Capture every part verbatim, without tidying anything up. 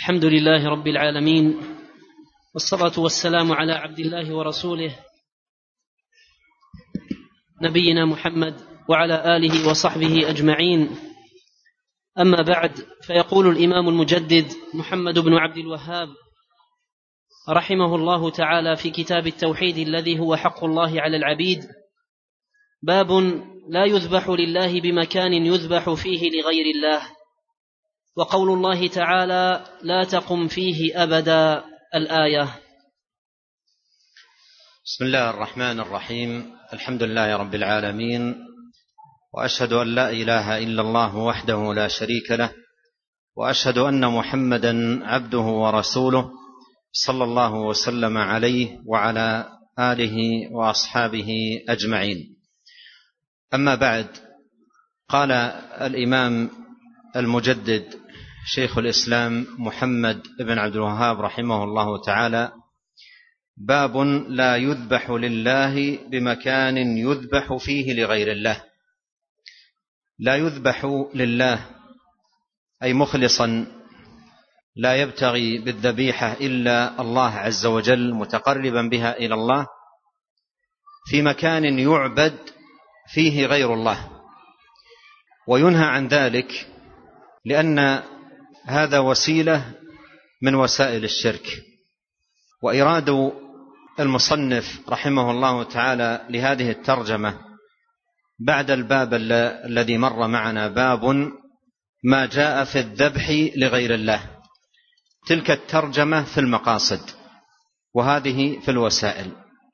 الحمد لله رب العالمين، والصلاة والسلام على عبد الله ورسوله نبينا محمد وعلى آله وصحبه أجمعين. أما بعد، فيقول الإمام المجدد محمد بن عبد الوهاب رحمه الله تعالى في كتاب التوحيد الذي هو حق الله على العبيد: باب لا يذبح لله بمكان يذبح فيه لغير الله. وقول الله تعالى: لا تقم فيه أبدا، الآية. بسم الله الرحمن الرحيم. الحمد لله رب العالمين، وأشهد أن لا إله إلا الله وحده لا شريك له، وأشهد أن محمدا عبده ورسوله صلى الله وسلم عليه وعلى آله وأصحابه أجمعين. أما بعد، قال الإمام المجدد شيخ الإسلام محمد بن عبد الوهاب رحمه الله تعالى: باب لا يذبح لله بمكان يذبح فيه لغير الله. لا يذبح لله أي مخلصا، لا يبتغي بالذبيحة إلا الله عز وجل، متقربا بها إلى الله في مكان يعبد فيه غير الله. وينهى عن ذلك لأن هذا وسيلة من وسائل الشرك. وإراد المصنف رحمه الله تعالى لهذه الترجمة بعد الباب الذي مر معنا باب ما جاء في الذبح لغير الله. تلك الترجمة في المقاصد، وهذه في الوسائل.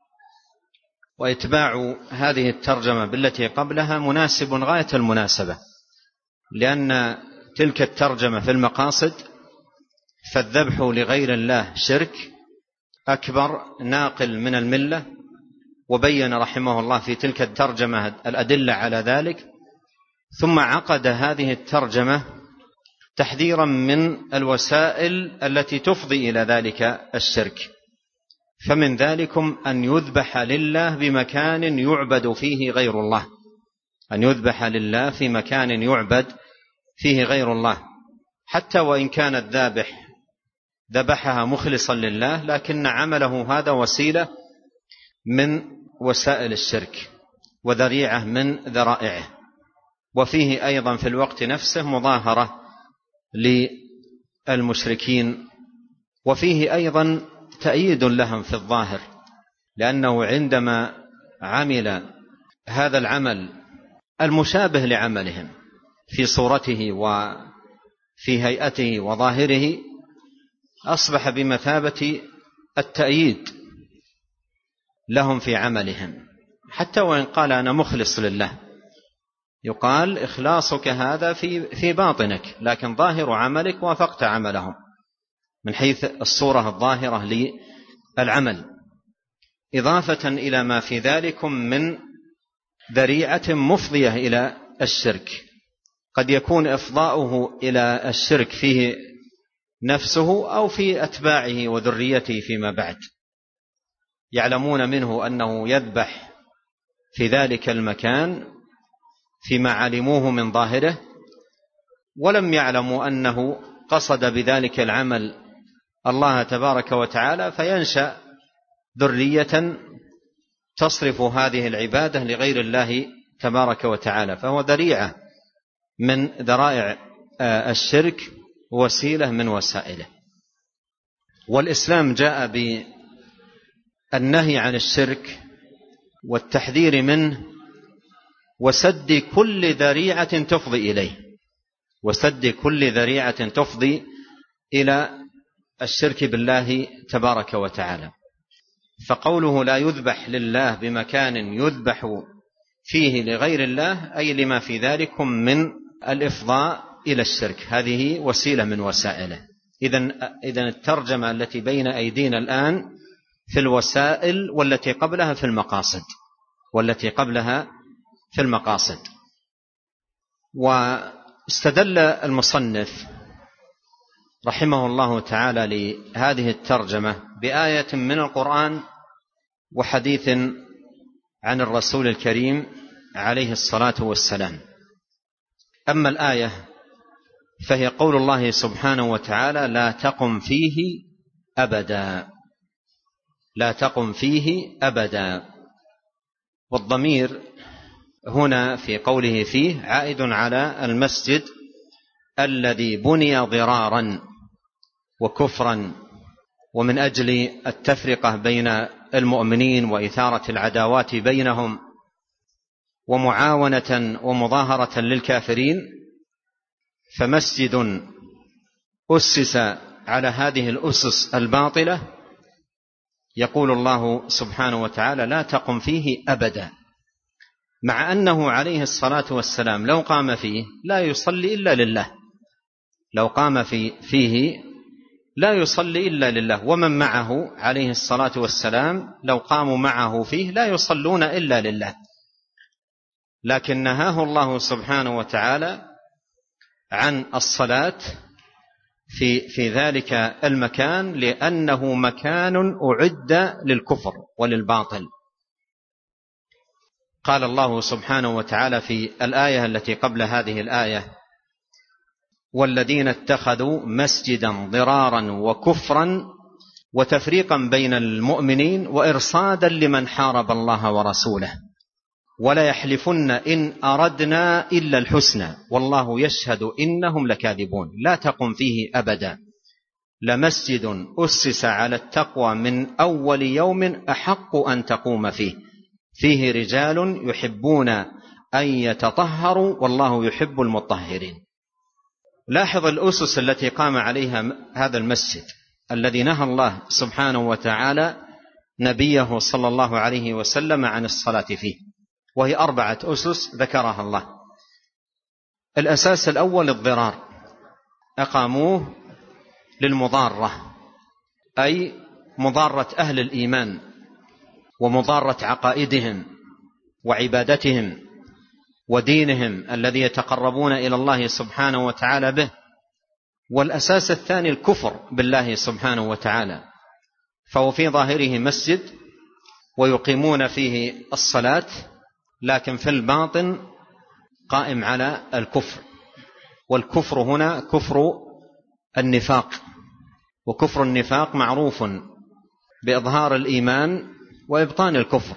وإتباع هذه الترجمة بالتي قبلها مناسب غاية المناسبة، لأن تلك الترجمة في المقاصد فالذبح لغير الله شرك أكبر ناقل من الملة، وبين رحمه الله في تلك الترجمة الأدلة على ذلك. ثم عقد هذه الترجمة تحذيرا من الوسائل التي تفضي إلى ذلك الشرك. فمن ذلكم أن يذبح لله بمكان يعبد فيه غير الله، أن يذبح لله في مكان يعبد فيه غير الله، حتى وإن كان الذابح ذبحها مخلصا لله، لكن عمله هذا وسيلة من وسائل الشرك وذريعة من ذرائعه. وفيه أيضا في الوقت نفسه مظاهرة للمشركين، وفيه أيضا تأييد لهم في الظاهر، لأنه عندما عمل هذا العمل المشابه لعملهم في صورته وفي هيئته وظاهره أصبح بمثابة التأييد لهم في عملهم، حتى وإن قال أنا مخلص لله. يقال إخلاصك هذا في في باطنك، لكن ظاهر عملك وافقت عملهم من حيث الصورة الظاهرة للعمل، إضافة إلى ما في ذلكم من ذريعة مفضية إلى الشرك. قد يكون إفضاؤه إلى الشرك فيه نفسه أو في أتباعه وذريته فيما بعد، يعلمون منه أنه يذبح في ذلك المكان فيما علموه من ظاهره، ولم يعلموا أنه قصد بذلك العمل الله تبارك وتعالى، فينشأ ذرية تصرف هذه العبادة لغير الله تبارك وتعالى، فهو ذريعة من ذرائع الشرك، وسيلة من وسائله. والإسلام جاء بالنهي عن الشرك والتحذير منه، وسد كل ذريعة تفضي إليه، وسد كل ذريعة تفضي إلى الشرك بالله تبارك وتعالى. فقوله لا يذبح لله بمكان يذبح فيه لغير الله أي لما في ذلكم من الإفضاء إلى الشرك، هذه وسيلة من وسائله. إذن إذن الترجمة التي بين أيدينا الآن في الوسائل، والتي قبلها في المقاصد، والتي قبلها في المقاصد. واستدل المصنف رحمه الله تعالى لهذه الترجمة بآية من القرآن وحديث عن الرسول الكريم عليه الصلاة والسلام. أما الآية فهي قول الله سبحانه وتعالى: لا تقم فيه أبدا، لا تقم فيه أبدا. والضمير هنا في قوله فيه عائد على المسجد الذي بني ضرارا وكفرا ومن أجل التفرقة بين المؤمنين وإثارة العداوات بينهم ومعاونة ومظاهرة للكافرين. فمسجد أسس على هذه الأسس الباطلة يقول الله سبحانه وتعالى: لا تقم فيه أبدا، مع أنه عليه الصلاة والسلام لو قام فيه لا يصلي إلا لله، لو قام في فيه لا يصلي إلا لله، ومن معه عليه الصلاة والسلام لو قاموا معه فيه لا يصلون إلا لله، لكن نهاه الله سبحانه وتعالى عن الصلاة في في ذلك المكان لأنه مكان أعد للكفر وللباطل. قال الله سبحانه وتعالى في الآية التي قبل هذه الآية: والذين اتخذوا مسجدا ضرارا وكفرا وتفريقا بين المؤمنين وإرصادا لمن حارب الله ورسوله ولا يحلفن إن أردنا إلا الحسنى والله يشهد إنهم لكاذبون. لا تقم فيه أبدا، لمسجد أسس على التقوى من أول يوم أحق أن تقوم فيه فيه رجال يحبون أن يتطهروا والله يحب المطهرين. لاحظ الأسس التي قام عليها هذا المسجد الذي نهى الله سبحانه وتعالى نبيه صلى الله عليه وسلم عن الصلاة فيه، وهي أربعة أسس ذكرها الله. الأساس الأول الضرار، أقاموه للمضارة، أي مضارة أهل الإيمان ومضارة عقائدهم وعبادتهم ودينهم الذي يتقربون إلى الله سبحانه وتعالى به. والأساس الثاني الكفر بالله سبحانه وتعالى، فهو في ظاهره مسجد ويقيمون فيه الصلاة، لكن في الباطن قائم على الكفر. والكفر هنا كفر النفاق، وكفر النفاق معروف بإظهار الإيمان وإبطان الكفر،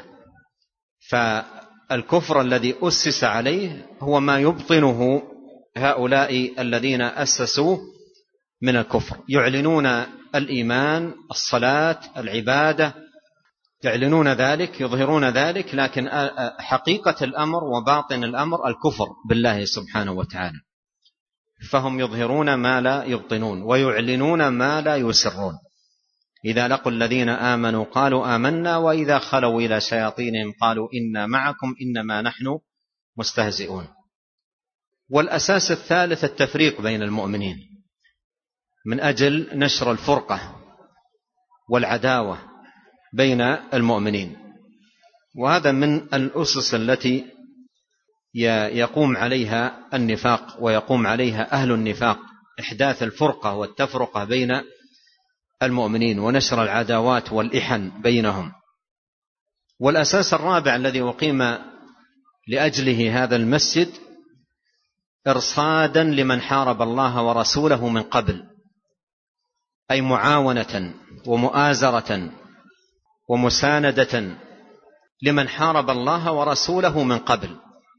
فالكفر الذي أسس عليه هو ما يبطنه هؤلاء الذين أسسوا من الكفر، يعلنون الإيمان الصلاة العبادة، يعلنون ذلك يظهرون ذلك، لكن حقيقة الأمر وباطن الأمر الكفر بالله سبحانه وتعالى، فهم يظهرون ما لا يبطنون ويعلنون ما لا يسرون. إذا لقوا الذين آمنوا قالوا آمنا وإذا خلوا إلى شياطينهم قالوا إنا معكم إنما نحن مستهزئون. والأساس الثالث التفريق بين المؤمنين من أجل نشر الفرقة والعداوة بين المؤمنين، وهذا من الأسس التي يقوم عليها النفاق ويقوم عليها أهل النفاق، إحداث الفرقة والتفرقة بين المؤمنين ونشر العداوات والإحن بينهم. والأساس الرابع الذي أقيم لأجله هذا المسجد إرصادا لمن حارب الله ورسوله من قبل، أي معاونة ومؤازرة ومساندة لمن حارب الله ورسوله من قبل.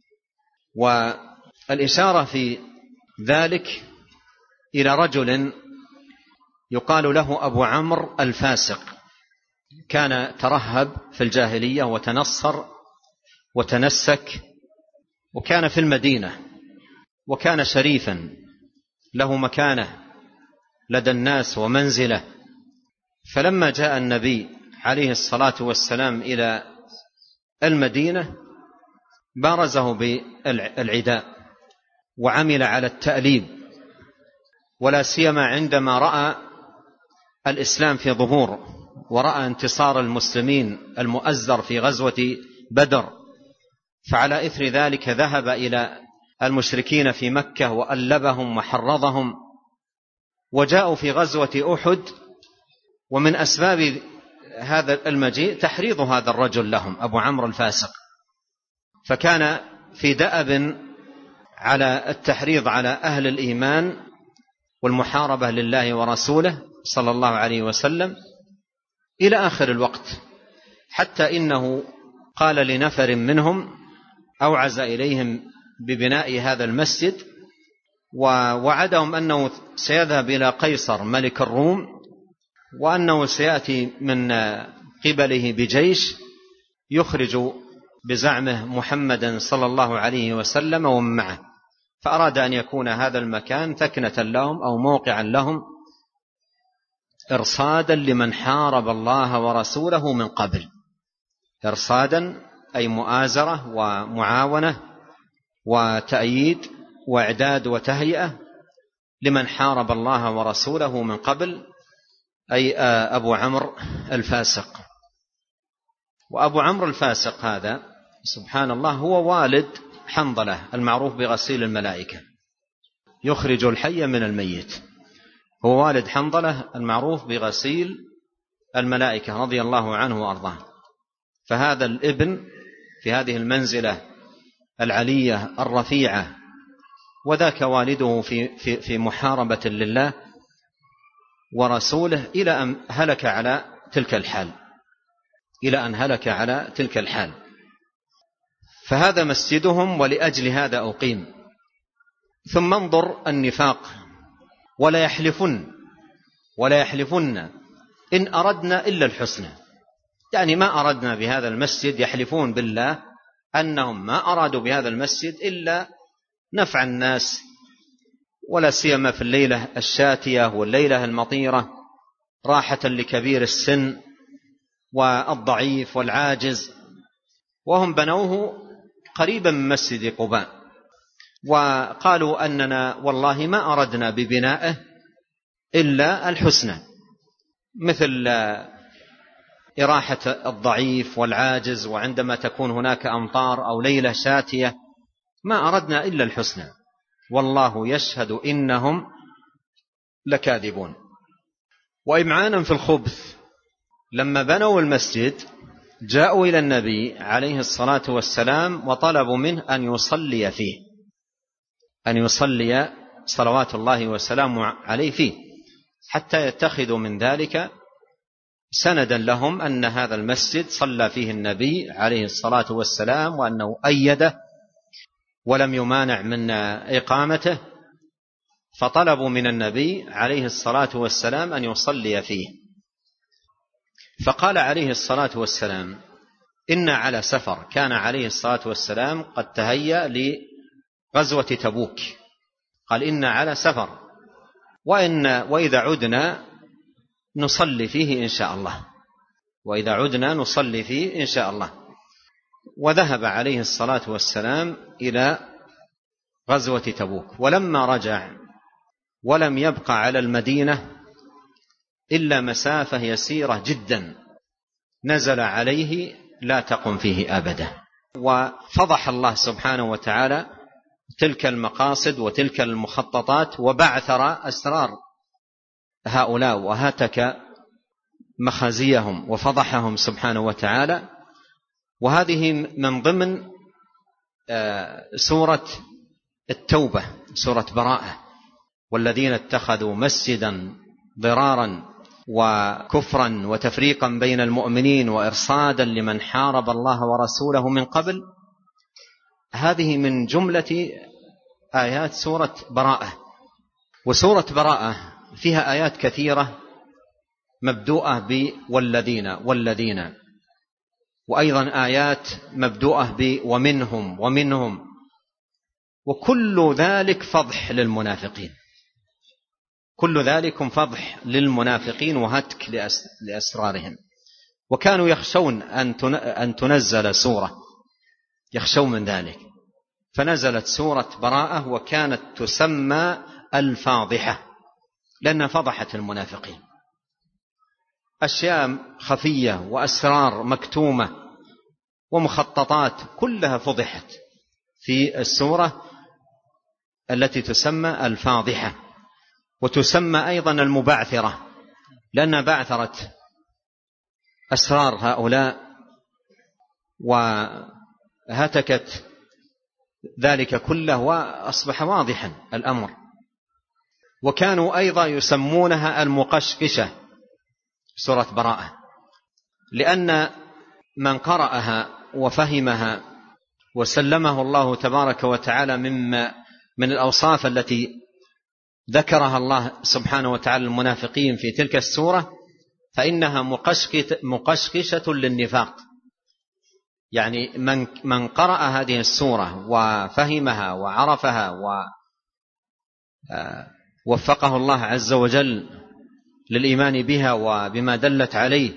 والإشارة في ذلك إلى رجل يقال له أبو عمرو الفاسق، كان ترهب في الجاهلية وتنصر وتنسك، وكان في المدينة، وكان شريفا له مكانة لدى الناس ومنزلة. فلما جاء النبي عليه الصلاة والسلام إلى المدينة بارزه بالعداء وعمل على التأليب، ولا سيما عندما رأى الإسلام في ظهور ورأى انتصار المسلمين المؤزر في غزوة بدر، فعلى إثر ذلك ذهب إلى المشركين في مكة وألبهم وحرضهم، وجاءوا في غزوة أحد، ومن أسباب هذا المجيء تحريض هذا الرجل لهم أبو عمرو الفاسق، فكان في دأب على التحريض على أهل الإيمان والمحاربة لله ورسوله صلى الله عليه وسلم إلى آخر الوقت، حتى إنه قال لنفر منهم أوعز إليهم ببناء هذا المسجد، ووعدهم أنه سيذهب إلى قيصر ملك الروم، وأنه سيأتي من قبله بجيش يخرج بزعمه محمدا صلى الله عليه وسلم ومن معه، فأراد أن يكون هذا المكان ثكنة لهم أو موقعا لهم إرصادا لمن حارب الله ورسوله من قبل. إرصادا أي مؤازرة ومعاونة وتأييد وإعداد وتهيئة لمن حارب الله ورسوله من قبل، أي أبو عمرو الفاسق. وأبو عمرو الفاسق هذا سبحان الله هو والد حنظلة المعروف بغسيل الملائكة، يخرج الحي من الميت، هو والد حنظلة المعروف بغسيل الملائكة رضي الله عنه وأرضاه. فهذا الابن في هذه المنزلة العلية الرفيعة، وذاك والده في, في, في محاربة لله ورسوله إلى أن هلك على تلك الحال إلى أن هلك على تلك الحال. فهذا مسجدهم ولأجل هذا أقيم. ثم انظر النفاق، ولا يحلفن ولا يحلفن إن أردنا إلا الحسنى، يعني ما أردنا بهذا المسجد، يحلفون بالله أنهم ما أرادوا بهذا المسجد إلا نفع الناس، ولا سيما في الليلة الشاتية والليلة المطيرة، راحة لكبير السن والضعيف والعاجز. وهم بنوه قريبا من مسجد قباء، وقالوا أننا والله ما أردنا ببنائه إلا الحسنى، مثل إراحة الضعيف والعاجز، وعندما تكون هناك أمطار أو ليلة شاتية ما أردنا إلا الحسنى، والله يشهد إنهم لكاذبون. وإمعانا في الخبث، لما بنوا المسجد جاءوا إلى النبي عليه الصلاة والسلام وطلبوا منه أن يصلي فيه، أن يصلي صلوات الله وسلامه عليه فيه، حتى يتخذوا من ذلك سندا لهم أن هذا المسجد صلى فيه النبي عليه الصلاة والسلام، وأنه أيده ولم يمانع من إقامته. فطلبوا من النبي عليه الصلاة والسلام أن يصلي فيه، فقال عليه الصلاة والسلام إن على سفر. كان عليه الصلاة والسلام قد تهيأ لغزوة تبوك، قال إن على سفر، وإن وإذا عدنا نصلي فيه إن شاء الله، وإذا عدنا نصلي فيه إن شاء الله. وذهب عليه الصلاة والسلام إلى غزوة تبوك، ولما رجع ولم يبقى على المدينة إلا مسافة يسيرة جدا، نزل عليه لا تقم فيه أبدا. وفضح الله سبحانه وتعالى تلك المقاصد وتلك المخططات، وبعثر أسرار هؤلاء وهتك مخازيهم وفضحهم سبحانه وتعالى. وهذه من ضمن سورة التوبة، سورة براءة: والذين اتخذوا مسجدا ضرارا وكفرا وتفريقا بين المؤمنين وإرصادا لمن حارب الله ورسوله من قبل. هذه من جملة آيات سورة براءة. وسورة براءة فيها آيات كثيرة مبدوءة بوالذين والذين، وأيضا آيات مبدوءة بومنهم ومنهم، وكل ذلك فضح للمنافقين، كل ذلك فضح للمنافقين وهتك لأسرارهم. وكانوا يخشون أن تنزل سورة، يخشون من ذلك، فنزلت سورة براءة، وكانت تسمى الفاضحة لأنها فضحت المنافقين. أشياء خفية وأسرار مكتومة ومخططات كلها فضحت في السورة التي تسمى الفاضحة، وتسمى أيضا المبعثرة، لأنها بعثرت أسرار هؤلاء وهتكت ذلك كله، وأصبح واضحا الأمر. وكانوا أيضا يسمونها المقشقشة سورة براءة، لأن من قرأها وفهمها وسلمه الله تبارك وتعالى مما من الأوصاف التي ذكرها الله سبحانه وتعالى المنافقين في تلك السورة فإنها مقشقشة للنفاق. يعني من من قرأ هذه السورة وفهمها وعرفها ووفقه الله عز وجل للإيمان بها وبما دلت عليه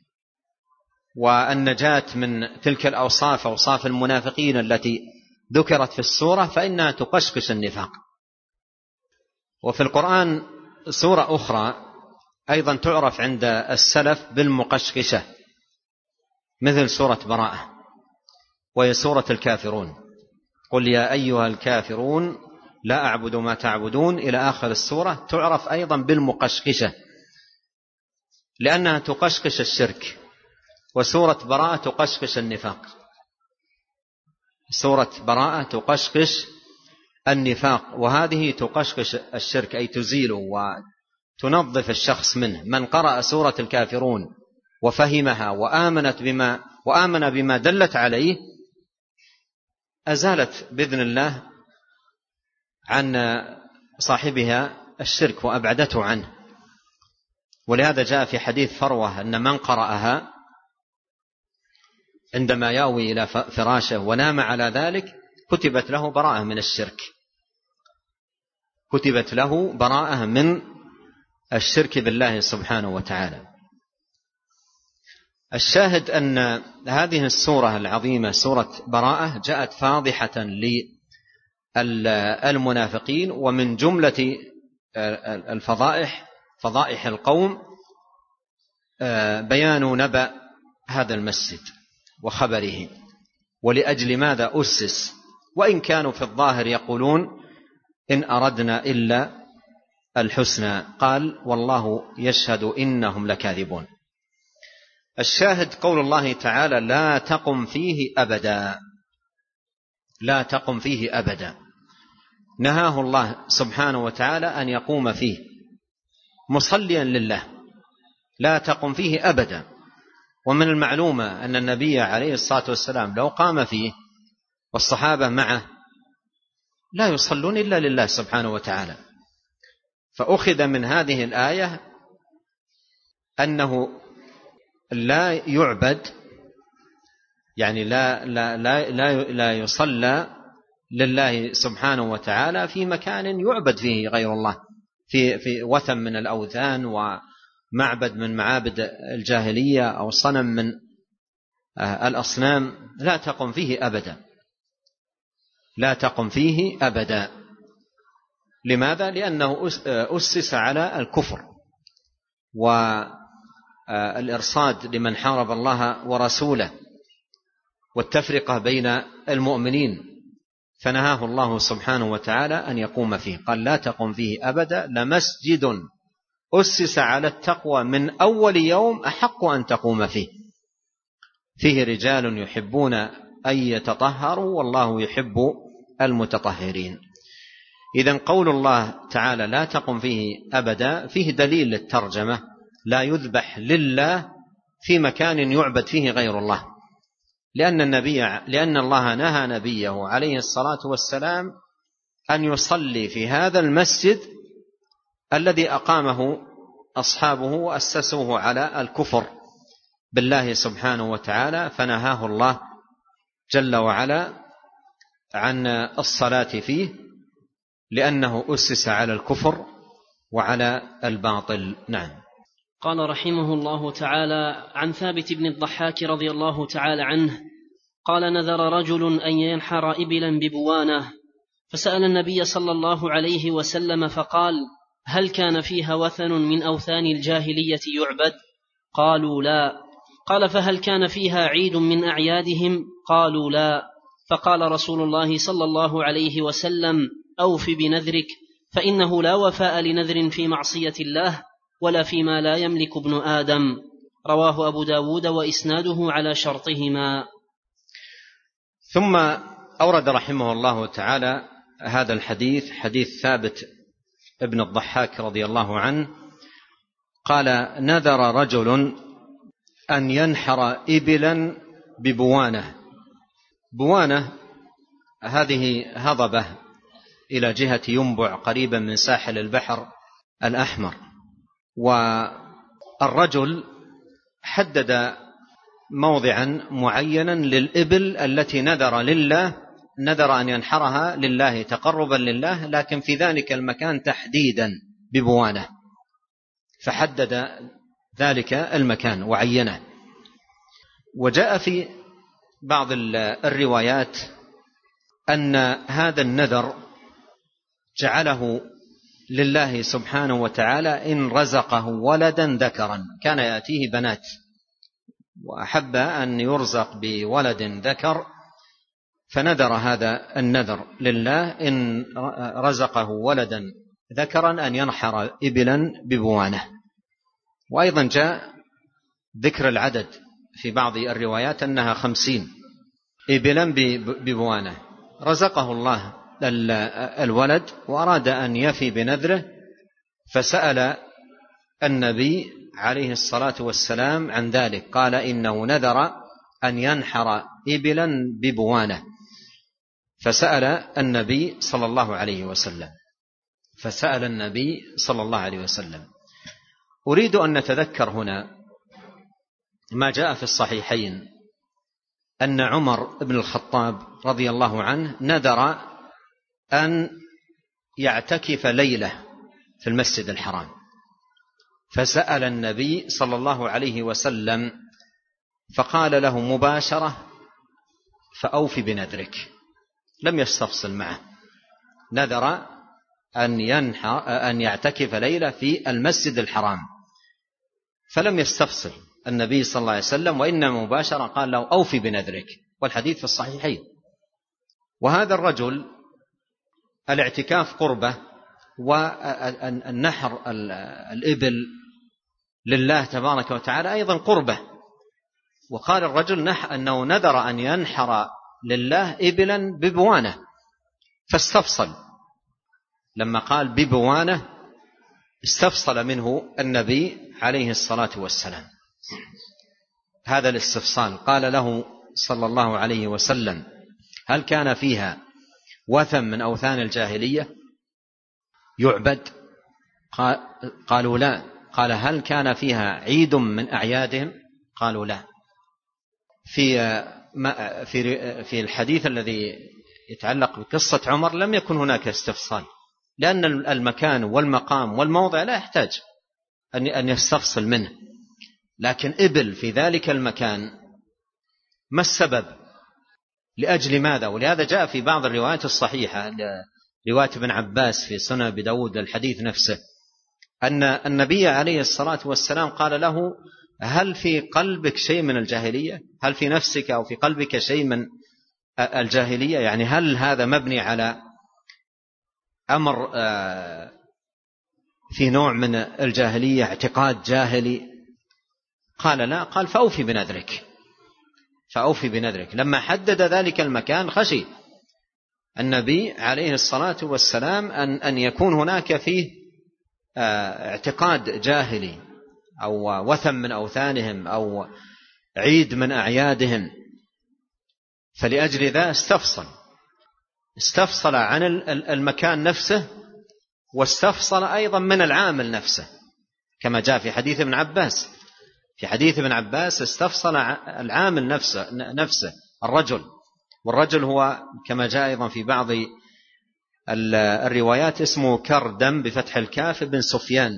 والنجاة من تلك الأوصاف أوصاف المنافقين التي ذكرت في السورة فإنها تقشقش النفاق. وفي القرآن سورة أخرى أيضا تعرف عند السلف بالمقشقشة مثل سورة براءة، وهي سورة الكافرون، قل يا أيها الكافرون لا أعبد ما تعبدون إلى آخر السورة، تعرف أيضا بالمقشقشة لأنها تقشقش الشرك، وسورة براءة تقشقش النفاق. سورة براءة تقشقش النفاق، وهذه تقشقش الشرك أي تزيله وتنظف الشخص منه. من قرأ سورة الكافرون وفهمها وآمنت بما وآمن بما دلت عليه أزالت بإذن الله عن صاحبها الشرك وأبعدته عنه. ولهذا جاء في حديث فروة أن من قرأها عندما يأوي إلى فراشه ونام على ذلك كتبت له براءة من الشرك، كتبت له براءة من الشرك بالله سبحانه وتعالى. الشاهد أن هذه السورة العظيمة سورة براءة جاءت فاضحة للمنافقين، ومن جملة الفضائح فضائح القوم بيان نبأ هذا المسجد وخبره ولأجل ماذا أسس، وإن كانوا في الظاهر يقولون إن أردنا إلا الحسنى، قال والله يشهد إنهم لكاذبون. الشاهد قول الله تعالى لا تقم فيه أبدا، لا تقم فيه أبدا، نهاه الله سبحانه وتعالى أن يقوم فيه مصليا لله، لا تقم فيه أبدا. ومن المعلومة أن النبي عليه الصلاة والسلام لو قام فيه والصحابة معه لا يصلون إلا لله سبحانه وتعالى. فأخذ من هذه الآية أنه لا يعبد، يعني لا, لا, لا, لا, لا يصلى لله سبحانه وتعالى في مكان يعبد فيه غير الله، في, في وثن من الأوثان ومعبد من معابد الجاهلية أو صنم من الأصنام، لا تقم فيه أبدا، لا تقم فيه أبدا. لماذا؟ لأنه أسس على الكفر والإرصاد لمن حارب الله ورسوله والتفرقة بين المؤمنين، فنهاه الله سبحانه وتعالى أن يقوم فيه، قال لا تقم فيه أبدا لمسجد أسس على التقوى من أول يوم أحق أن تقوم فيه، فيه رجال يحبون أن يتطهروا والله يحب المتطهرين. إذن قول الله تعالى لا تقم فيه أبدا فيه دليل للترجمة، لا يذبح لله في مكان يعبد فيه غير الله، لأن النبي لأن الله نهى نبيه عليه الصلاة والسلام أن يصلي في هذا المسجد الذي أقامه أصحابه وأسسوه على الكفر بالله سبحانه وتعالى، فنهاه الله جل وعلا عن الصلاة فيه لأنه أسس على الكفر وعلى الباطل. نعم. قال رحمه الله تعالى عن ثابت بن الضحاك رضي الله تعالى عنه قال نذر رجل أن ينحر إبلا ببوانه، فسأل النبي صلى الله عليه وسلم فقال هل كان فيها وثن من أوثان الجاهلية يعبد؟ قالوا لا. قال فهل كان فيها عيد من أعيادهم؟ قالوا لا. فقال رسول الله صلى الله عليه وسلم أوف بنذرك، فإنه لا وفاء لنذر في معصية الله ولا فيما لا يملك ابن آدم. رواه أبو داود وإسناده على شرطهما. ثم أورد رحمه الله تعالى هذا الحديث، حديث ثابت ابن الضحاك رضي الله عنه قال: نذر رجل أن ينحر إبلا ببوانة. بوانة هذه هضبة إلى جهة ينبع قريبا من ساحل البحر الأحمر، والرجل حدد موضعا معينا للإبل التي نذر لله، نذر أن ينحرها لله تقربا لله، لكن في ذلك المكان تحديدا ببوانة، فحدد ذلك المكان وعينه. وجاء في بعض الروايات أن هذا النذر جعله لله سبحانه وتعالى إن رزقه ولدا ذكرا، كان يأتيه بنات وأحب أن يرزق بولد ذكر، فنذر هذا النذر لله إن رزقه ولدا ذكرا أن ينحر إبلا ببوانه. وأيضا جاء ذكر العدد في بعض الروايات أنها خمسين إبلا ببوانه. رزقه الله الولد وأراد أن يفي بنذره، فسأل النبي عليه الصلاة والسلام عن ذلك، قال: إنه نذر أن ينحر إبلا ببوانه. فسأل النبي صلى الله عليه وسلم فسأل النبي صلى الله عليه وسلم أريد أن نتذكر هنا ما جاء في الصحيحين أن عمر بن الخطاب رضي الله عنه نذر أن يعتكف ليلة في المسجد الحرام، فسأل النبي صلى الله عليه وسلم فقال له مباشرة: فأوف بنذرك. لم يستفصل معه، نذر أن ينحر أن يعتكف ليلة في المسجد الحرام، فلم يستفصل النبي صلى الله عليه وسلم، وإنما مباشرة قال له: أوف بنذرك. والحديث في الصحيحين. وهذا الرجل الاعتكاف قربة، والنحر الإبل لله تبارك وتعالى أيضا قربة. وقال الرجل أنه نذر أن ينحر لله إبلا ببوانة، فاستفصل لما قال ببوانة، استفصل منه النبي عليه الصلاة والسلام هذا الاستفصال. قال له صلى الله عليه وسلم: هل كان فيها وثن من أوثان الجاهلية يعبد؟ قالوا لا. قال: هل كان فيها عيد من أعيادهم؟ قالوا لا. في في في الحديث الذي يتعلق بقصة عمر لم يكن هناك استفصال، لأن المكان والمقام والموضع لا يحتاج أن يستفصل منه. لكن إبل في ذلك المكان، ما السبب؟ لأجل ماذا؟ ولهذا جاء في بعض الروايات الصحيحة، رواية ابن عباس في سنن أبي داود الحديث نفسه، أن النبي عليه الصلاة والسلام قال له: هل في قلبك شيء من الجاهلية؟ هل في نفسك أو في قلبك شيء من الجاهلية؟ يعني هل هذا مبني على أمر في نوع من الجاهلية، اعتقاد جاهلي؟ قال لا. قال: فأوفي بنذرك، فأوفي بنذرك. لما حدد ذلك المكان خشي النبي عليه الصلاة والسلام أن أن يكون هناك فيه اعتقاد جاهلي أو وثن من أوثانهم أو عيد من أعيادهم، فلأجل ذا استفصل استفصل عن المكان نفسه، واستفصل أيضا من العامل نفسه، كما جاء في حديث ابن عباس. في حديث ابن عباس استفصل العامل نفسه, نفسه الرجل، والرجل هو كما جاء أيضا في بعض الروايات اسمه كردم بفتح الكاف بن سفيان.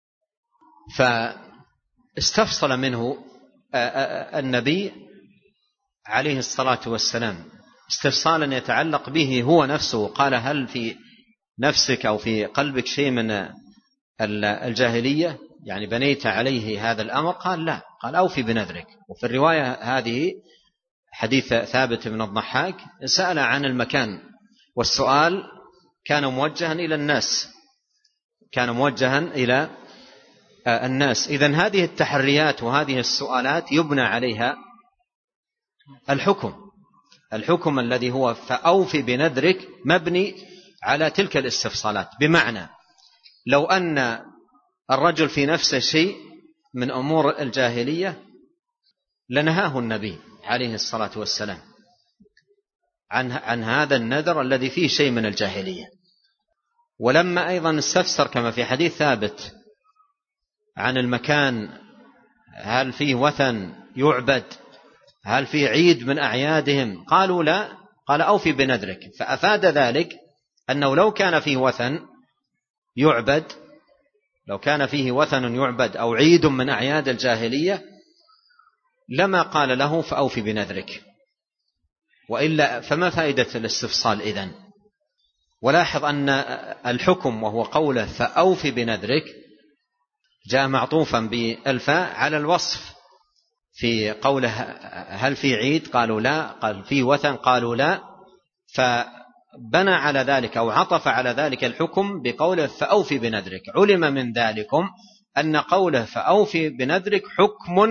فاستفصل منه النبي عليه الصلاة والسلام استفصالا يتعلق به هو نفسه. قال: هل في نفسك أو في قلبك شيء من الجاهلية، يعني بنيت عليه هذا الأمر؟ قال لا. قال: أوفي بنذرك. وفي الرواية هذه حديث ثابت بن الضحاك سأل عن المكان، والسؤال كان موجها إلى الناس، كان موجها إلى الناس. إذن هذه التحريات وهذه السؤالات يبنى عليها الحكم الحكم الذي هو فأوفي بنذرك مبني على تلك الاستفصالات، بمعنى لو أن الرجل في نفسه شيء من أمور الجاهلية لنهاه النبي عليه الصلاة والسلام عن عن هذا النذر الذي فيه شيء من الجاهلية. ولما أيضا استفسر كما في حديث ثابت عن المكان، هل فيه وثن يعبد، هل فيه عيد من أعيادهم، قالوا لا، قال أوفي بنذرك. فأفاد ذلك أنه لو كان فيه وثن يعبد، لو كان فيه وثن يعبد أو عيد من أعياد الجاهلية لما قال له فأوفي بنذرك، وإلا فما فائدة الاستفصال إذن؟ ولاحظ أن الحكم وهو قوله فأوفي بنذرك جاء معطوفا بالفاء على الوصف، في قوله هل في عيد قالوا لا، قال في وثن قالوا لا، فبنى على ذلك أو عطف على ذلك الحكم بقوله فأوفي بنذرك. علم من ذلكم أن قوله فأوفي بنذرك حكم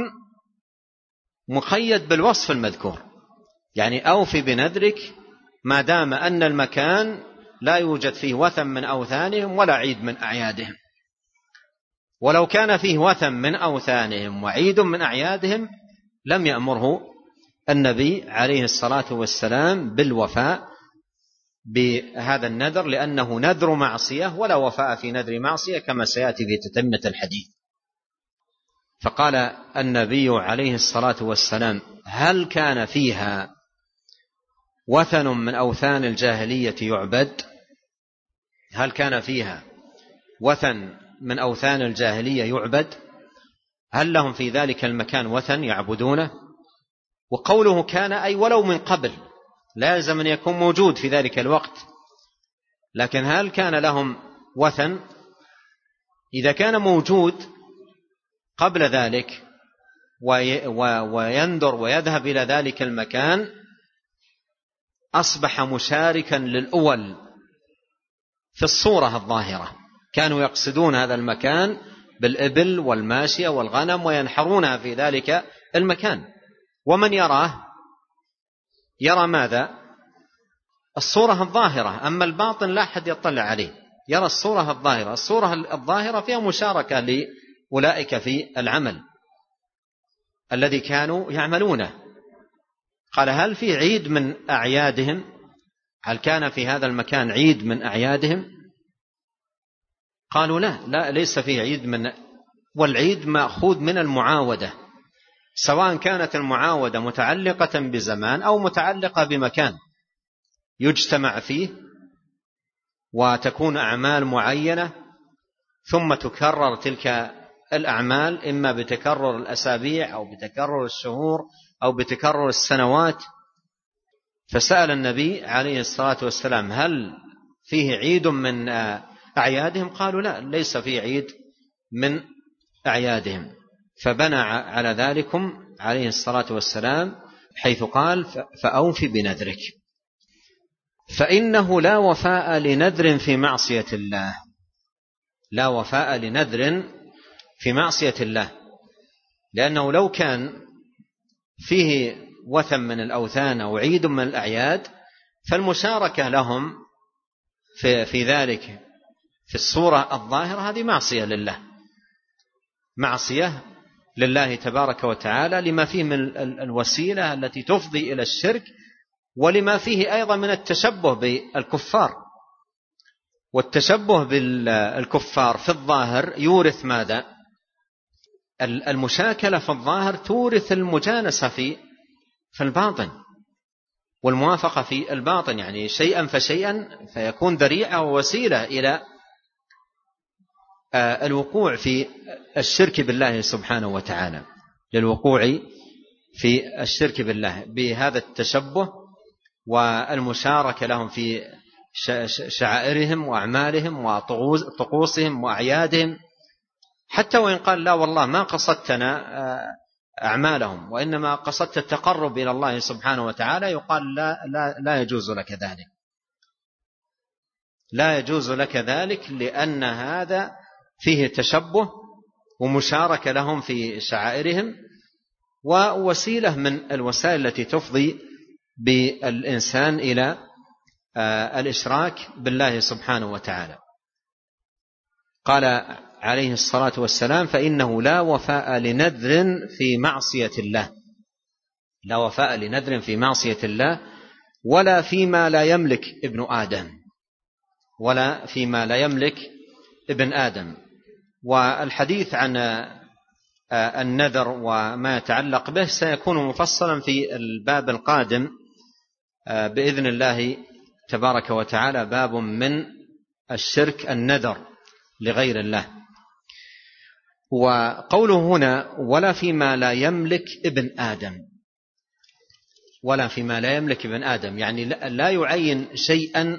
مقيد بالوصف المذكور، يعني أوفي بنذرك ما دام أن المكان لا يوجد فيه وثن من أوثانهم ولا عيد من أعيادهم. ولو كان فيه وثن من أوثانهم وعيد من أعيادهم لم يأمره النبي عليه الصلاة والسلام بالوفاء بهذا النذر، لأنه نذر معصية ولا وفاء في نذر معصية كما سيأتي في تتمة الحديث. فقال النبي عليه الصلاة والسلام هل كان فيها وثن من أوثان الجاهلية يعبد؟ هل كان فيها وثن من أوثان الجاهلية يعبد؟ هل لهم في ذلك المكان وثن يعبدونه؟ وقوله كان أي ولو من قبل، لا يلزم أن يكون موجود في ذلك الوقت، لكن هل كان لهم وثن؟ إذا كان موجود قبل ذلك ويندر ويذهب إلى ذلك المكان أصبح مشاركا للأول في الصورة الظاهرة، كانوا يقصدون هذا المكان بالإبل والماشية والغنم وينحرونها في ذلك المكان، ومن يراه يرى ماذا؟ الصورة الظاهرة، أما الباطن لا أحد يطلع عليه، يرى الصورة الظاهرة. الصورة الظاهرة فيها مشاركة لأولئك في العمل الذي كانوا يعملونه. قال هل في عيد من أعيادهم؟ هل كان في هذا المكان عيد من أعيادهم؟ قالوا لا، لا ليس فيه عيد من، والعيد مأخوذ من المعاودة، سواء كانت المعاودة متعلقة بزمان أو متعلقة بمكان يجتمع فيه وتكون أعمال معينة ثم تكرر تلك الأعمال إما بتكرر الأسابيع أو بتكرر الشهور أو بتكرر السنوات. فسأل النبي عليه الصلاة والسلام هل فيه عيد من أعيادهم؟ قالوا لا، ليس فيه عيد من أعيادهم. فبنى على ذلكم عليه الصلاة والسلام حيث قال فأوفي بنذرك، فإنه لا وفاء لنذر في معصية الله، لا وفاء لنذر في معصية الله، لأنه لو كان فيه وثن من الأوثان أو عيد من الأعياد فالمشاركة لهم في, في ذلك في الصورة الظاهرة هذه معصية لله، معصية لله تبارك وتعالى، لما فيه من الوسيلة التي تفضي إلى الشرك، ولما فيه أيضا من التشبه بالكفار. والتشبه بالكفار في الظاهر يورث ماذا؟ المشاكلة في الظاهر تورث المجانسة في في الباطن والموافقة في الباطن، يعني شيئا فشيئا، فيكون ذريعة ووسيلة إلى الوقوع في الشرك بالله سبحانه وتعالى، للوقوع في الشرك بالله بهذا التشبه والمشاركة لهم في شعائرهم وأعمالهم وطقوسهم وأعيادهم، حتى وإن قال لا والله ما قصدتنا أعمالهم وإنما قصدت التقرب إلى الله سبحانه وتعالى، يقال لا, لا, لا يجوز لك ذلك، لا يجوز لك ذلك، لأن هذا فيه تشبه ومشاركة لهم في شعائرهم ووسيلة من الوسائل التي تفضي بالإنسان إلى الإشراك بالله سبحانه وتعالى. قال عليه الصلاة والسلام: فإنه لا وفاء لنذر في معصية الله، لا وفاء لنذر في معصية الله ولا فيما لا يملك ابن آدم، ولا فيما لا يملك ابن آدم. والحديث عن النذر وما يتعلق به سيكون مفصلا في الباب القادم بإذن الله تبارك وتعالى، باب من الشرك النذر لغير الله. وقوله هنا: ولا فيما لا يملك ابن آدم، ولا فيما لا يملك ابن آدم، يعني لا يعين شيئا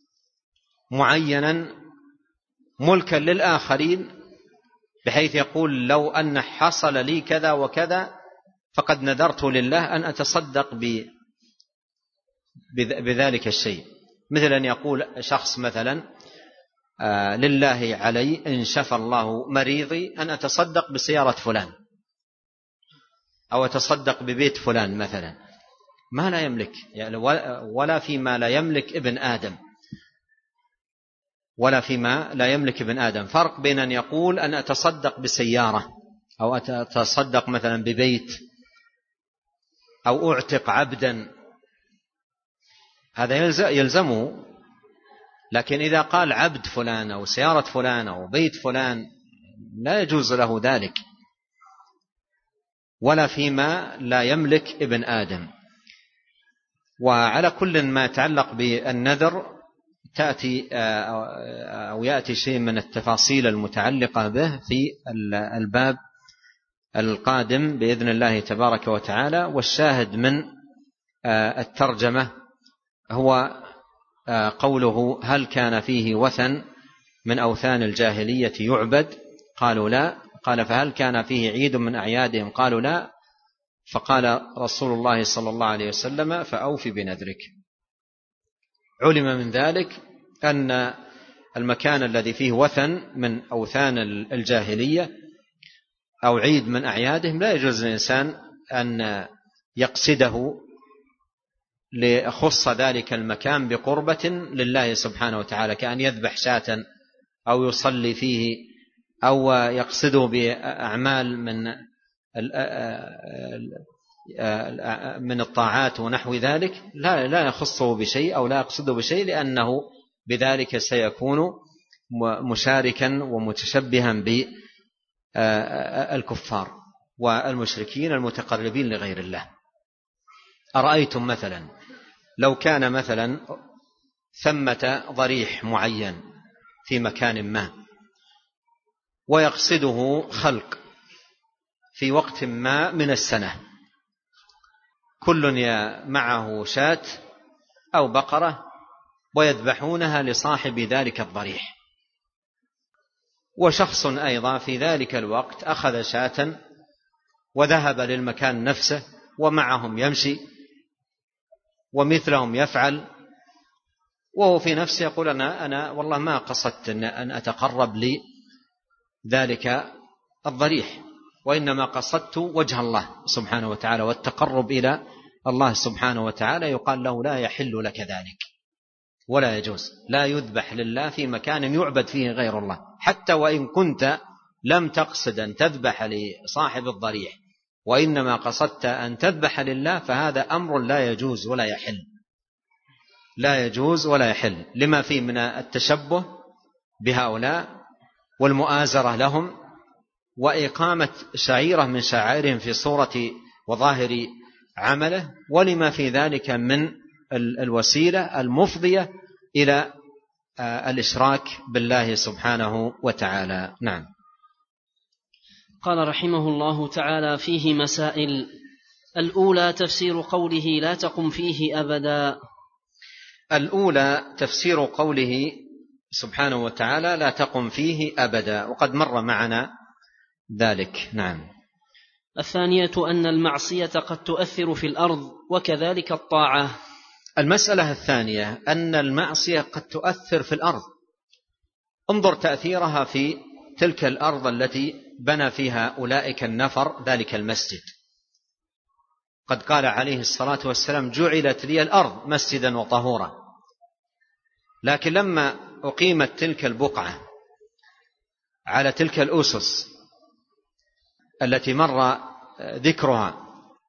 معينا ملكا للآخرين بحيث يقول: لو أن حصل لي كذا وكذا فقد نذرت لله أن أتصدق بذلك الشيء. مثل أن يقول شخص مثلا: آه لله علي إن شفى الله مريضي أن أتصدق بسيارة فلان، أو أتصدق ببيت فلان مثلا، ما لا يملك، يعني ولا فيما لا يملك ابن آدم، ولا فيما لا يملك ابن آدم. فرق بين أن يقول أن أتصدق بسيارة، أو أتصدق مثلا ببيت، أو أعتق عبدا، هذا يلزمه. لكن إذا قال عبد فلان أو سيارة فلان أو بيت فلان لا يجوز له ذلك. ولا فيما لا يملك ابن آدم. وعلى كل ما يتعلق بالنذر تأتي أو يأتي شيء من التفاصيل المتعلقة به في الباب القادم بإذن الله تبارك وتعالى. والشاهد من الترجمة هو قوله: هل كان فيه وثن من أوثان الجاهلية يعبد؟ قالوا لا. قال: فهل كان فيه عيد من أعيادهم؟ قالوا لا. فقال رسول الله صلى الله عليه وسلم: فأوف بنذرك. علم من ذلك أن المكان الذي فيه وثن من أوثان الجاهلية أو عيد من أعيادهم لا يجوز للإنسان أن يقصده ليخص ذلك المكان بقربة لله سبحانه وتعالى، كأن يذبح شاة أو يصلي فيه أو يقصده بأعمال من من الطاعات ونحو ذلك، لا لا يخصه بشيء أو لا يقصده بشيء، لأنه بذلك سيكون مشاركا ومتشبها بالكفار والمشركين المتقربين لغير الله. أرأيتم مثلا لو كان مثلا ثمة ضريح معين في مكان ما ويقصده خلق في وقت ما من السنة، كل معه شاة أو بقرة ويذبحونها لصاحب ذلك الضريح، وشخص أيضا في ذلك الوقت أخذ شاة وذهب للمكان نفسه ومعهم يمشي ومثلهم يفعل، وهو في نفسه يقول: أنا, أنا والله ما قصدت أن أتقرب لذلك الضريح، وإنما قصدت وجه الله سبحانه وتعالى والتقرب إلى الله سبحانه وتعالى. يقال له: لا يحل لك ذلك، ولا يجوز، لا يذبح لله في مكان يعبد فيه غير الله، حتى وإن كنت لم تقصد أن تذبح لصاحب الضريح وإنما قصدت أن تذبح لله، فهذا أمر لا يجوز ولا يحل، لا يجوز ولا يحل، لما فيه من التشبه بهؤلاء والمؤازرة لهم وإقامة شعيرة من شعائرهم في صورة وظاهر عمله، ولما في ذلك من الوسيلة المفضية إلى الإشراك بالله سبحانه وتعالى. نعم. قال رحمه الله تعالى: فيه مسائل. الأولى تفسير قوله: لا تقم فيه أبدا. الأولى تفسير قوله سبحانه وتعالى: لا تقم فيه أبدا، وقد مر معنا ذلك. نعم. الثانية أن المعصية قد تؤثر في الأرض وكذلك الطاعة. المسألة الثانية أن المعصية قد تؤثر في الأرض. انظر تأثيرها في تلك الأرض التي بنى فيها أولئك النفر ذلك المسجد. قد قال عليه الصلاة والسلام: جعلت لي الأرض مسجدا وطهورا. لكن لما أقيمت تلك البقعة على تلك الأسس التي مر ذكرها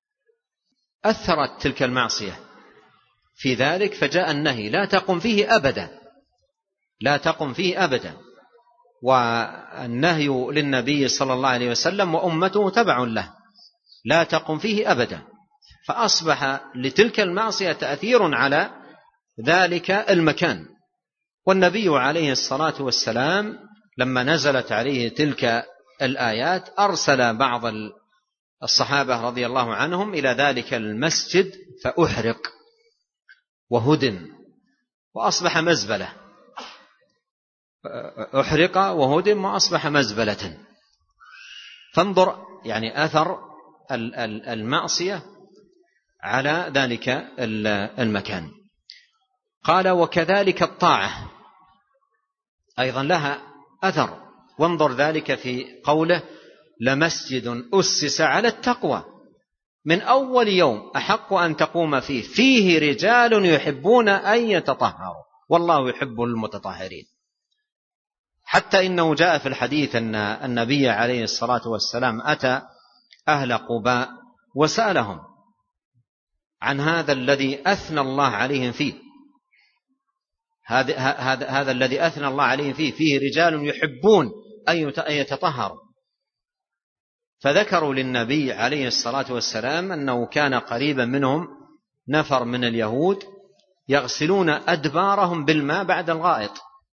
أثرت تلك المعصية في ذلك، فجاء النهي لا تقم فيه أبدا، لا تقم فيه أبدا، والنهي للنبي صلى الله عليه وسلم وأمته تبع له، لا تقم فيه أبدا. فأصبح لتلك المعصية تأثير على ذلك المكان. والنبي عليه الصلاة والسلام لما نزلت عليه تلك الآيات أرسل بعض الصحابة رضي الله عنهم إلى ذلك المسجد فأحرق وهدم وأصبح مزبلة، أحرق وهدم وأصبح مزبلة. فانظر يعني أثر المعصية على ذلك المكان. قال وكذلك الطاعة أيضا لها أثر، وانظر ذلك في قوله لمسجد أسس على التقوى من أول يوم أحق أن تقوم فيه فيه رجال يحبون أن يتطهروا والله يحب المتطهرين. حتى إنه جاء في الحديث أن النبي عليه الصلاة والسلام أتى أهل قباء وسألهم عن هذا الذي أثنى الله عليهم فيه، هذا هذا هذا الذي أثنى الله عليهم فيه فيه رجال يحبون أن يتطهروا. فذكروا للنبي عليه الصلاة والسلام أنه كان قريبا منهم نفر من اليهود يغسلون أدبارهم بالماء بعد الغائط،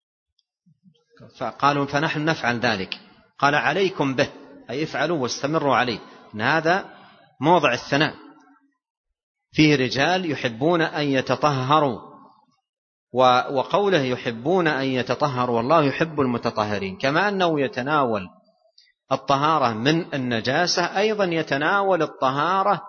فقالوا فنحن نفعل ذلك. قال عليكم به، أي افعلوا واستمروا عليه، إن هذا موضع الثناء، فيه رجال يحبون أن يتطهروا. وقوله يحبون أن يتطهروا والله يحب المتطهرين، كما أنه يتناول الطهارة من النجاسة أيضا يتناول الطهارة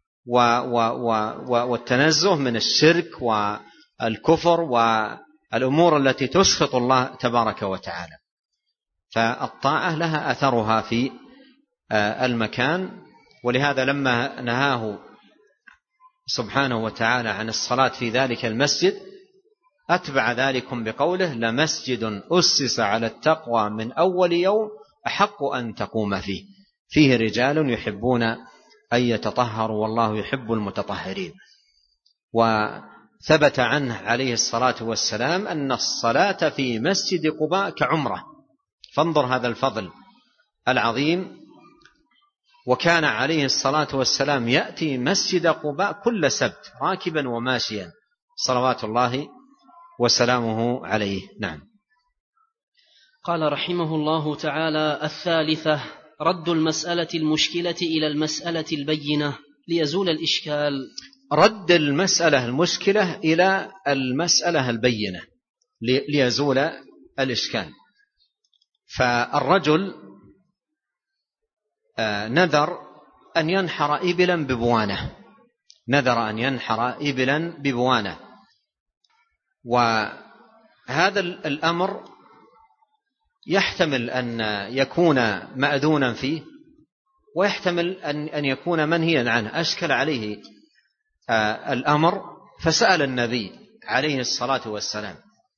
والتنزه من الشرك والكفر والأمور التي تسخط الله تبارك وتعالى. فالطاعة لها أثرها في المكان. ولهذا لما نهاه سبحانه وتعالى عن الصلاة في ذلك المسجد أتبع ذلكم بقوله لمسجد أسس على التقوى من أول يوم أحق أن تقوم فيه فيه رجال يحبون أن يتطهروا والله يحب المتطهرين. وثبت عنه عليه الصلاة والسلام أن الصلاة في مسجد قباء كعمرة، فانظر هذا الفضل العظيم. وكان عليه الصلاة والسلام يأتي مسجد قباء كل سبت راكبا وماشيا صلوات الله وسلامه عليه. نعم. قال رحمه الله تعالى الثالثة رد المسألة المشكلة إلى المسألة البينة ليزول الإشكال. رد المسألة المشكلة إلى المسألة البينة ليزول الإشكال. فالرجل نذر أن ينحر إبلا ببوانة، نذر أن ينحر إبلا ببوانة، وهذا الأمر يحتمل أن يكون مأذونا فيه ويحتمل أن يكون منهيا عنه. أشكل عليه الأمر فسأل النبي عليه الصلاة والسلام،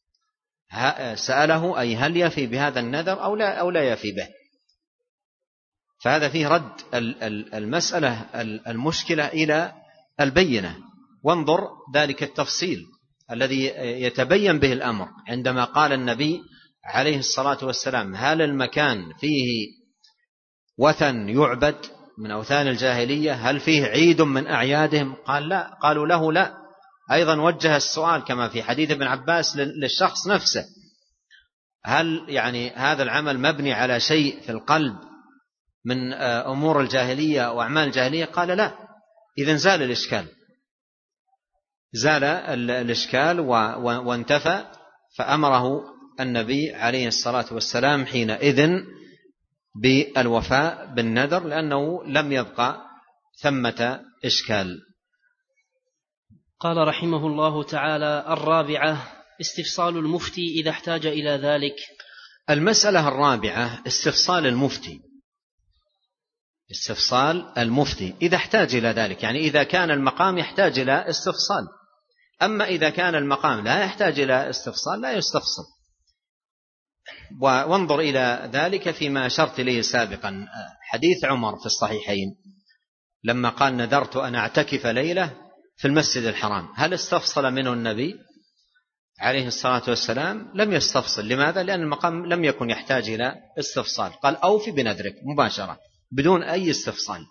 سأله أي هل يفي بهذا النذر أو لا, أو لا يفي به. فهذا فيه رد المسألة المشكلة إلى البينة. وانظر ذلك التفصيل الذي يتبين به الأمر عندما قال النبي عليه الصلاة والسلام هل المكان فيه وثن يعبد من أوثان الجاهلية؟ هل فيه عيد من أعيادهم؟ قال لا. قالوا له لا. أيضا وجه السؤال كما في حديث ابن عباس للشخص نفسه، هل يعني هذا العمل مبني على شيء في القلب من أمور الجاهلية وأعمال الجاهلية؟ قال لا. إذن زال الإشكال، زال الإشكال وانتفى. فأمره النبي عليه الصلاة والسلام حينئذ بالوفاء بالنذر لأنه لم يبقى ثمة إشكال. قال رحمه الله تعالى الرابعة استفصال المفتي إذا احتاج إلى ذلك. المسألة الرابعة استفصال المفتي، استفصال المفتي إذا احتاج إلى ذلك، يعني إذا كان المقام يحتاج إلى استفصال. أما إذا كان المقام لا يحتاج إلى استفصال لا يستفصل. وانظر إلى ذلك فيما أشرت إليه سابقا، حديث عمر في الصحيحين لما قال نذرت أن أعتكف ليلة في المسجد الحرام، هل استفصل منه النبي عليه الصلاة والسلام؟ لم يستفصل. لماذا؟ لأن المقام لم يكن يحتاج إلى استفصال، قال أوفي بنذرك مباشرة بدون أي استفصال.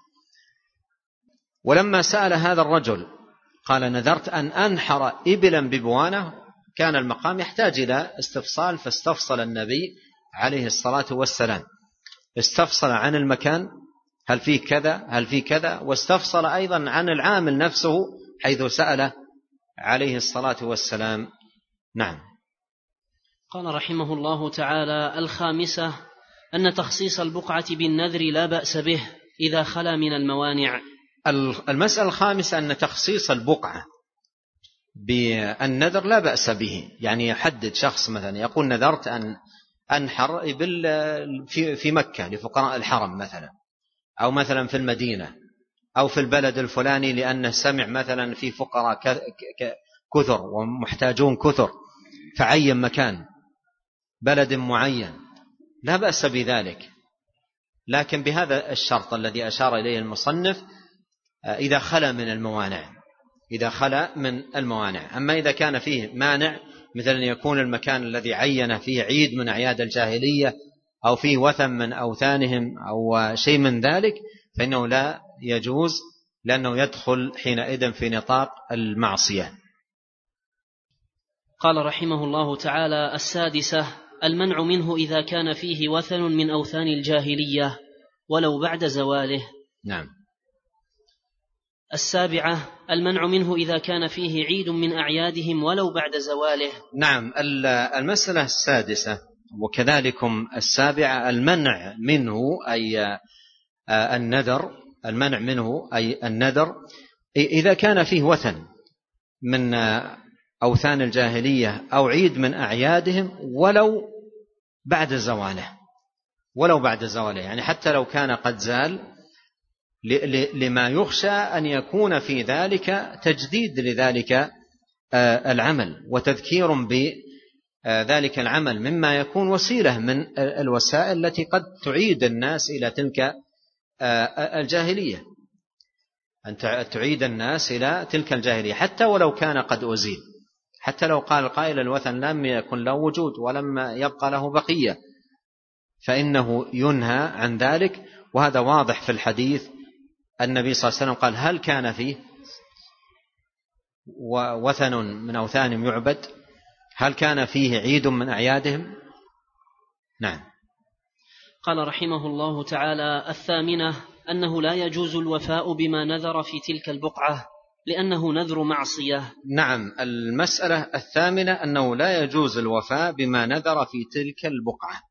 ولما سأل هذا الرجل قال نذرت أن أنحر إبلا ببوانة، كان المقام يحتاج إلى استفصال، فاستفصل النبي عليه الصلاة والسلام، استفصل عن المكان هل فيه كذا هل فيه كذا، واستفصل أيضا عن العامل نفسه حيث سأل عليه الصلاة والسلام. نعم. قال رحمه الله تعالى: الخامسة أن تخصيص البقعة بالنذر لا بأس به إذا خلا من الموانع. المسألة الخامسة أن تخصيص البقعة بالنذر لا بأس به، يعني يحدد شخص مثلا يقول نذرت أن أنحر في مكة لفقراء الحرم مثلا، أو مثلا في المدينة أو في البلد الفلاني لأنه سمع مثلا في فقراء كثر ومحتاجون كثر فعين مكان بلد معين، لا بأس بذلك، لكن بهذا الشرط الذي أشار إليه المصنف إذا خلا من الموانع، إذا خلا من الموانع. أما إذا كان فيه مانع مثل أن يكون المكان الذي عين فيه عيد من أعياد الجاهلية أو فيه وثن من أوثانهم أو شيء من ذلك فإنه لا يجوز، لأنه يدخل حينئذ في نطاق المعصية. قال رحمه الله تعالى: السادسة المنع منه إذا كان فيه وثن من أوثان الجاهلية ولو بعد زواله. نعم. السابعة المنع منه إذا كان فيه عيد من أعيادهم ولو بعد زواله. نعم. المسألة السادسة وكذلكم السابعة المنع منه أي النذر، المنع منه أي النذر إذا كان فيه وثن من أوثان الجاهلية أو عيد من أعيادهم ولو بعد زواله، ولو بعد زواله يعني حتى لو كان قد زال، لما يخشى أن يكون في ذلك تجديد لذلك العمل وتذكير بذلك العمل، مما يكون وسيلة من الوسائل التي قد تعيد الناس إلى تلك الجاهلية، أن تعيد الناس إلى تلك الجاهلية حتى ولو كان قد أزيل، حتى لو قال القائل الوثن لم يكن له وجود ولم يبقى له بقية فإنه ينهى عن ذلك. وهذا واضح في الحديث، النبي صلى الله عليه وسلم قال هل كان فيه وثن من أوثانهم يعبد، هل كان فيه عيد من أعيادهم؟ نعم. قال رحمه الله تعالى: الثامنة أنه لا يجوز الوفاء بما نذر في تلك البقعة لأنه نذر معصية. نعم. المسألة الثامنة أنه لا يجوز الوفاء بما نذر في تلك البقعة.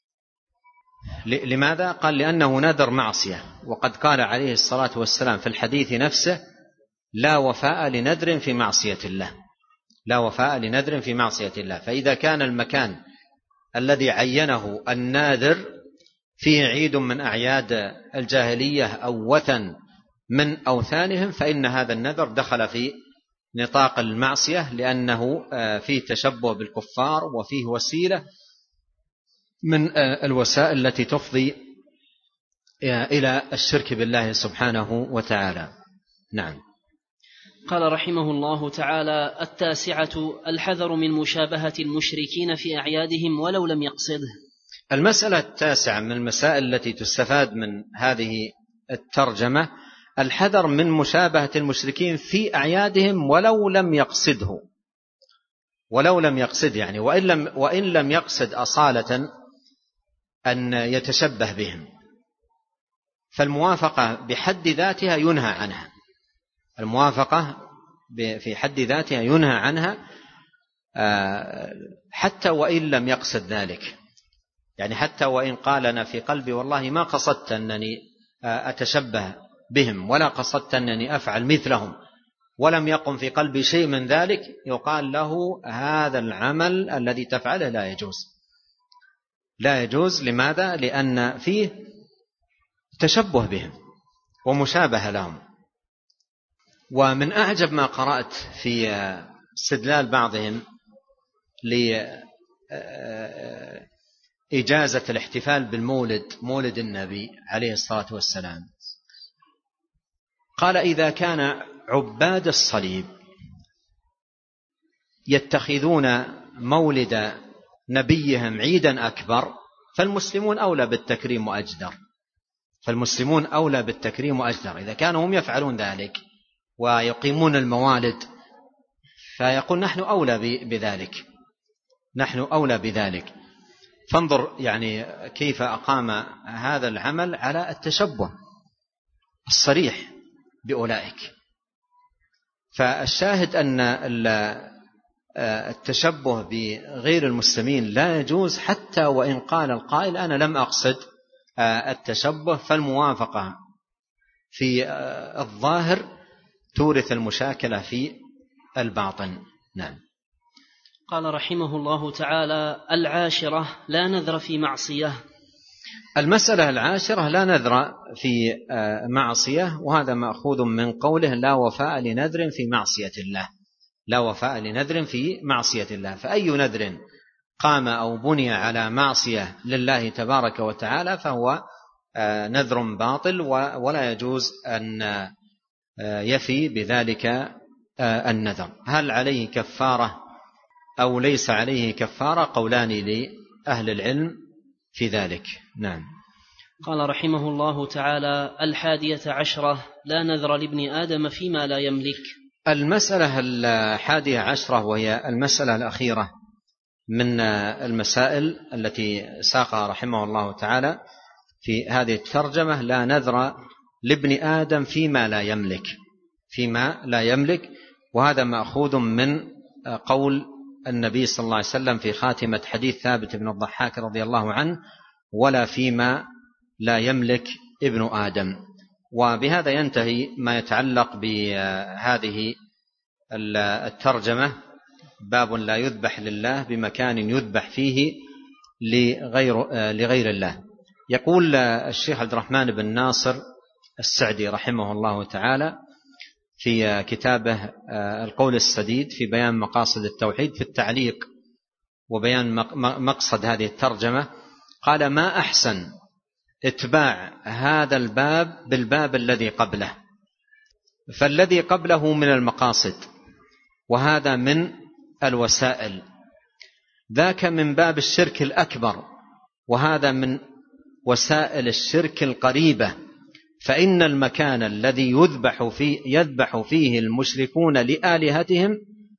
لماذا؟ قال لأنه نذر معصية، وقد قال عليه الصلاة والسلام في الحديث نفسه لا وفاء لنذر في معصية الله، لا وفاء لنذر في معصية الله. فإذا كان المكان الذي عينه الناذر فيه عيد من أعياد الجاهلية أو وثن من أوثانهم فإن هذا النذر دخل في نطاق المعصية، لأنه فيه تشبه بالكفار وفيه وسيلة من الوسائل التي تفضي إلى الشرك بالله سبحانه وتعالى. نعم. قال رحمه الله تعالى: التاسعة الحذر من مشابهة المشركين في أعيادهم ولو لم يقصده. المسألة التاسعة من المسائل التي تستفاد من هذه الترجمة الحذر من مشابهة المشركين في أعيادهم ولو لم يقصده، ولو لم يقصد يعني وإن لم, وإن لم يقصد أصالة أن يتشبه بهم، فالموافقة بحد ذاتها ينهى عنها، الموافقة في حد ذاتها ينهى عنها حتى وإن لم يقصد ذلك، يعني حتى وإن قال أنا في قلبي والله ما قصدت أنني أتشبه بهم ولا قصدت أنني أفعل مثلهم ولم يقم في قلبي شيء من ذلك، يقال له هذا العمل الذي تفعله لا يجوز، لا يجوز. لماذا؟ لأن فيه تشبه بهم ومشابهة لهم. ومن أعجب ما قرأت في استدلال بعضهم إجازة الاحتفال بالمولد، مولد النبي عليه الصلاة والسلام. قال: إذا كان عباد الصليب يتخذون مولد نبيهم عيدا أكبر فالمسلمون أولى بالتكريم وأجدر، فالمسلمون أولى بالتكريم وأجدر. إذا كانوا هم يفعلون ذلك ويقيمون الموالد فيقول نحن أولى بذلك، نحن أولى بذلك. فانظر يعني كيف أقام هذا العمل على التشبه الصريح بأولئك. فالشاهد أن التشبه بغير المسلمين لا يجوز، حتى وإن قال القائل أنا لم أقصد التشبه، فالموافقة في الظاهر تورث المشاكلة في الباطن. نعم. قال رحمه الله تعالى: العاشرة لا نذر في معصية. المسألة العاشرة لا نذر في معصية، وهذا مأخوذ من قوله لا وفاء لنذر في معصية الله، لا وفاء لنذر في معصية الله. فأي نذر قام أو بني على معصية لله تبارك وتعالى فهو نذر باطل، ولا يجوز أن يفي بذلك النذر. هل عليه كفارة أو ليس عليه كفارة؟ قولان لأهل العلم في ذلك. نعم. قال رحمه الله تعالى: الحادية عشرة لا نذر لابن آدم فيما لا يملك. المسألة الحادية عشرة وهي المسألة الأخيرة من المسائل التي ساقها رحمه الله تعالى في هذه الترجمة: لا نذر لابن آدم فيما لا يملك، فيما لا يملك. وهذا مأخوذ من قول النبي صلى الله عليه وسلم في خاتمة حديث ثابت بن الضحاك رضي الله عنه: ولا فيما لا يملك ابن آدم. وبهذا ينتهي ما يتعلق بهذه الترجمة. باب لا يذبح لله بمكان يذبح فيه لغير, لغير الله. يقول الشيخ عبد الرحمن بن ناصر السعدي رحمه الله تعالى في كتابه القول السديد في بيان مقاصد التوحيد في التعليق وبيان مقصد هذه الترجمة، قال: ما أحسن اتباع هذا الباب بالباب الذي قبله، فالذي قبله من المقاصد وهذا من الوسائل، ذاك من باب الشرك الأكبر وهذا من وسائل الشرك القريبة. فإن المكان الذي يذبح فيه, يذبح فيه المشركون لآلهتهم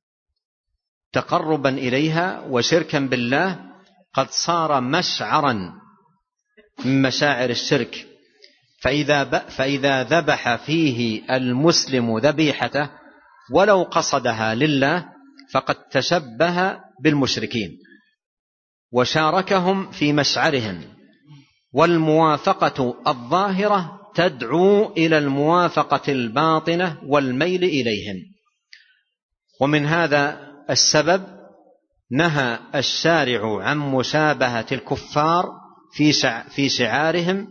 تقربا إليها وشركا بالله قد صار مشعرا من مشاعر الشرك، فإذا, فإذا ذبح فيه المسلم ذبيحته ولو قصدها لله فقد تشبه بالمشركين وشاركهم في مشعرهم، والموافقة الظاهرة تدعو إلى الموافقة الباطنة والميل إليهم. ومن هذا السبب نهى الشارع عن مشابهة الكفار في شعارهم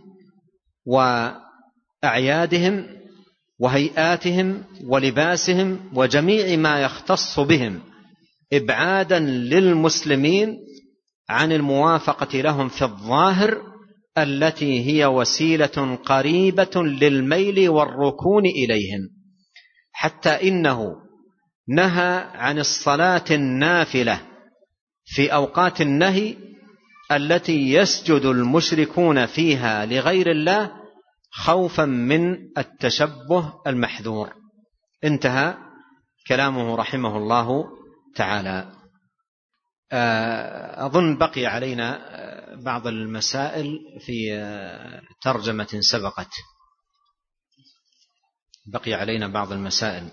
وأعيادهم وهيئاتهم ولباسهم وجميع ما يختص بهم، إبعادا للمسلمين عن الموافقة لهم في الظاهر التي هي وسيلة قريبة للميل والركون إليهم، حتى إنه نهى عن الصلاة النافلة في أوقات النهي التي يسجد المشركون فيها لغير الله خوفا من التشبه المحذور. انتهى كلامه رحمه الله تعالى. أظن بقي علينا بعض المسائل في ترجمة سبقت، بقي علينا بعض المسائل،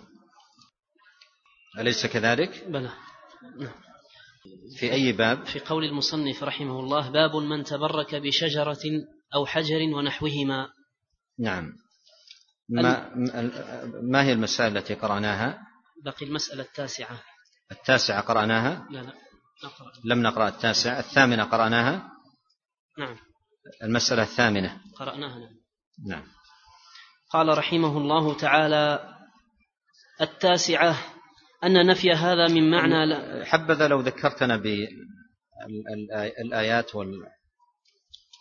أليس كذلك؟ بلى. في أي باب؟ في قول المصنف رحمه الله: باب من تبرك بشجرة أو حجر ونحوهما. نعم. ما, ما هي المسائل التي قرأناها؟ بقي المسألة التاسعة. التاسعة قرأناها؟ لا لا نقرأ. لم نقرأ التاسعة. الثامنة قرأناها؟ نعم. المسألة الثامنة قرأناها. نعم. نعم. قال رحمه الله تعالى: التاسعة أن نفي هذا من معنى لا. حبذا لو ذكرتنا بالآيات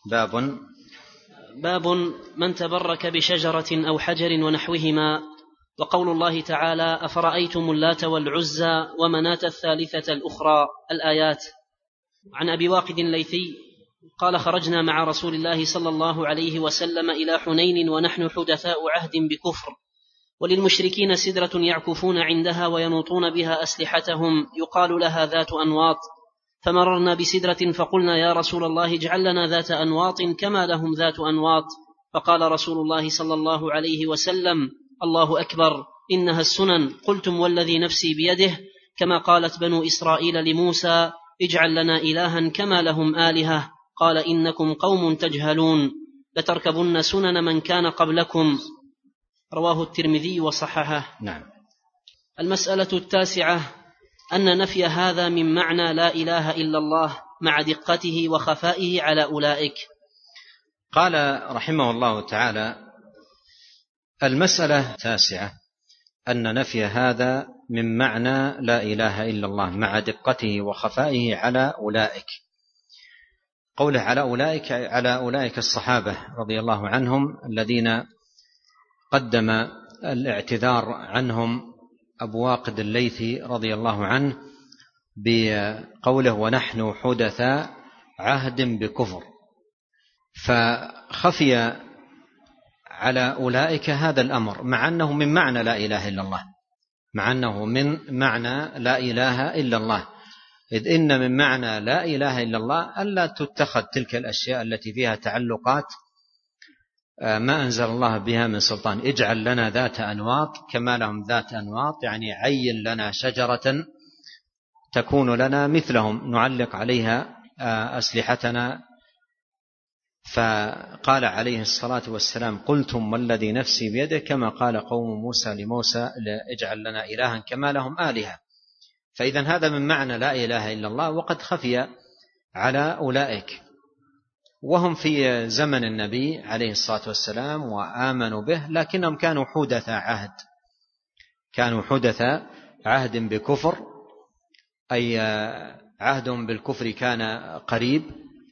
باب باب من تبرك بشجرة أو حجر ونحوهما. وقول الله تعالى: أفرأيتم اللات والعزى ومناة الثالثة الأخرى، الآيات. عن أبي واقد الليثي قال: خرجنا مع رسول الله صلى الله عليه وسلم إلى حنين ونحن حدثاء عهد بكفر، وللمشركين سدرة يعكفون عندها وينوطون بها أسلحتهم يقال لها ذات أنواط، فمررنا بسدرة فقلنا: يا رسول الله اجعل لنا ذات أنواط كما لهم ذات أنواط. فقال رسول الله صلى الله عليه وسلم: الله أكبر، إنها السنن. قلتم والذي نفسي بيده، كما قالت بنو إسرائيل لموسى: اجعل لنا إلها كما لهم آلهة. قال: إنكم قوم تجهلون، لتركبن سنن من كان قبلكم. رواه الترمذي وصححه. نعم. المسألة التاسعة أن نفي هذا من معنى لا إله إلا الله مع دقته وخفائه على أولئك. قال رحمه الله تعالى: المسألة التاسعة أن نفي هذا من معنى لا إله إلا الله مع دقته وخفائه على أولئك. قوله على أولئك على أولئك الصحابة رضي الله عنهم الذين قدم الاعتذار عنهم أبو واقد الليثي رضي الله عنه بقوله: ونحن حدثاء عهد بكفر، فخفي على أولئك هذا الأمر مع أنه من معنى لا إله إلا الله، مع أنه من معنى لا إله إلا الله، إذ إن من معنى لا إله إلا الله ألا تتخذ تلك الأشياء التي فيها تعلقات ما أنزل الله بها من سلطان. اجعل لنا ذات أنواط كما لهم ذات أنواط، يعني عين لنا شجرة تكون لنا مثلهم نعلق عليها أسلحتنا. فقال عليه الصلاة والسلام: قلتم والذي نفسي بيده، كما قال قوم موسى لموسى: اجعل لنا إلها كما لهم آلهة. فإذا هذا من معنى لا إله إلا الله، وقد خفي على أولئك، وهم في زمن النبي عليه الصلاة والسلام وآمنوا به، لكنهم كانوا حدث عهد، كانوا حدث عهد بكفر، أي عهدهم بالكفر كان قريب.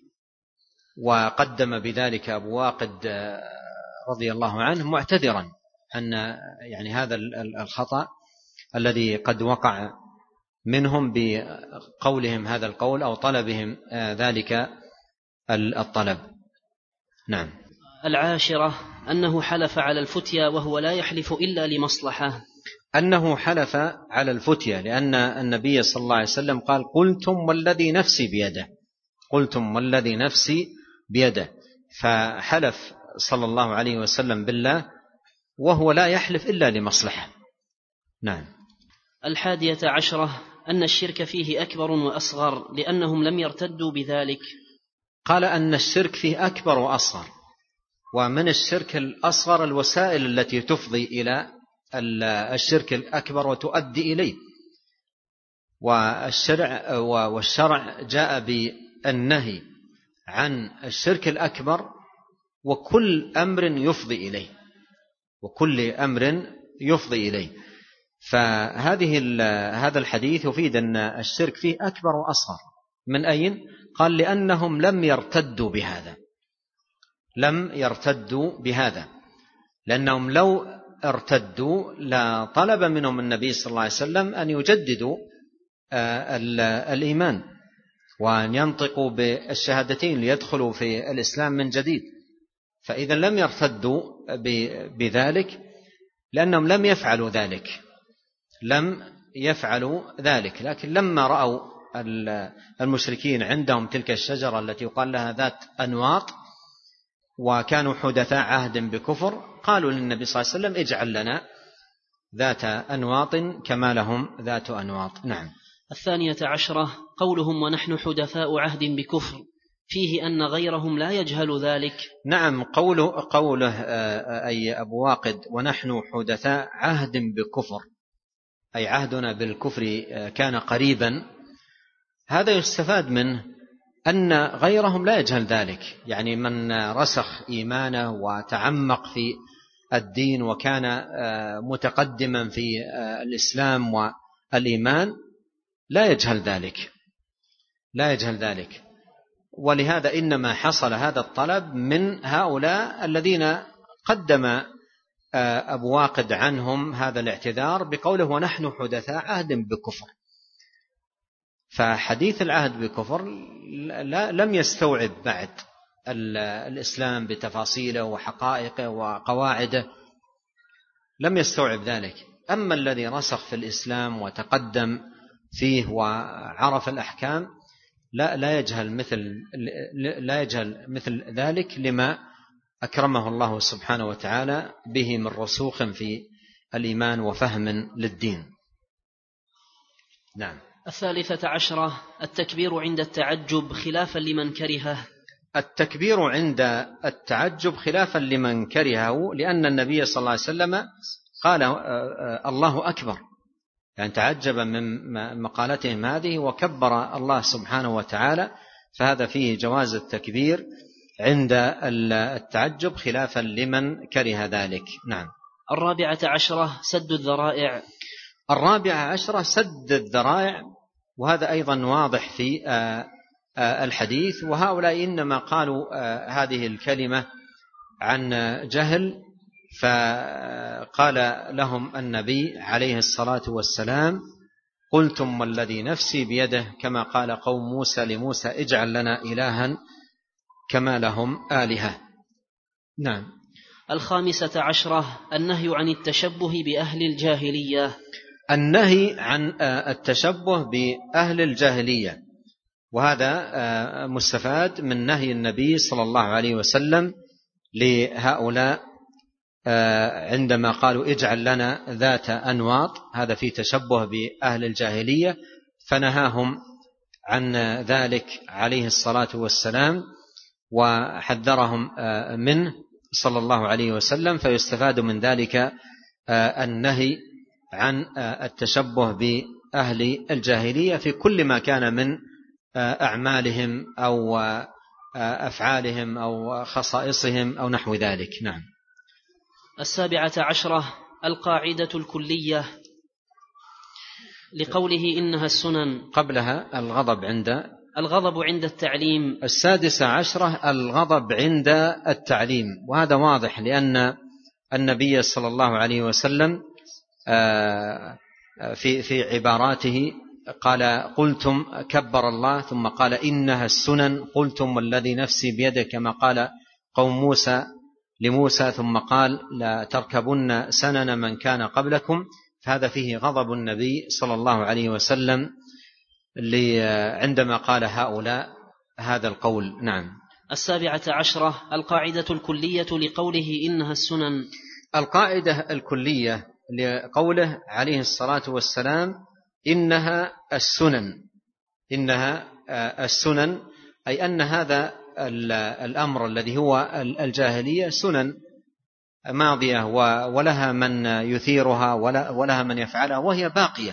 وقدم بذلك أبو واقد رضي الله عنه معتذرا أن يعني هذا الخطأ الذي قد وقع منهم بقولهم هذا القول أو طلبهم ذلك الطلب. نعم. العاشرة أنه حلف على الفتيا وهو لا يحلف إلا لمصلحة. أنه حلف على الفتيا لأن النبي صلى الله عليه وسلم قال: قلتم والذي نفسي بيده، قلتم والذي نفسي بيده، فحلف صلى الله عليه وسلم بالله وهو لا يحلف إلا لمصلحة. نعم. الحادية عشرة أن الشرك فيه أكبر وأصغر لأنهم لم يرتدوا بذلك. قال أن الشرك فيه أكبر وأصغر، ومن الشرك الأصغر الوسائل التي تفضي إلى الشرك الأكبر وتؤدي إليه، والشرع والشرع جاء بالنهي عن الشرك الأكبر وكل أمر يفضي إليه، وكل أمر يفضي إليه. فهذه هذا الحديث يفيد أن الشرك فيه أكبر وأصغر. من أين؟ قال: لأنهم لم يرتدوا بهذا، لم يرتدوا بهذا، لأنهم لو ارتدوا لطلب منهم النبي صلى الله عليه وسلم أن يجددوا الإيمان وأن ينطقوا بالشهادتين ليدخلوا في الإسلام من جديد. فإذا لم يرتدوا بذلك لأنهم لم يفعلوا ذلك، لم يفعلوا ذلك. لكن لما رأوا المشركين عندهم تلك الشجرة التي يقال لها ذات أنواط وكانوا حدثاء عهد بكفر، قالوا للنبي صلى الله عليه وسلم: اجعل لنا ذات أنواط كما لهم ذات أنواط. نعم. الثانية عشرة قولهم ونحن حدثاء عهد بكفر، فيه أن غيرهم لا يجهل ذلك. نعم. قوله, قوله أي أبو واقد ونحن حدثاء عهد بكفر، أي عهدنا بالكفر كان قريبا، هذا يستفاد منه أن غيرهم لا يجهل ذلك. يعني من رسخ إيمانه وتعمق في الدين وكان متقدما في الإسلام والإيمان لا يجهل ذلك، لا يجهل ذلك. ولهذا إنما حصل هذا الطلب من هؤلاء الذين قدم أبو واقد عنهم هذا الاعتذار بقوله ونحن حدثاء عهد بكفر. فحديث العهد بكفر لم يستوعب بعد الإسلام بتفاصيله وحقائقه وقواعده، لم يستوعب ذلك. أما الذي رسخ في الإسلام وتقدم فيه وعرف الأحكام لا لا يجهل مثل لا يجهل مثل ذلك لما أكرمه الله سبحانه وتعالى به من رسوخ في الإيمان وفهم للدين. نعم. الثالثة عشرة التكبير عند التعجب خلافا لمن كرهه. التكبير عند التعجب خلافا لمن كرهه، لأن النبي صلى الله عليه وسلم قال الله أكبر، يعني تعجب من مقالتهم هذه وكبر الله سبحانه وتعالى، فهذا فيه جواز التكبير عند التعجب خلافا لمن كره ذلك. نعم. الرابعة عشرة سد الذرائع. الرابعة عشرة سد الذرائع، وهذا أيضا واضح في الحديث، وهؤلاء إنما قالوا هذه الكلمة عن جهل، فقال لهم النبي عليه الصلاة والسلام قلتم والذي نفسي بيده كما قال قوم موسى لموسى اجعل لنا إلها كما لهم آلهة. نعم. الخامسة عشرة النهي عن التشبه بأهل الجاهلية. النهي عن التشبه بأهل الجاهلية، وهذا مستفاد من نهي النبي صلى الله عليه وسلم لهؤلاء عندما قالوا اجعل لنا ذات أنواط، هذا في تشبه بأهل الجاهلية، فنهاهم عن ذلك عليه الصلاة والسلام وحذرهم منه صلى الله عليه وسلم. فيستفاد من ذلك النهي عن التشبه بأهل الجاهلية في كل ما كان من أعمالهم أو أفعالهم أو خصائصهم أو نحو ذلك. نعم. السابعة عشرة القاعدة الكلية لقوله إنها السنن. قبلها الغضب عند الغضب عند التعليم. السادسة عشرة الغضب عند التعليم، وهذا واضح لأن النبي صلى الله عليه وسلم في في عباراته قال قلتم كبر الله ثم قال إنها السنن قلتم والذي نفسي بيده كما قال قوم موسى لموسى ثم قال لا تركبن سنن من كان قبلكم، فهذا فيه غضب النبي صلى الله عليه وسلم عندما قال هؤلاء هذا القول. نعم. السابعة عشرة القاعدة الكلية لقوله إنها السنن. القاعدة الكلية لقوله عليه الصلاة والسلام إنها السنن. إنها السنن أي أن هذا الأمر الذي هو الجاهلية سنن ماضية ولها من يثيرها ولها من يفعلها وهي باقية،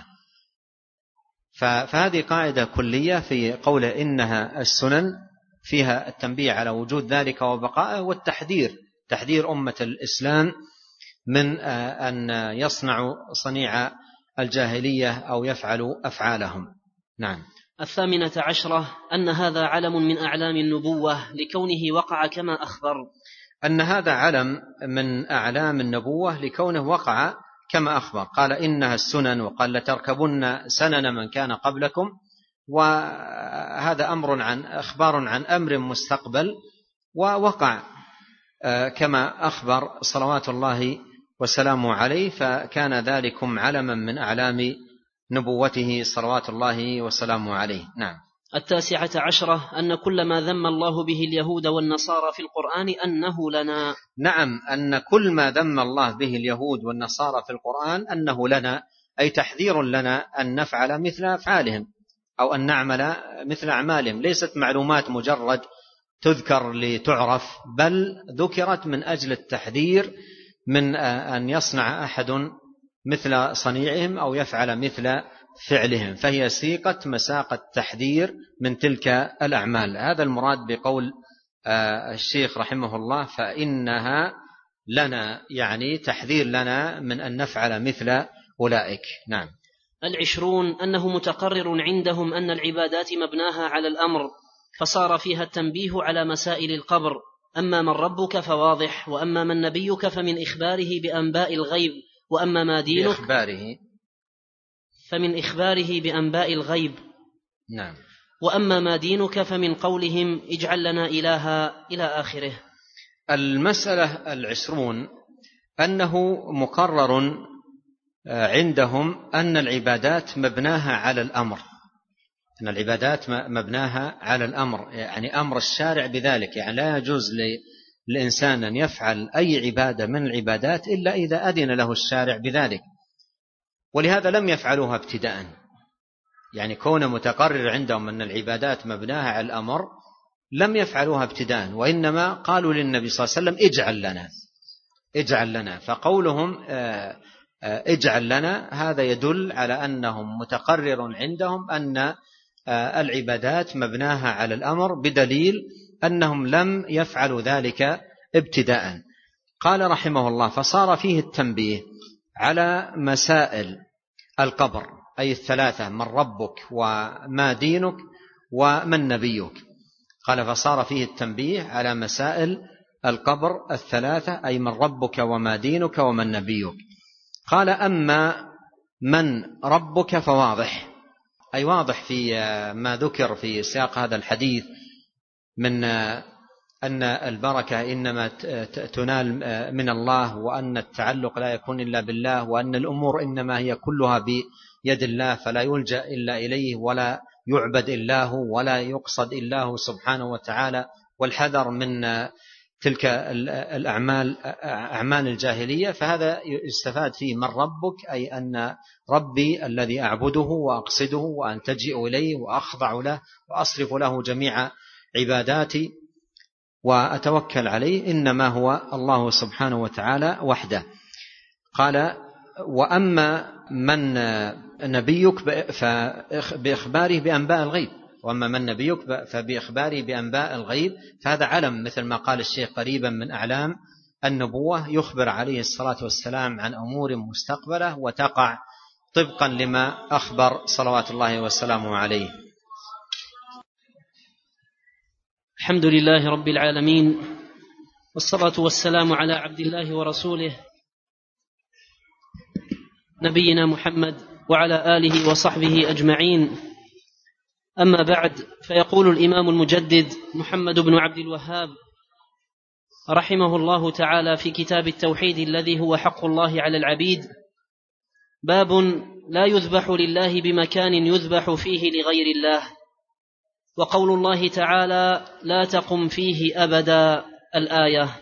فهذه قاعدة كلية في قوله إنها السنن، فيها التنبيه على وجود ذلك وبقائه والتحذير تحذير أمة الإسلام من أن يصنعوا صنيع الجاهلية أو يفعلوا أفعالهم. نعم. الثامنة عشرة أن هذا علم من أعلام النبوة لكونه وقع كما أخبر. أن هذا علم من أعلام النبوة لكونه وقع كما أخبر، قال إنها السنن وقال لتركبن سنن من كان قبلكم، وهذا أمر عن أخبار عن أمر مستقبل ووقع كما أخبر صلوات الله وسلامه عليه، فكان ذلكم علما من أعلام نبوته صلوات الله وسلامه عليه. نعم. التاسعة عشرة أن كل ما ذم الله به اليهود والنصارى في القرآن أنه لنا. نعم، أن كل ما ذم الله به اليهود والنصارى في القرآن أنه لنا، أي تحذير لنا أن نفعل مثل أفعالهم أو أن نعمل مثل أعمالهم، ليست معلومات مجرد تذكر لتعرف، بل ذكرت من أجل التحذير من أن يصنع أحد مثل صنيعهم أو يفعل مثل فعلهم، فهي سيقة مساق التحذير من تلك الأعمال. هذا المراد بقول الشيخ رحمه الله فإنها لنا، يعني تحذير لنا من أن نفعل مثل أولئك. نعم. العشرون أنه متقرر عندهم أن العبادات مبناها على الأمر، فصار فيها التنبيه على مسائل القبر: أما من ربك فواضح، وأما من نبيك فمن إخباره بأنباء الغيب، وأما ما دينك بإخباره فمن إخباره بأنباء الغيب. نعم. وأما ما دينك فمن قولهم اجعل لنا إلها إلى آخره. المسألة العشرون أنه مقرر عندهم أن العبادات مبناها على الأمر، أن العبادات مبناها على الأمر، يعني أمر الشارع بذلك، يعني لا يجوز للإنسان أن يفعل أي عبادة من العبادات إلا إذا أذن له الشارع بذلك، ولهذا لم يفعلوها ابتداء. يعني كون متقرر عندهم أن العبادات مبناها على الأمر لم يفعلوها ابتداء، وإنما قالوا للنبي صلى الله عليه وسلم اجعل لنا اجعل لنا. فقولهم اجعل لنا هذا يدل على أنهم متقرر عندهم أن العبادات مبناها على الأمر، بدليل أنهم لم يفعلوا ذلك ابتداء. قال رحمه الله: فصار فيه التنبيه على مسائل القبر، أي الثلاثة: من ربك وما دينك ومن نبيك. قال: فصار فيه التنبيه على مسائل القبر الثلاثة، أي من ربك وما دينك ومن نبيك. قال: أما من ربك فواضح، أي واضح في ما ذكر في سياق هذا الحديث من أن البركة إنما تنال من الله، وأن التعلق لا يكون إلا بالله، وأن الأمور إنما هي كلها بيد الله، فلا يلجأ إلا إليه، ولا يعبد إلا هو، ولا يقصد إلا هو سبحانه وتعالى، والحذر من تلك الأعمال أعمال الجاهلية. فهذا يستفاد فيه من ربك، أي أن ربي الذي أعبده وأقصده وألتجئ إليه وأخضع له وأصرف له جميع عباداتي وأتوكل عليه إنما هو الله سبحانه وتعالى وحده. قال: وأما من نبيك فبإخباره بأنباء الغيب، وأما من نبيك فبإخباره بأنباء الغيب، فهذا علم مثل ما قال الشيخ قريبا من أعلام النبوة، يخبر عليه الصلاة والسلام عن أمور مستقبلة وتقع طبقا لما أخبر صلوات الله وسلامه عليه. الحمد لله رب العالمين، والصلاة والسلام على عبد الله ورسوله نبينا محمد وعلى آله وصحبه أجمعين. أما بعد، فيقول الإمام المجدد محمد بن عبد الوهاب رحمه الله تعالى في كتاب التوحيد الذي هو حق الله على العبيد: باب لا يذبح لله بمكان يذبح فيه لغير الله. وقول الله تعالى: لا تقم فيه أبدا، الآية.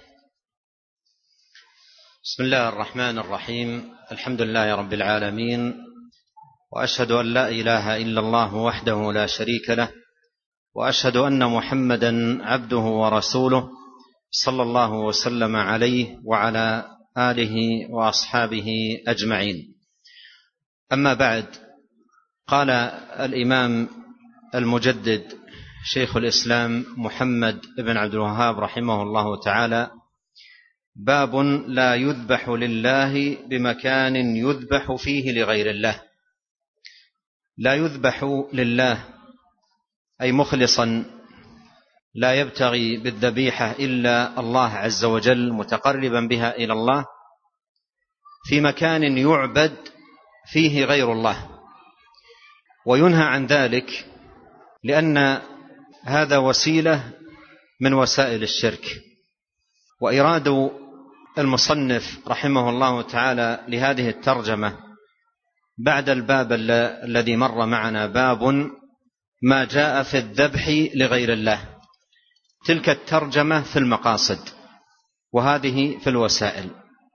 بسم الله الرحمن الرحيم. الحمد لله رب العالمين، وأشهد أن لا إله إلا الله وحده لا شريك له، وأشهد أن محمدا عبده ورسوله صلى الله وسلم عليه وعلى آله وأصحابه أجمعين. أما بعد، قال الإمام المجدد شيخ الإسلام محمد بن عبد الوهاب رحمه الله تعالى: باب لا يذبح لله بمكان يذبح فيه لغير الله. لا يذبح لله أي مخلصا، لا يبتغي بالذبيحة إلا الله عز وجل، متقربا بها إلى الله، في مكان يعبد فيه غير الله. وينهى عن ذلك لأن هذا وسيلة من وسائل الشرك. وإراد المصنف رحمه الله تعالى لهذه الترجمة بعد الباب الذي مر معنا باب ما جاء في الذبح لغير الله. تلك الترجمة في المقاصد، وهذه في الوسائل.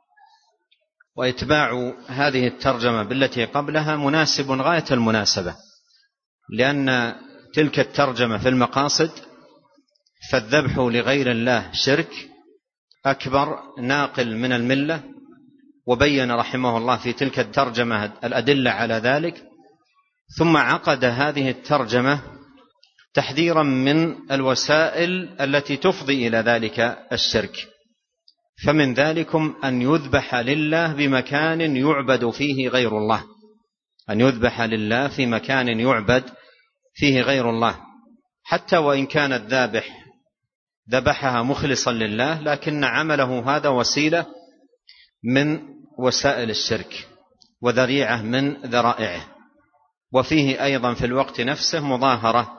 وإتباع هذه الترجمة بالتي قبلها مناسب غاية المناسبة، لأن تلك الترجمة في المقاصد فالذبح لغير الله شرك أكبر ناقل من الملة، وبين رحمه الله في تلك الترجمة الأدلة على ذلك. ثم عقد هذه الترجمة تحذيرا من الوسائل التي تفضي إلى ذلك الشرك. فمن ذلكم أن يذبح لله بمكان يعبد فيه غير الله، أن يذبح لله في مكان يعبد فيه غير الله. حتى وإن كان الذابح ذبحها مخلصا لله، لكن عمله هذا وسيلة من وسائل الشرك وذريعة من ذرائعه. وفيه أيضا في الوقت نفسه مظاهرة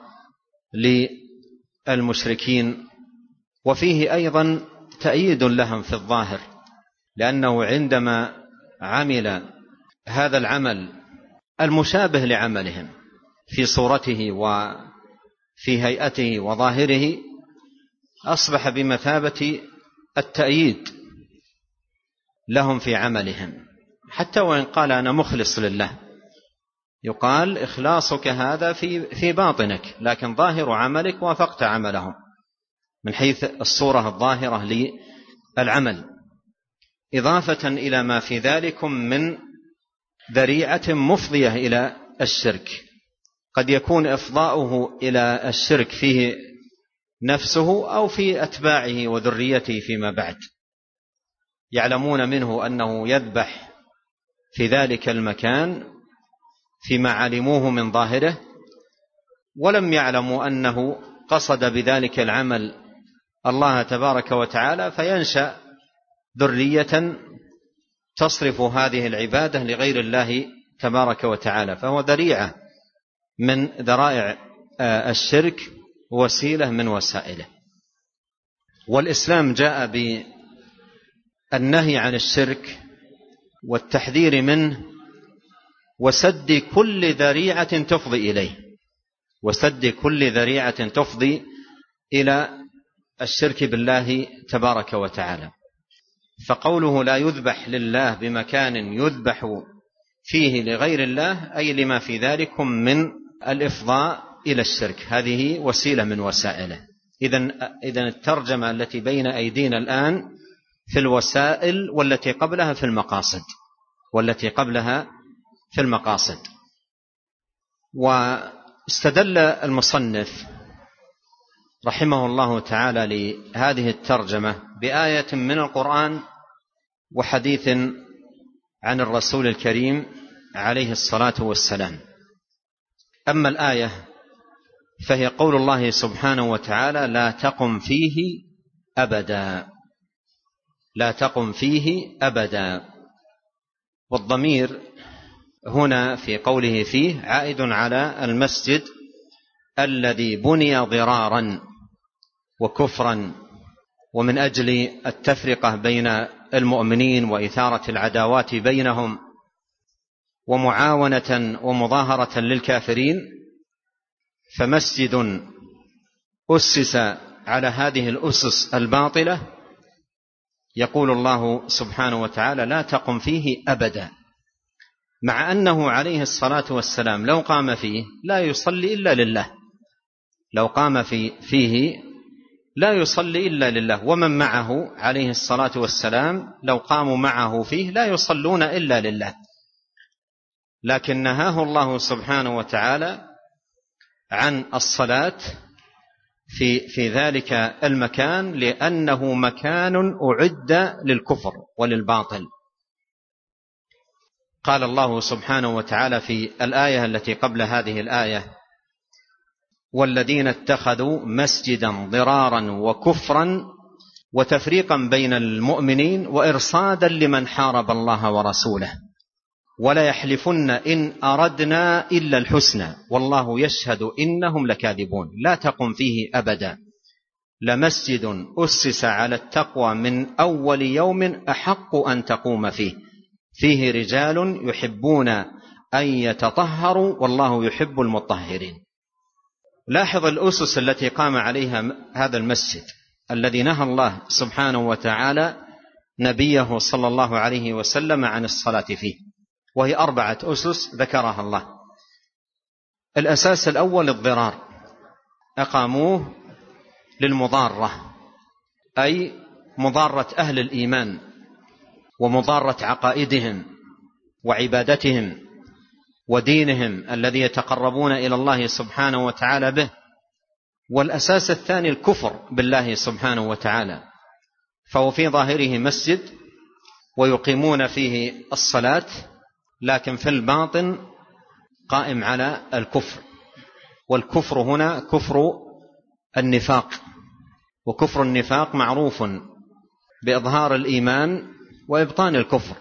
للمشركين، وفيه أيضا تأييد لهم في الظاهر، لأنه عندما عمل هذا العمل المشابه لعملهم في صورته وفي هيئته وظاهره أصبح بمثابة التأييد لهم في عملهم، حتى وإن قال أنا مخلص لله، يقال إخلاصك هذا في في باطنك، لكن ظاهر عملك وافقت عملهم من حيث الصورة الظاهرة للعمل، إضافة إلى ما في ذلكم من ذريعة مفضية إلى الشرك. قد يكون إفضاؤه إلى الشرك فيه نفسه أو في أتباعه وذريته فيما بعد، يعلمون منه أنه يذبح في ذلك المكان فيما علموه من ظاهره، ولم يعلموا أنه قصد بذلك العمل الله تبارك وتعالى، فينشأ ذرية تصرف هذه العبادة لغير الله تبارك وتعالى، فهو ذريعة من ذرائع الشرك، وسيلة من وسائله. والإسلام جاء بالنهي عن الشرك والتحذير منه وسد كل ذريعة تفضي إليه، وسد كل ذريعة تفضي إلى الشرك بالله تبارك وتعالى. فقوله لا يذبح لله بمكان يذبح فيه لغير الله أي لما في ذلكم من الإفضاء إلى الشرك، هذه وسيلة من وسائله. إذن إذن الترجمة التي بين أيدينا الآن في الوسائل، والتي قبلها في المقاصد، والتي قبلها في المقاصد. واستدل المصنف رحمه الله تعالى لهذه الترجمة بآية من القرآن وحديث عن الرسول الكريم عليه الصلاة والسلام. أما الآية فهي قول الله سبحانه وتعالى لا تقم فيه أبدا، لا تقم فيه أبدا. والضمير هنا في قوله فيه عائد على المسجد الذي بني ضرارا وكفرا ومن أجل التفرقة بين المؤمنين وإثارة العداوات بينهم ومعاونة ومظاهرة للكافرين، فمسجد أسس على هذه الأسس الباطلة يقول الله سبحانه وتعالى لا تقم فيه أبدا، مع أنه عليه الصلاة والسلام لو قام فيه لا يصلي إلا لله، لو قام في فيه لا يصلي إلا لله، ومن معه عليه الصلاة والسلام لو قاموا معه فيه لا يصلون إلا لله، لكن نهاه الله سبحانه وتعالى عن الصلاة في في ذلك المكان لأنه مكان أعد للكفر وللباطل. قال الله سبحانه وتعالى في الآية التي قبل هذه الآية والذين اتخذوا مسجدا ضرارا وكفرا وتفريقا بين المؤمنين وإرصادا لمن حارب الله ورسوله ولا يحلفن إن أردنا إلا الحسنى والله يشهد إنهم لكاذبون. لا تقم فيه أبدا، لمسجد أسس على التقوى من أول يوم أحق أن تقوم فيه فيه رجال يحبون أن يتطهروا والله يحب المطهرين. لاحظ الأسس التي قام عليها هذا المسجد الذي نهى الله سبحانه وتعالى نبيه صلى الله عليه وسلم عن الصلاة فيه، وهي أربعة أسس ذكرها الله. الأساس الأول الضرار، أقاموه للمضارة، أي مضارة أهل الإيمان ومضارة عقائدهم وعبادتهم ودينهم الذي يتقربون إلى الله سبحانه وتعالى به. والأساس الثاني الكفر بالله سبحانه وتعالى، فهو في ظاهره مسجد ويقيمون فيه الصلاة، لكن في الباطن قائم على الكفر، والكفر هنا كفر النفاق. وكفر النفاق معروف بإظهار الإيمان وإبطان الكفر،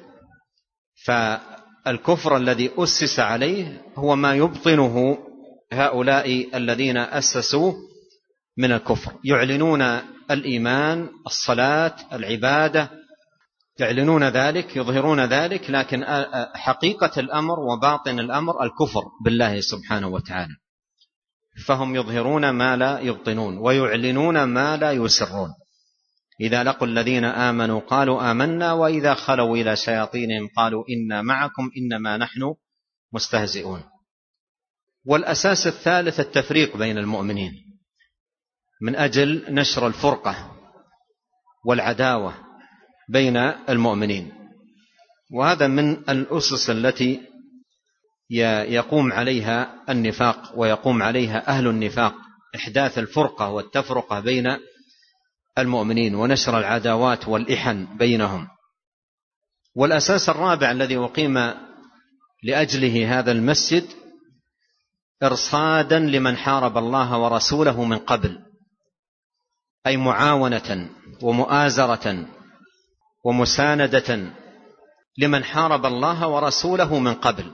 فالكفر الذي أسس عليه هو ما يبطنه هؤلاء الذين أسسوا من الكفر، يعلنون الإيمان، الصلاة، العبادة، يعلنون ذلك، يظهرون ذلك، لكن حقيقة الأمر وباطن الأمر الكفر بالله سبحانه وتعالى. فهم يظهرون ما لا يبطنون ويعلنون ما لا يسرون. إذا لقوا الذين آمنوا قالوا آمنا وإذا خلوا إلى شياطينهم قالوا إنا معكم إنما نحن مستهزئون. والأساس الثالث التفريق بين المؤمنين من أجل نشر الفرقة والعداوة بين المؤمنين، وهذا من الأسس التي يقوم عليها النفاق ويقوم عليها أهل النفاق، إحداث الفرقة والتفرقة بين المؤمنين ونشر العداوات والإحن بينهم. والأساس الرابع الذي أقيم لأجله هذا المسجد إرصادا لمن حارب الله ورسوله من قبل، أي معاونة ومؤازرة ومساندة لمن حارب الله ورسوله من قبل.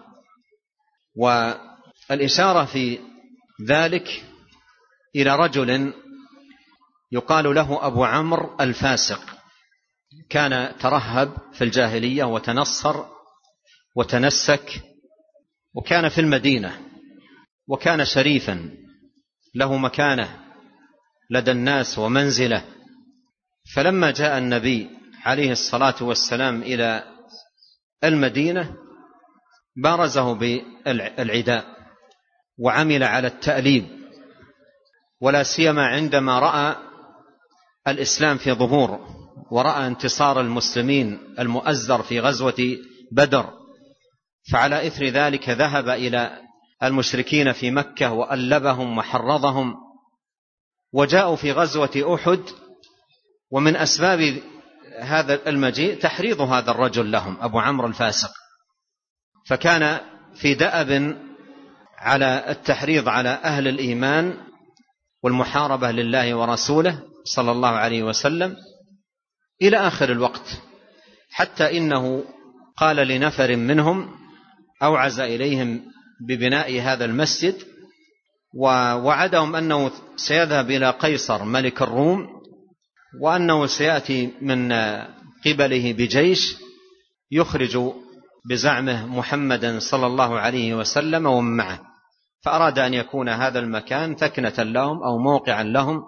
والإشارة في ذلك إلى رجل يقال له أبو عمرو الفاسق، كان ترهب في الجاهلية وتنصر وتنسك، وكان في المدينة، وكان شريفا له مكانة لدى الناس ومنزلة. فلما جاء النبي عليه الصلاة والسلام إلى المدينة بارزه بالعداء وعمل على التأليب، ولا سيما عندما رأى الإسلام في ظهور ورأى انتصار المسلمين المؤزر في غزوة بدر. فعلى إثر ذلك ذهب إلى المشركين في مكة وألبهم وحرضهم، وجاءوا في غزوة أحد، ومن أسباب هذا المجيء تحريض هذا الرجل لهم أبو عمرو الفاسق، فكان في دأب على التحريض على أهل الإيمان والمحاربة لله ورسوله صلى الله عليه وسلم إلى آخر الوقت، حتى إنه قال لنفر منهم أوعز إليهم ببناء هذا المسجد، ووعدهم أنه سيذهب إلى قيصر ملك الروم، وأنه سيأتي من قبله بجيش يخرج بزعمه محمدا صلى الله عليه وسلم ومن معه. فأراد أن يكون هذا المكان ثكنة لهم أو موقعا لهم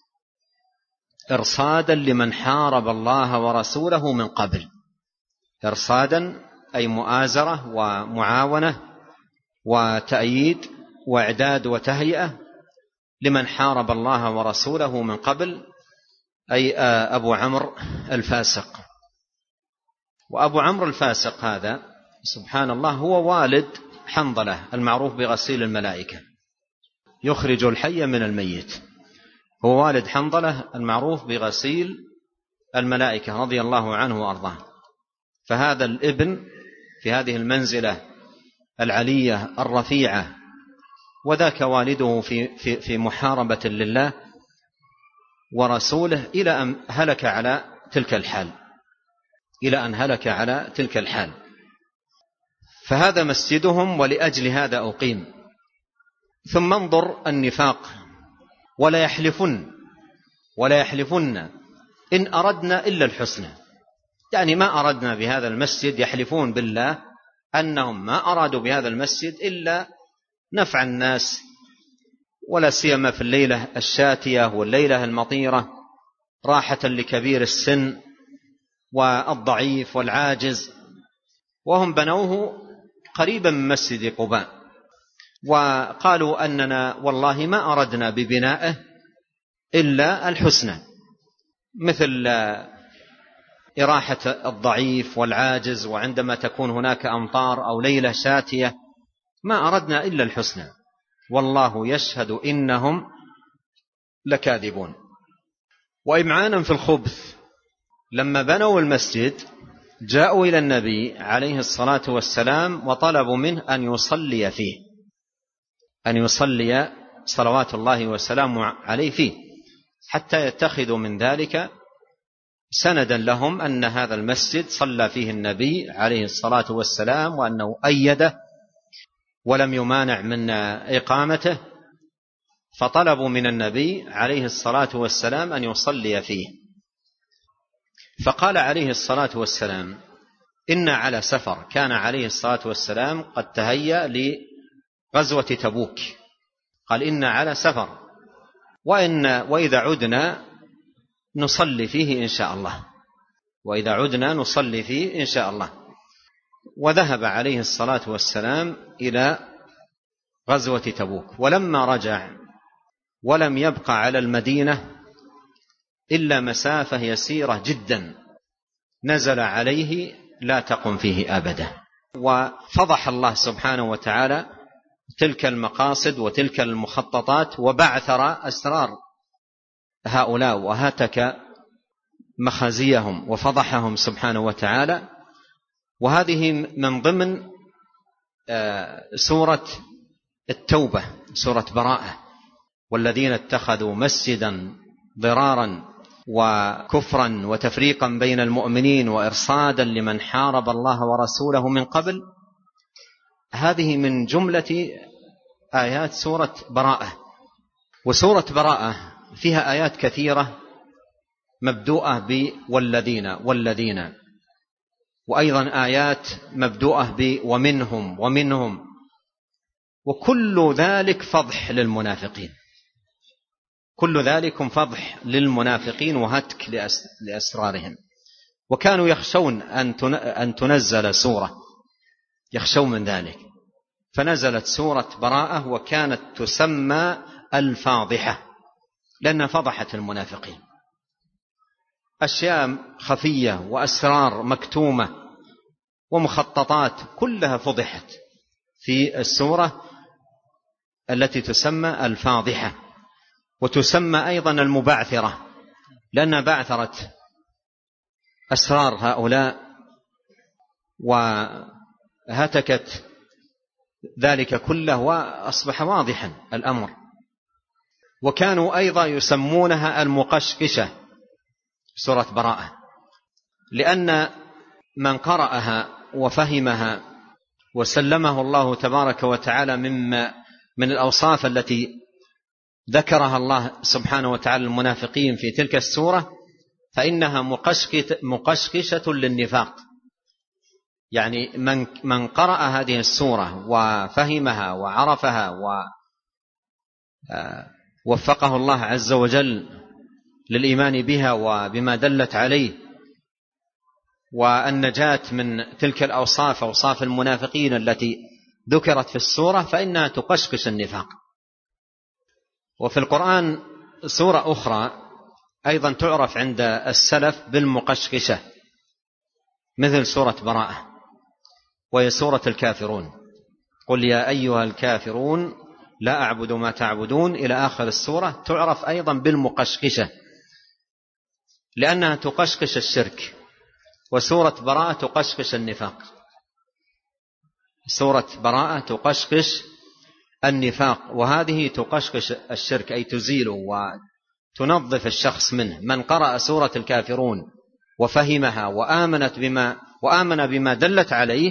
إرصادا لمن حارب الله ورسوله من قبل. إرصادا أي مؤازرة ومعاونة وتأييد وإعداد وتهيئة لمن حارب الله ورسوله من قبل، أي أبو عمرو الفاسق. وأبو عمرو الفاسق هذا سبحان الله هو والد حنظلة المعروف بغسيل الملائكة، يخرج الحي من الميت، هو والد حنظلة المعروف بغسيل الملائكة رضي الله عنه وأرضاه. فهذا الابن في هذه المنزلة العلية الرفيعة، وذاك والده في, في, في محاربة لله ورسوله إلى أن هلك على تلك الحال إلى أن هلك على تلك الحال. فهذا مسجدهم ولأجل هذا أقيم. ثم انظر النفاق، ولا يحلفن ولا يحلفن إن أردنا إلا الحسنى، يعني ما أردنا بهذا المسجد، يحلفون بالله أنهم ما أرادوا بهذا المسجد إلا نفع الناس، ولا سيما في الليلة الشاتية والليلة المطيرة، راحة لكبير السن والضعيف والعاجز. وهم بنوه قريبا من مسجد قباء، وقالوا أننا والله ما أردنا ببنائه إلا الحسنى، مثل إراحة الضعيف والعاجز، وعندما تكون هناك أمطار أو ليلة شاتية ما أردنا إلا الحسنى، والله يشهد إنهم لكاذبون. وإمعانا في الخبث، لما بنوا المسجد جاءوا إلى النبي عليه الصلاة والسلام وطلبوا منه أن يصلي فيه، أن يصلي صلوات الله وسلامه عليه فيه، حتى يتخذوا من ذلك سندا لهم أن هذا المسجد صلى فيه النبي عليه الصلاة والسلام، وأنه أيده ولم يمانع من إقامته، فطلبوا من النبي عليه الصلاة والسلام أن يصلي فيه. فقال عليه الصلاة والسلام: إن على سفر. كان عليه الصلاة والسلام قد تهيأ لغزوة تبوك، قال: إن على سفر، وإن وإذا عدنا نصلي فيه إن شاء الله، وإذا عدنا نصلي فيه إن شاء الله. وذهب عليه الصلاة والسلام إلى غزوة تبوك، ولما رجع ولم يبق على المدينة إلا مسافة يسيرة جدا، نزل عليه: لا تقم فيه أبدا. وفضح الله سبحانه وتعالى تلك المقاصد وتلك المخططات، وبعثر أسرار هؤلاء وهتك مخازيهم وفضحهم سبحانه وتعالى. وهذه من ضمن سورة التوبة، سورة براءة: والذين اتخذوا مسجدا ضرارا وكفرا وتفريقا بين المؤمنين وإرصادا لمن حارب الله ورسوله من قبل. هذه من جملة آيات سورة براءة. وسورة براءة فيها آيات كثيرة مبدوءة بوالذين والذين، وأيضا آيات مبدوءة بومنهم ومنهم، وكل ذلك فضح للمنافقين، كل ذلك فضح للمنافقين وهتك لأسرارهم. وكانوا يخشون أن تنزل سورة، يخشون من ذلك، فنزلت سورة براءة، وكانت تسمى الفاضحة لأنها فضحت المنافقين. أشياء خفية وأسرار مكتومة ومخططات كلها فضحت في السورة التي تسمى الفاضحة. وتسمى أيضا المبعثرة، لأنها بعثرت أسرار هؤلاء وهتكت ذلك كله، وأصبح واضحا الأمر. وكانوا أيضا يسمونها المقشقشة، سورة براءة، لأن من قرأها وفهمها وسلمه الله تبارك وتعالى مما من الأوصاف التي ذكرها الله سبحانه وتعالى المنافقين في تلك السورة، فإنها مقشقشة للنفاق. يعني من من قرأ هذه السورة وفهمها وعرفها ووفقه الله عز وجل للإيمان بها وبما دلت عليه، والنجاة من تلك الأوصاف، أوصاف المنافقين التي ذكرت في السورة، فإنها تقشقش النفاق. وفي القرآن سورة أخرى أيضا تعرف عند السلف بالمقشقشة مثل سورة براءة، وهي سورة الكافرون: قل يا أيها الكافرون لا أعبد ما تعبدون، إلى آخر السورة. تعرف أيضا بالمقشقشة لأنها تقشقش الشرك، وسورة براءة تقشقش النفاق. سورة براءة تقشقش النفاق، وهذه تقشقش الشرك، أي تزيله وتنظف الشخص منه. من قرأ سورة الكافرون وفهمها وآمنت بما وآمن بما دلت عليه،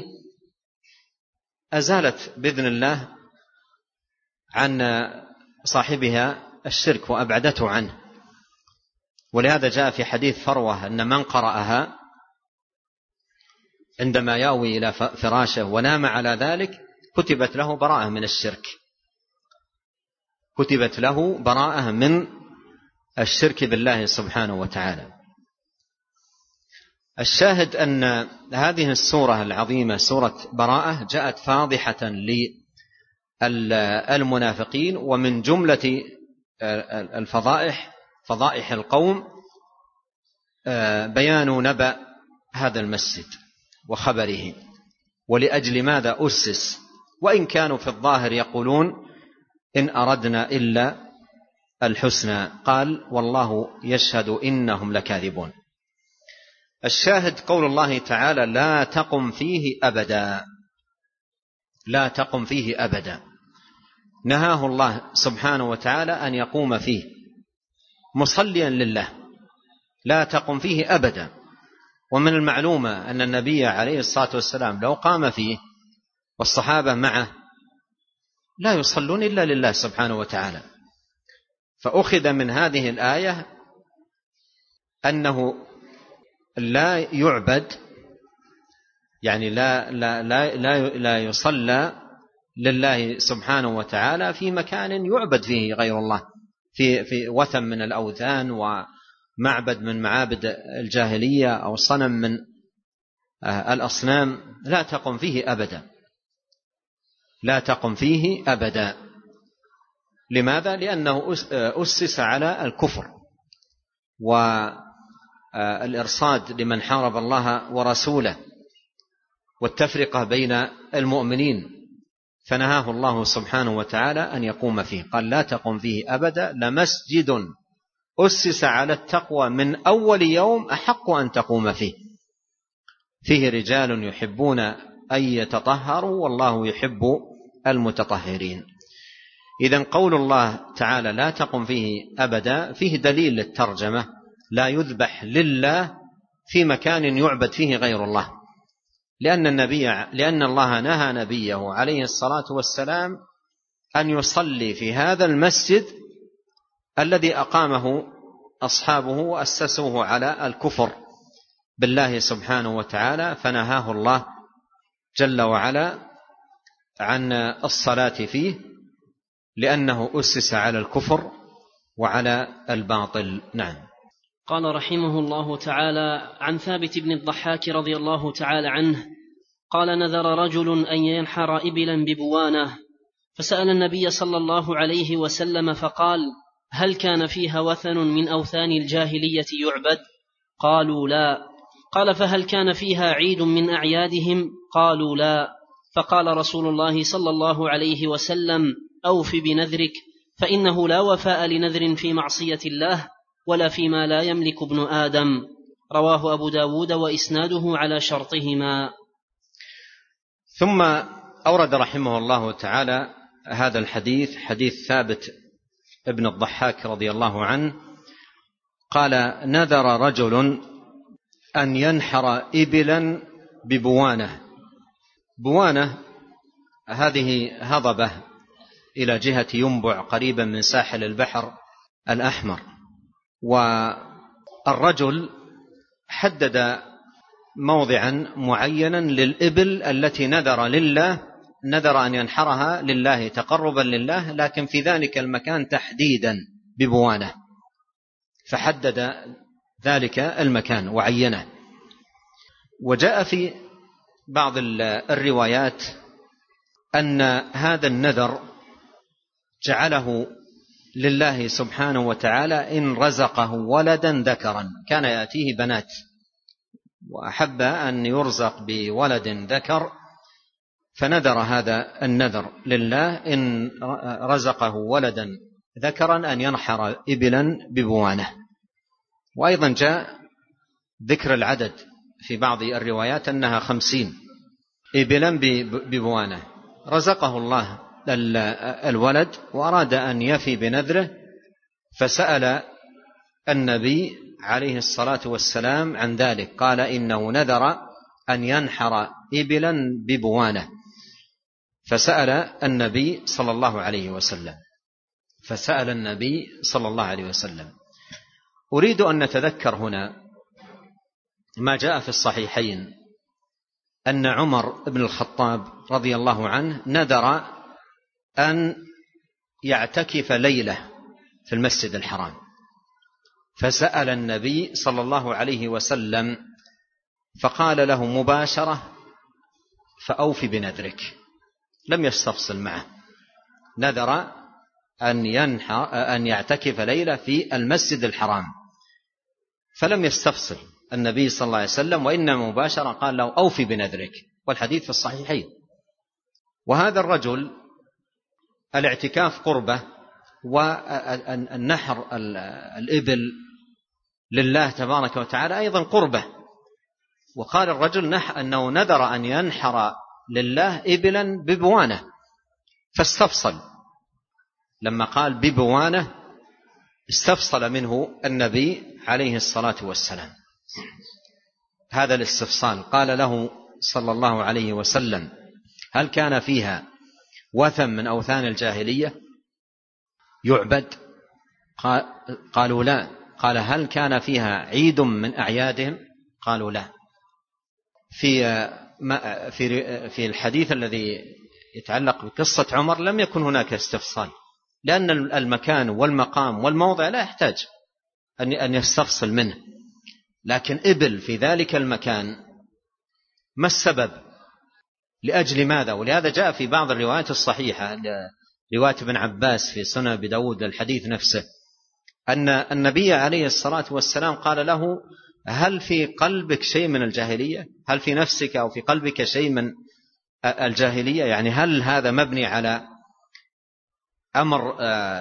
أزالت بإذن الله عن صاحبها الشرك وأبعدته عنه. ولهذا جاء في حديث فروة أن من قرأها عندما يأوي إلى فراشه ونام على ذلك كتبت له براءة من الشرك، كتبت له براءة من الشرك بالله سبحانه وتعالى. الشاهد أن هذه السورة العظيمة سورة براءة جاءت فاضحة للمنافقين، ومن جملة الفضائح فضائح القوم بيان نبأ هذا المسجد وخبره، ولأجل ماذا أسس، وإن كانوا في الظاهر يقولون إن أردنا إلا الحسنى، قال والله يشهد إنهم لكاذبون. الشاهد قول الله تعالى: لا تقم فيه أبدا، لا تقم فيه أبدا. نهاه الله سبحانه وتعالى أن يقوم فيه، مصليا لله لا تقم فيه أبدا. ومن المعلومة أن النبي عليه الصلاة والسلام لو قام فيه والصحابة معه لا يصلون إلا لله سبحانه وتعالى. فأخذ من هذه الآية أنه لا يعبد، يعني لا, لا, لا, لا, لا يصلى لله سبحانه وتعالى في مكان يعبد فيه غير الله، في, في وثن من الأوثان ومعبد من معابد الجاهلية أو صنم من الأصنام، لا تقم فيه أبدا، لا تقم فيه أبدا. لماذا؟ لأنه أسس على الكفر والإرصاد لمن حارب الله ورسوله والتفرقة بين المؤمنين، فنهاه الله سبحانه وتعالى أن يقوم فيه. قال لا تقم فيه أبدا لمسجد أسس على التقوى من أول يوم أحق أن تقوم فيه، فيه رجال يحبون أن يتطهروا والله يحب المتطهرين. إذن قول الله تعالى لا تقم فيه أبدا فيه دليل للترجمة، لا يذبح لله في مكان يعبد فيه غير الله، لأن النبي لأن الله نهى نبيه عليه الصلاة والسلام أن يصلي في هذا المسجد الذي أقامه أصحابه وأسسوه على الكفر بالله سبحانه وتعالى، فنهاه الله جل وعلا عن الصلاة فيه لأنه أسس على الكفر وعلى الباطل. نعم. قال رحمه الله تعالى عن ثابت بن الضحاك رضي الله تعالى عنه قال نذر رجل أن ينحر إبلا ببوانه، فسأل النبي صلى الله عليه وسلم فقال هل كان فيها وثن من أوثان الجاهلية يعبد؟ قالوا لا. قال فهل كان فيها عيد من أعيادهم؟ قالوا لا. فقال رسول الله صلى الله عليه وسلم أوف بنذرك، فإنه لا وفاء لنذر في معصية الله ولا فيما لا يملك ابن آدم. رواه أبو داود وإسناده على شرطهما. ثم أورد رحمه الله تعالى هذا الحديث، حديث ثابت ابن الضحاك رضي الله عنه قال نذر رجل أن ينحر إبلا ببوانه. بوانه هذه هضبة إلى جهة ينبع قريبا من ساحل البحر الأحمر، والرجل حدد موضعا معينا للإبل التي نذر لله، نذر أن ينحرها لله تقربا لله، لكن في ذلك المكان تحديدا ببوانه، فحدد ذلك المكان وعينه. وجاء في بعض الروايات أن هذا النذر جعله لله سبحانه وتعالى إن رزقه ولدا ذكرا، كان يأتيه بنات وأحب أن يرزق بولد ذكر، فنذر هذا النذر لله إن رزقه ولدا ذكرا أن ينحر إبلا ببوانه. وأيضا جاء ذكر العدد في بعض الروايات أنها خمسين إبلا ببوانه. رزقه الله الولد وأراد أن يفي بنذره، فسأل النبي عليه الصلاة والسلام عن ذلك، قال إنه نذر أن ينحر إبلا ببوانه، فسأل النبي صلى الله عليه وسلم فسأل النبي صلى الله عليه وسلم. أريد أن نتذكر هنا ما جاء في الصحيحين أن عمر بن الخطاب رضي الله عنه نذر أن يعتكف ليلة في المسجد الحرام، فسأل النبي صلى الله عليه وسلم فقال له مباشرة فأوف بنذرك، لم يستفصل معه، نذر أن ينحر أن يعتكف ليلة في المسجد الحرام فلم يستفصل النبي صلى الله عليه وسلم، وإنما مباشرة قال له أوف بنذرك، والحديث في الصحيحين. وهذا الرجل الاعتكاف قربة، والنحر الإبل لله تبارك وتعالى أيضا قربة. وقال الرجل نح أنه نذر أن ينحر لله إبلا ببوانه، فاستفصل لما قال ببوانه استفصل منه النبي عليه الصلاة والسلام. هذا الاستفصال قال له صلى الله عليه وسلم: هل كان فيها وثن من أوثان الجاهلية يعبد؟ قالوا لا. قال: هل كان فيها عيد من أعيادهم؟ قالوا لا. في في في الحديث الذي يتعلق بقصة عمر لم يكن هناك استفصال، لأن المكان والمقام والموضع لا يحتاج أن يستفصل منه. لكن إبل في ذلك المكان ما السبب؟ لأجل ماذا؟ ولهذا جاء في بعض الروايات الصحيحة، رواية ابن عباس في سنن أبي داود الحديث نفسه، أن النبي عليه الصلاة والسلام قال له: هل في قلبك شيء من الجاهلية؟ هل في نفسك أو في قلبك شيء من الجاهلية؟ يعني هل هذا مبني على أمر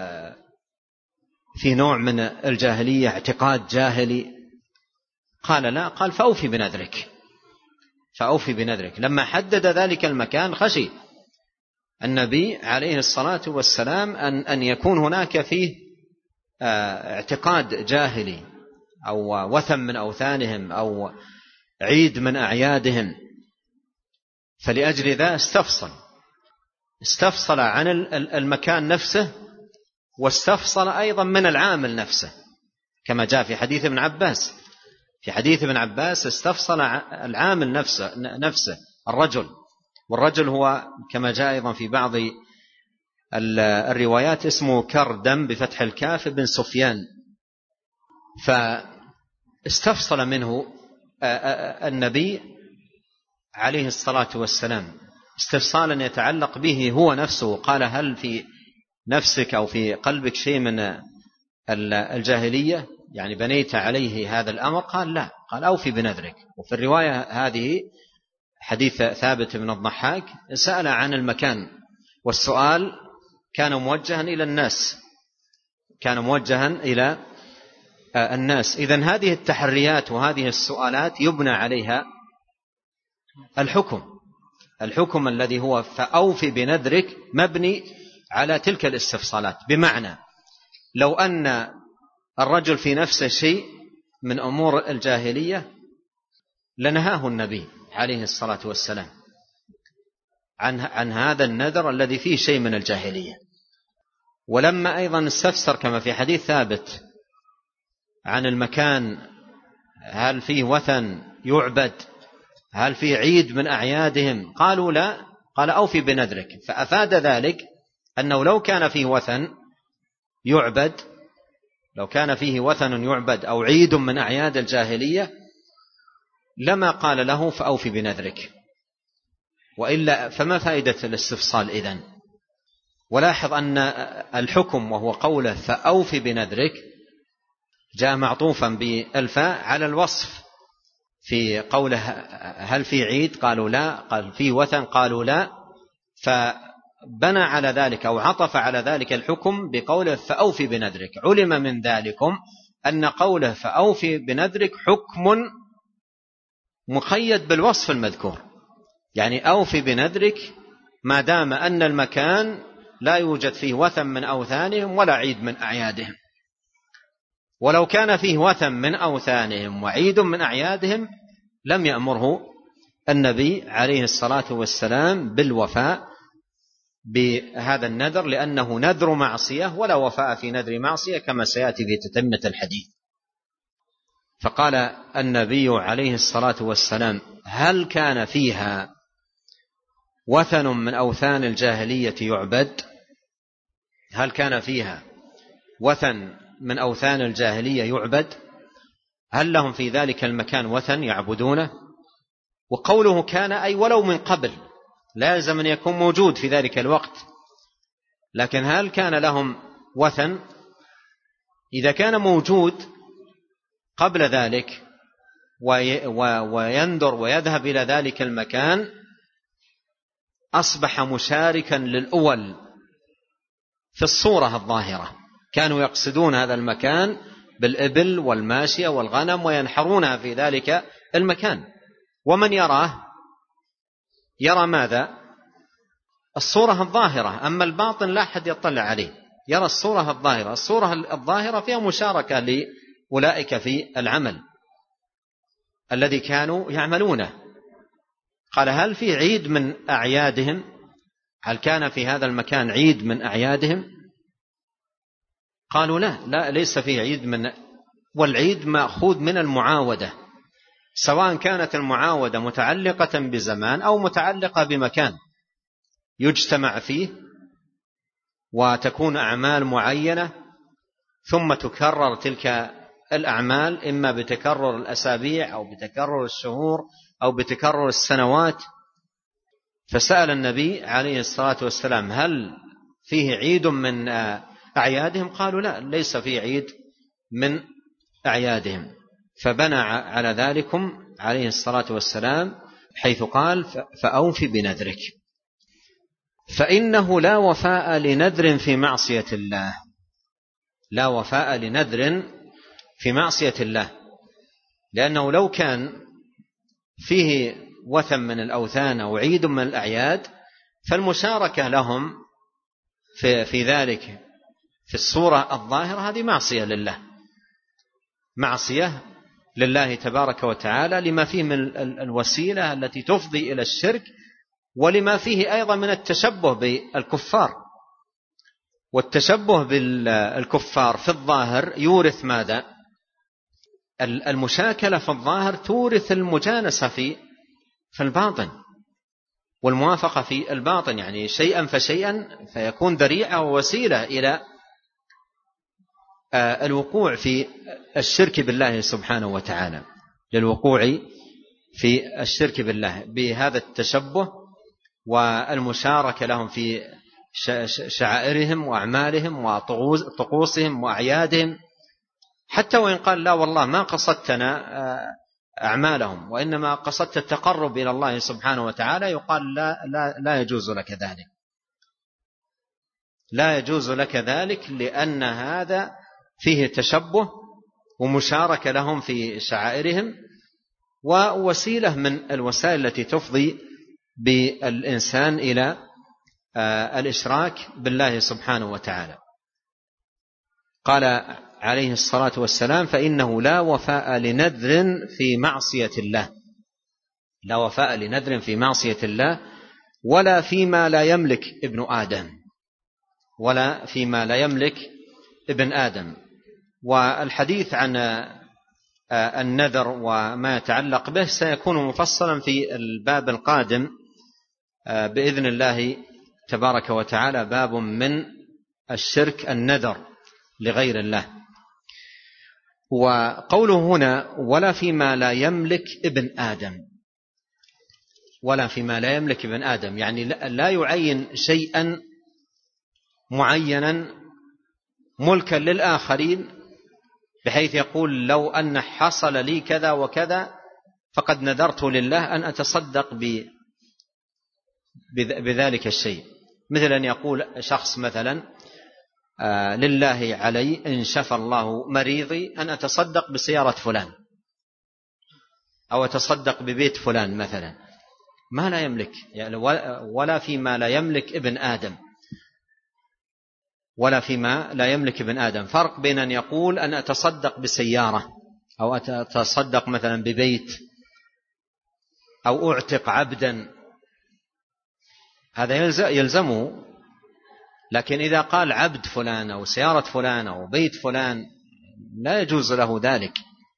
في نوع من الجاهلية، اعتقاد جاهلي؟ قال لا. قال: فأوفي بنذرك، فأوفي بنذرك. لما حدد ذلك المكان خشي النبي عليه الصلاة والسلام أن أن يكون هناك فيه اعتقاد جاهلي أو وثن من أوثانهم أو عيد من أعيادهم، فلأجل ذا استفصل استفصل عن المكان نفسه، واستفصل أيضا من العامل نفسه، كما جاء في حديث ابن عباس. في حديث ابن عباس استفصل العامل نفسه نفسه الرجل، والرجل هو كما جاء أيضا في بعض الروايات اسمه كردم بفتح الكاف بن سفيان. فاستفصل منه النبي عليه الصلاة والسلام استفصالا يتعلق به هو نفسه. قال: هل في نفسك أو في قلبك شيء من الجاهلية؟ يعني بنيت عليه هذا الأمر؟ قال لا. قال: أوفي بنذرك. وفي الرواية هذه حديث ثابت بن الضحاك سأل عن المكان، والسؤال كان موجها إلى الناس، كان موجها إلى الناس. إذن هذه التحريات وهذه السؤالات يبنى عليها الحكم الحكم الذي هو فأوفي بنذرك مبني على تلك الاستفصالات. بمعنى لو أن الرجل في نفسه شيء من أمور الجاهلية لنهاه النبي عليه الصلاة والسلام عن, عن هذا النذر الذي فيه شيء من الجاهلية. ولما أيضا استفسر كما في حديث ثابت عن المكان، هل فيه وثن يعبد؟ هل فيه عيد من أعيادهم؟ قالوا لا. قال: أوفي بنذرك. فأفاد ذلك أنه لو كان فيه وثن يعبد لو كان فيه وثن يعبد أو عيد من أعياد الجاهلية لما قال له فأوفي بنذرك، وإلا فما فائدة الاستفصال إذن؟ ولاحظ أن الحكم وهو قوله فأوفي بنذرك جاء معطوفا بالفاء على الوصف. في قوله هل في عيد؟ قالوا لا. قال في وثن؟ قالوا لا. فبنى على ذلك أو عطف على ذلك الحكم بقوله فأوفي بنذرك. علم من ذلكم أن قوله فأوفي بنذرك حكم مقيد بالوصف المذكور، يعني أوفي بنذرك ما دام أن المكان لا يوجد فيه وثن من أوثانهم ولا عيد من أعيادهم. ولو كان فيه وثن من أوثانهم وعيد من أعيادهم لم يأمره النبي عليه الصلاة والسلام بالوفاء بهذا النذر، لأنه نذر معصية ولا وفاء في نذر معصية كما سيأتي في تتمة الحديث. فقال النبي عليه الصلاة والسلام هل كان فيها وثن من أوثان الجاهلية يعبد؟ هل كان فيها وثن من أوثان الجاهلية يعبد؟ هل لهم في ذلك المكان وثن يعبدونه؟ وقوله كان أي ولو من قبل، لا يلزم أن يكون موجود في ذلك الوقت، لكن هل كان لهم وثن؟ إذا كان موجود قبل ذلك وينظر ويذهب إلى ذلك المكان أصبح مشاركا للأول في الصورة الظاهرة. كانوا يقصدون هذا المكان بالإبل والماشية والغنم وينحرونها في ذلك المكان، ومن يراه يرى ماذا؟ الصورة الظاهرة، أما الباطن لا أحد يطلع عليه. يرى الصورة الظاهرة. الصورة الظاهرة فيها مشاركة لأولئك في العمل الذي كانوا يعملونه. قال هل في عيد من أعيادهم؟ هل كان في هذا المكان عيد من أعيادهم؟ قالوا لا لا ليس في عيد من، والعيد مأخوذ من المعاودة، سواء كانت المعاودة متعلقة بزمان أو متعلقة بمكان يجتمع فيه وتكون أعمال معينة ثم تكرر تلك الأعمال إما بتكرر الأسابيع أو بتكرر الشهور أو بتكرر السنوات. فسأل النبي عليه الصلاة والسلام هل فيه عيد من أعيادهم؟ قالوا لا ليس فيه عيد من أعيادهم. فبنى على ذلكم عليه الصلاة والسلام حيث قال فأوف بنذرك، فإنه لا وفاء لنذر في معصية الله. لا وفاء لنذر في معصية الله، لأنه لو كان فيه وثن من الأوثان أو عيد من الأعياد فالمشاركة لهم في, في ذلك في الصورة الظاهرة هذه معصية لله، معصية لله تبارك وتعالى، لما فيه من الوسيلة التي تفضي إلى الشرك، ولما فيه أيضا من التشبه بالكفار. والتشبه بالكفار في الظاهر يورث ماذا؟ المشاكلة في الظاهر تورث المجانسة في في الباطن والموافقة في الباطن، يعني شيئا فشيئا، فيكون ذريعة ووسيلة إلى الوقوع في الشرك بالله سبحانه وتعالى، للوقوع في الشرك بالله بهذا التشبه والمشاركة لهم في شعائرهم وأعمالهم وطقوسهم وأعيادهم، حتى وإن قال لا والله ما قصدتنا أعمالهم وإنما قصدت التقرب إلى الله سبحانه وتعالى، يقال لا, لا, لا يجوز لك ذلك، لا يجوز لك ذلك، لأن هذا فيه تشبه ومشاركة لهم في شعائرهم ووسيلة من الوسائل التي تفضي بالإنسان إلى الإشراك بالله سبحانه وتعالى. قال عليه الصلاة والسلام فإنه لا وفاء لنذر في معصية الله، لا وفاء لنذر في معصية الله ولا فيما لا يملك ابن آدم، ولا فيما لا يملك ابن آدم. والحديث عن النذر وما يتعلق به سيكون مفصلا في الباب القادم بإذن الله تبارك وتعالى، باب من الشرك النذر لغير الله. وقوله هنا ولا فيما لا يملك ابن آدم، ولا فيما لا يملك ابن آدم يعني لا يعين شيئا معينا ملكا للآخرين بحيث يقول لو أن حصل لي كذا وكذا فقد نذرت لله أن أتصدق بذلك الشيء. مثل أن يقول شخص مثلا آه لله علي إن شفى الله مريضي أن أتصدق بسيارة فلان أو أتصدق ببيت فلان مثلا، ما لا يملك يعني ولا فيما لا يملك ابن آدم، ولا فيما لا يملك ابن آدم. فرق بين أن يقول أن أتصدق بسيارة أو أتصدق مثلا ببيت أو أعتق عبدا، هذا يلزمه، لكن إذا قال عبد فلان أو سيارة فلان أو بيت فلان لا يجوز له ذلك.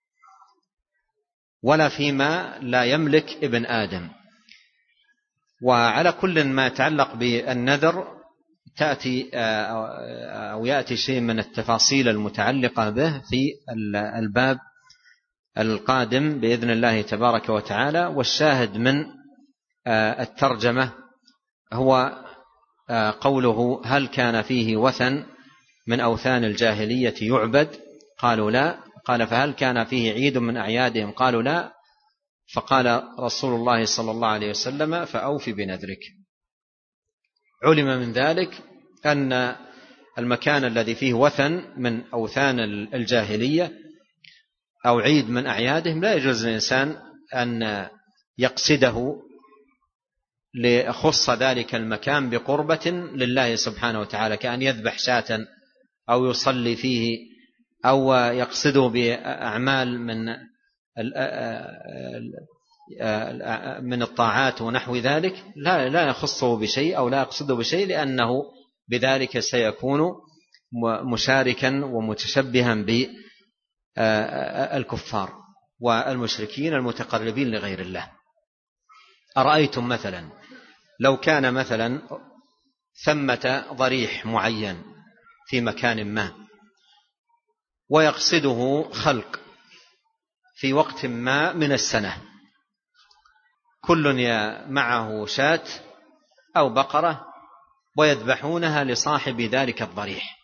ولا فيما لا يملك ابن آدم. وعلى كل ما يتعلق بالنذر تأتي أو يأتي شيء من التفاصيل المتعلقة به في الباب القادم بإذن الله تبارك وتعالى. والشاهد من الترجمة هو قوله هل كان فيه وثن من أوثان الجاهلية يعبد؟ قالوا لا. قال فهل كان فيه عيد من أعيادهم؟ قالوا لا. فقال رسول الله صلى الله عليه وسلم فأوف بنذرك. علم من ذلك أن المكان الذي فيه وثن من أوثان الجاهلية أو عيد من أعيادهم لا يجوز للإنسان أن يقصده ليخص ذلك المكان بقربة لله سبحانه وتعالى، كأن يذبح شاة أو يصلي فيه أو يقصده بأعمال من من الطاعات ونحو ذلك، لا لا يخصه بشيء أو لا يقصده بشيء، لأنه بذلك سيكون مشاركا ومتشبها بالكفار والمشركين المتقربين لغير الله. أرأيتم مثلا لو كان مثلا ثمة ضريح معين في مكان ما ويقصده خلق في وقت ما من السنة، كل معه شاة أو بقرة ويذبحونها لصاحب ذلك الضريح،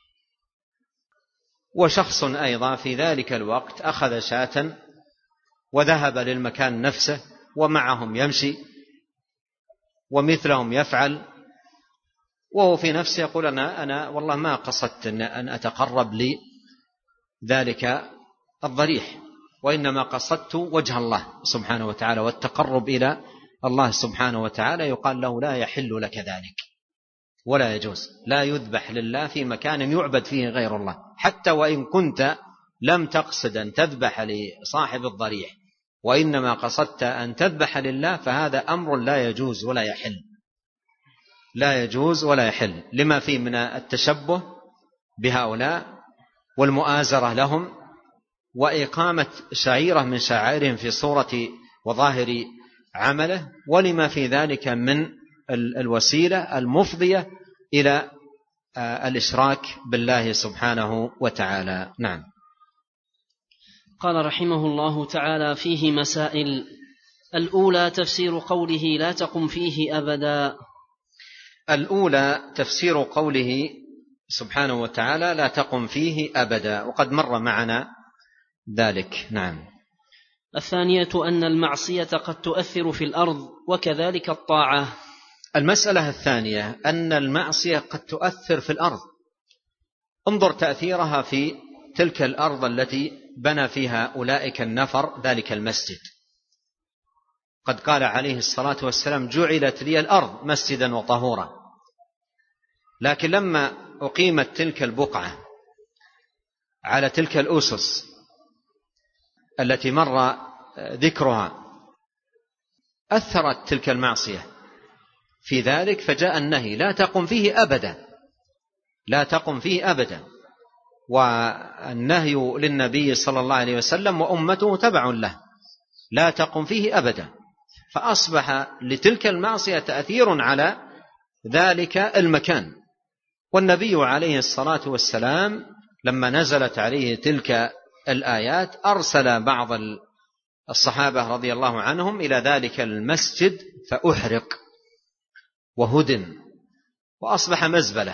وشخص أيضا في ذلك الوقت أخذ شاة وذهب للمكان نفسه ومعهم يمشي ومثلهم يفعل، وهو في نفسه يقول أنا, أنا والله ما قصدت أن أتقرب لي ذلك الضريح، وإنما قصدت وجه الله سبحانه وتعالى والتقرب إلى الله سبحانه وتعالى. يقال له لا يحل لك ذلك ولا يجوز، لا يذبح لله في مكان يعبد فيه غير الله، حتى وإن كنت لم تقصد أن تذبح لصاحب الضريح وإنما قصدت أن تذبح لله، فهذا أمر لا يجوز ولا يحل، لا يجوز ولا يحل، لما فيه من التشبه بهؤلاء والمؤازرة لهم وإقامة شعيرة من شعائرهم في صورة وظاهر عمله، ولما في ذلك من الوسيلة المفضية إلى الإشراك بالله سبحانه وتعالى. نعم. قال رحمه الله تعالى: فيه مسائل. الأولى تفسير قوله لا تقم فيه أبدا. الأولى تفسير قوله سبحانه وتعالى لا تقم فيه أبدا، وقد مر معنا ذلك. نعم. الثانية أن المعصية قد تؤثر في الأرض وكذلك الطاعة. المسألة الثانية أن المعصية قد تؤثر في الأرض. انظر تأثيرها في تلك الأرض التي بنى فيها أولئك النفر ذلك المسجد. قد قال عليه الصلاة والسلام: جعلت لي الأرض مسجدا وطهورا. لكن لما أقيمت تلك البقعة على تلك الأسس التي مر ذكرها أثرت تلك المعصية في ذلك، فجاء النهي لا تقم فيه أبدا، لا تقم فيه أبدا، والنهي للنبي صلى الله عليه وسلم وأمته تبع له، لا تقم فيه أبدا، فأصبح لتلك المعصية تأثير على ذلك المكان. والنبي عليه الصلاة والسلام لما نزلت عليه تلك الآيات أرسل بعض الصحابة رضي الله عنهم إلى ذلك المسجد فأحرق وهدم وأصبح مزبلة،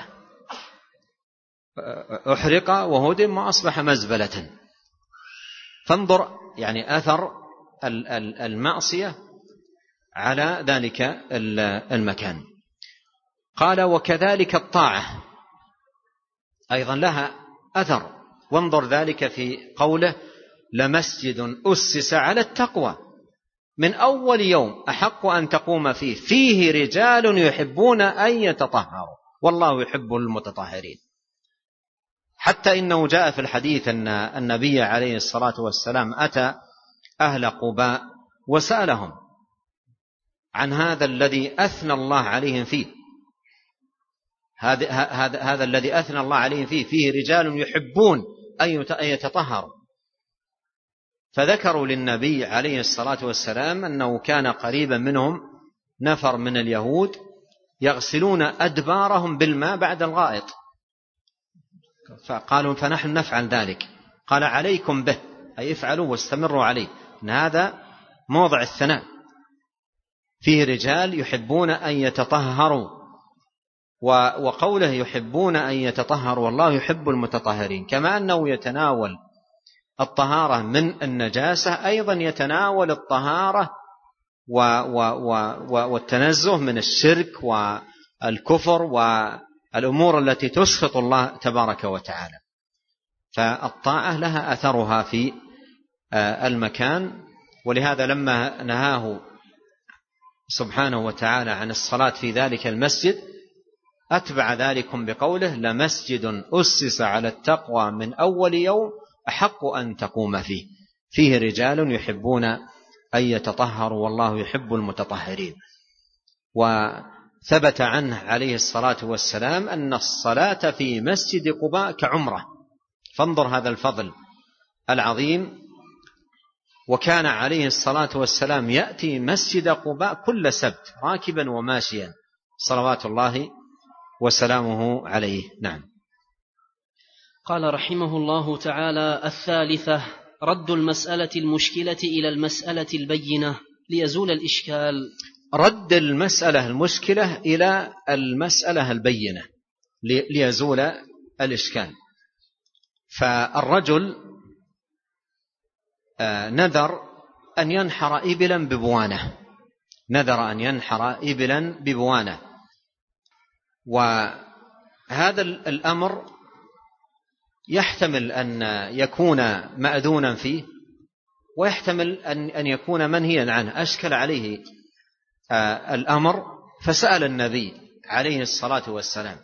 أحرق وهدم وأصبح مزبلة. فانظر يعني أثر المعصية على ذلك المكان. قال: وكذلك الطاعة أيضا لها أثر. وانظر ذلك في قوله: لمسجد أسس على التقوى من أول يوم أحق أن تقوم فيه فيه رجال يحبون أن يتطهروا والله يحب المتطهرين. حتى إنه جاء في الحديث أن النبي عليه الصلاة والسلام أتى أهل قباء وسألهم عن هذا الذي أثنى الله عليهم فيه، هذا هذا هذا الذي أثنى الله عليهم فيه فيه رجال يحبون أن يتطهروا. فذكروا للنبي عليه الصلاة والسلام أنه كان قريبا منهم نفر من اليهود يغسلون أدبارهم بالماء بعد الغائط، فقالوا: فنحن نفعل ذلك. قال: عليكم به، أي افعلوا واستمروا عليه، إن هذا موضع الثناء، فيه رجال يحبون أن يتطهروا. وقوله يحبون أن يتطهروا والله يحب المتطهرين، كما أنه يتناول الطهارة من النجاسة أيضا يتناول الطهارة والتنزه من الشرك والكفر والأمور التي تسخط الله تبارك وتعالى. فالطاعة لها أثرها في المكان، ولهذا لما نهاه سبحانه وتعالى عن الصلاة في ذلك المسجد أتبع ذلكم بقوله لمسجد أسس على التقوى من أول يوم أحق أن تقوم فيه فيه رجال يحبون أن يتطهروا والله يحب المتطهرين. وثبت عنه عليه الصلاة والسلام أن الصلاة في مسجد قباء كعمرة، فانظر هذا الفضل العظيم. وكان عليه الصلاة والسلام يأتي مسجد قباء كل سبت راكبا وماشيا صلوات الله وسلامه عليه. نعم. قال رحمه الله تعالى: الثالثة رد المسألة المشكلة إلى المسألة البينة ليزول الإشكال. رد المسألة المشكلة إلى المسألة البينة ليزول الإشكال. فالرجل نذر أن ينحر إبلا ببوانة، نذر أن ينحر إبلا ببوانة، وهذا الأمر يحتمل أن يكون مأذونا فيه ويحتمل أن يكون منهيا عنه. أشكل عليه الأمر فسأل النبي عليه الصلاة والسلام،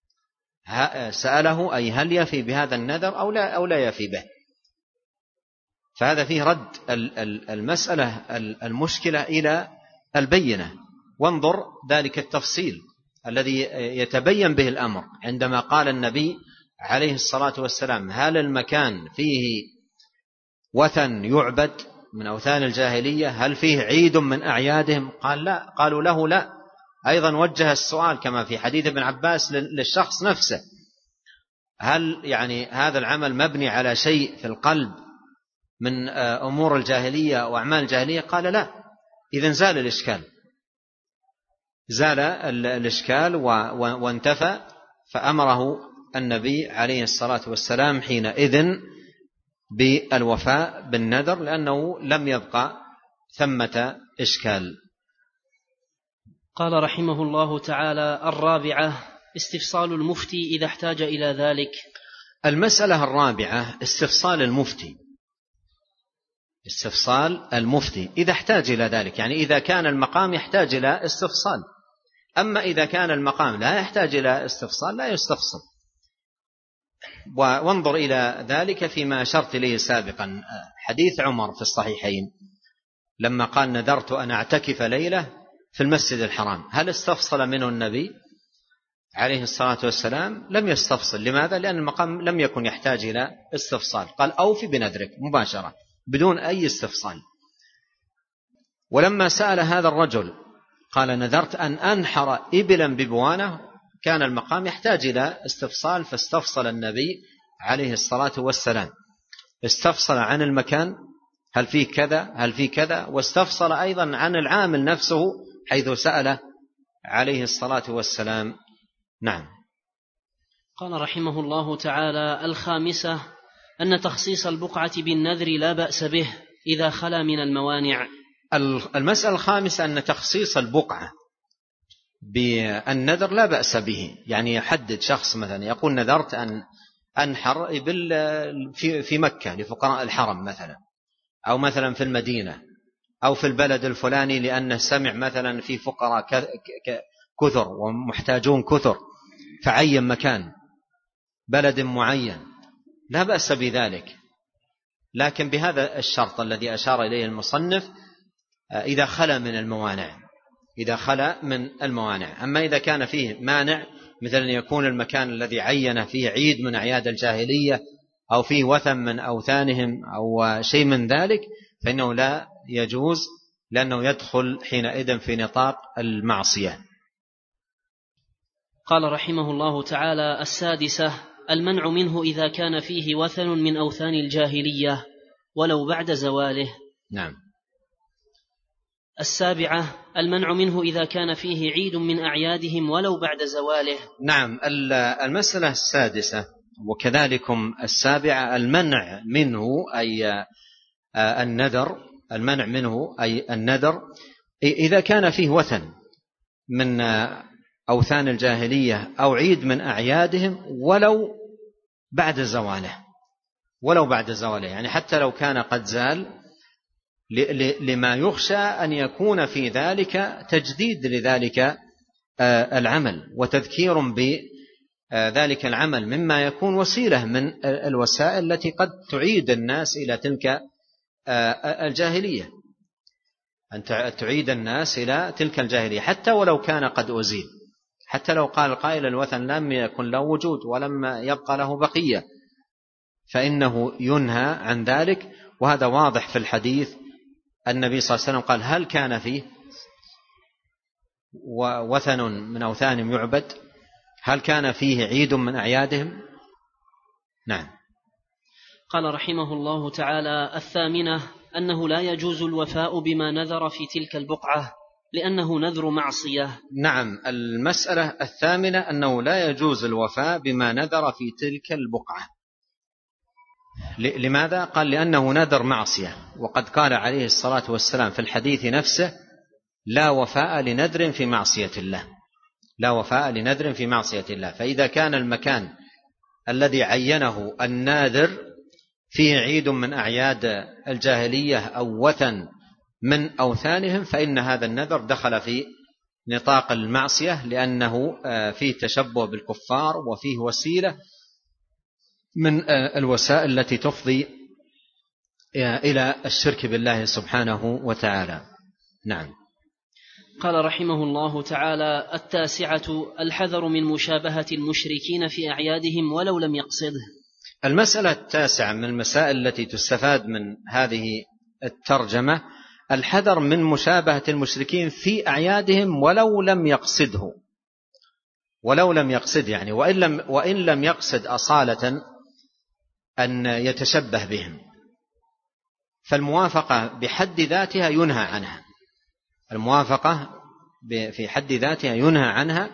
سأله أي هل يفي بهذا النذر أو لا, أو لا يفي به. فهذا فيه رد المسألة المشكلة إلى البينة. وانظر ذلك التفصيل الذي يتبين به الأمر عندما قال النبي عليه الصلاة والسلام: هل المكان فيه وثن يعبد من أوثان الجاهلية؟ هل فيه عيد من أعيادهم؟ قال لا. قالوا له لا. أيضا وجه السؤال كما في حديث ابن عباس للشخص نفسه: هل يعني هذا العمل مبني على شيء في القلب من أمور الجاهلية وأعمال الجاهلية؟ قال لا. إذن زال الإشكال، زال الإشكال وانتفى. فأمره النبي عليه الصلاة والسلام حينئذ بالوفاء بالنذر لأنه لم يبقى ثمة إشكال. قال رحمه الله تعالى: الرابعة استفصال المفتي إذا احتاج إلى ذلك. المسألة الرابعة استفصال المفتي، استفصال المفتي إذا احتاج إلى ذلك، يعني إذا كان المقام يحتاج إلى استفصال. أما إذا كان المقام لا يحتاج إلى استفصال لا يستفصل. وانظر إلى ذلك فيما أشرت إليه سابقا، حديث عمر في الصحيحين لما قال: نذرت أن أعتكف ليلة في المسجد الحرام، هل استفصل منه النبي عليه الصلاة والسلام؟ لم يستفصل. لماذا؟ لأن المقام لم يكن يحتاج إلى استفصال. قال: أوفي بنذرك مباشرة بدون أي استفصال. ولما سأل هذا الرجل قال: نذرت أن أنحر إبلا ببوانة، كان المقام يحتاج إلى استفصال، فاستفصل النبي عليه الصلاة والسلام. استفصل عن المكان، هل فيه كذا هل فيه كذا، واستفصل أيضا عن العامل نفسه حيث سأل عليه الصلاة والسلام. نعم. قال رحمه الله تعالى: الخامسة أن تخصيص البقعة بالنذر لا بأس به إذا خلا من الموانع. المسألة الخامسة أن تخصيص البقعة بالنذر لا بأس به، يعني يحدد شخص مثلا يقول: نذرت أن أنحر في مكة لفقراء الحرم مثلا، أو مثلا في المدينة، أو في البلد الفلاني لأنه سمع مثلا في فقراء كثر ومحتاجون كثر، فعين مكان بلد معين، لا بأس بذلك، لكن بهذا الشرط الذي أشار إليه المصنف: إذا خلا من الموانع، إذا خلا من الموانع. أما إذا كان فيه مانع، مثلا يكون المكان الذي عين فيه عيد من أعياد الجاهلية أو فيه وثن من أوثانهم أو شيء من ذلك، فإنه لا يجوز، لأنه يدخل حينئذ في نطاق المعصية. قال رحمه الله تعالى: السادسة المنع منه إذا كان فيه وثن من أوثان الجاهلية ولو بعد زواله. نعم. السابعة المنع منه إذا كان فيه عيد من أعيادهم ولو بعد زواله. نعم. المسألة السادسة وكذلكم السابعة المنع منه أي النذر، المنع منه أي النذر إذا كان فيه وثن من أوثان الجاهلية أو عيد من أعيادهم ولو بعد زواله، ولو بعد زواله، يعني حتى لو كان قد زال لما يخشى أن يكون في ذلك تجديد لذلك العمل وتذكير بذلك العمل، مما يكون وسيلة من الوسائل التي قد تعيد الناس إلى تلك الجاهلية، أن تعيد الناس إلى تلك الجاهلية حتى ولو كان قد أزيل، حتى لو قال القائل الوثن لم يكن له وجود ولم يبقى له بقية، فإنه ينهى عن ذلك. وهذا واضح في الحديث، النبي صلى الله عليه وسلم قال: هل كان فيه وثن من أوثانهم يعبد؟ هل كان فيه عيد من أعيادهم؟ نعم. قال رحمه الله تعالى: الثامنة أنه لا يجوز الوفاء بما نذر في تلك البقعة لأنه نذر معصية. نعم، المسألة الثامنة أنه لا يجوز الوفاء بما نذر في تلك البقعة. لماذا؟ قال: لأنه نذر معصية، وقد قال عليه الصلاة والسلام في الحديث نفسه: لا وفاء لنذر في معصية الله، لا وفاء لنذر في معصية الله. فإذا كان المكان الذي عينه الناذر فيه عيد من أعياد الجاهلية أو وثن من أوثانهم، فإن هذا النذر دخل في نطاق المعصية، لأنه فيه تشبه بالكفار وفيه وسيلة من الوسائل التي تفضي إلى الشرك بالله سبحانه وتعالى. نعم. قال رحمه الله تعالى: التاسعة الحذر من مشابهة المشركين في أعيادهم ولو لم يقصده. المسألة التاسعة من المسائل التي تستفاد من هذه الترجمة الحذر من مشابهة المشركين في أعيادهم ولو لم يقصده، ولو لم يقصد يعني وإن لم, وإن لم يقصد أصالة أن يتشبه بهم، فالموافقة بحد ذاتها ينهى عنها، الموافقة في حد ذاتها ينهى عنها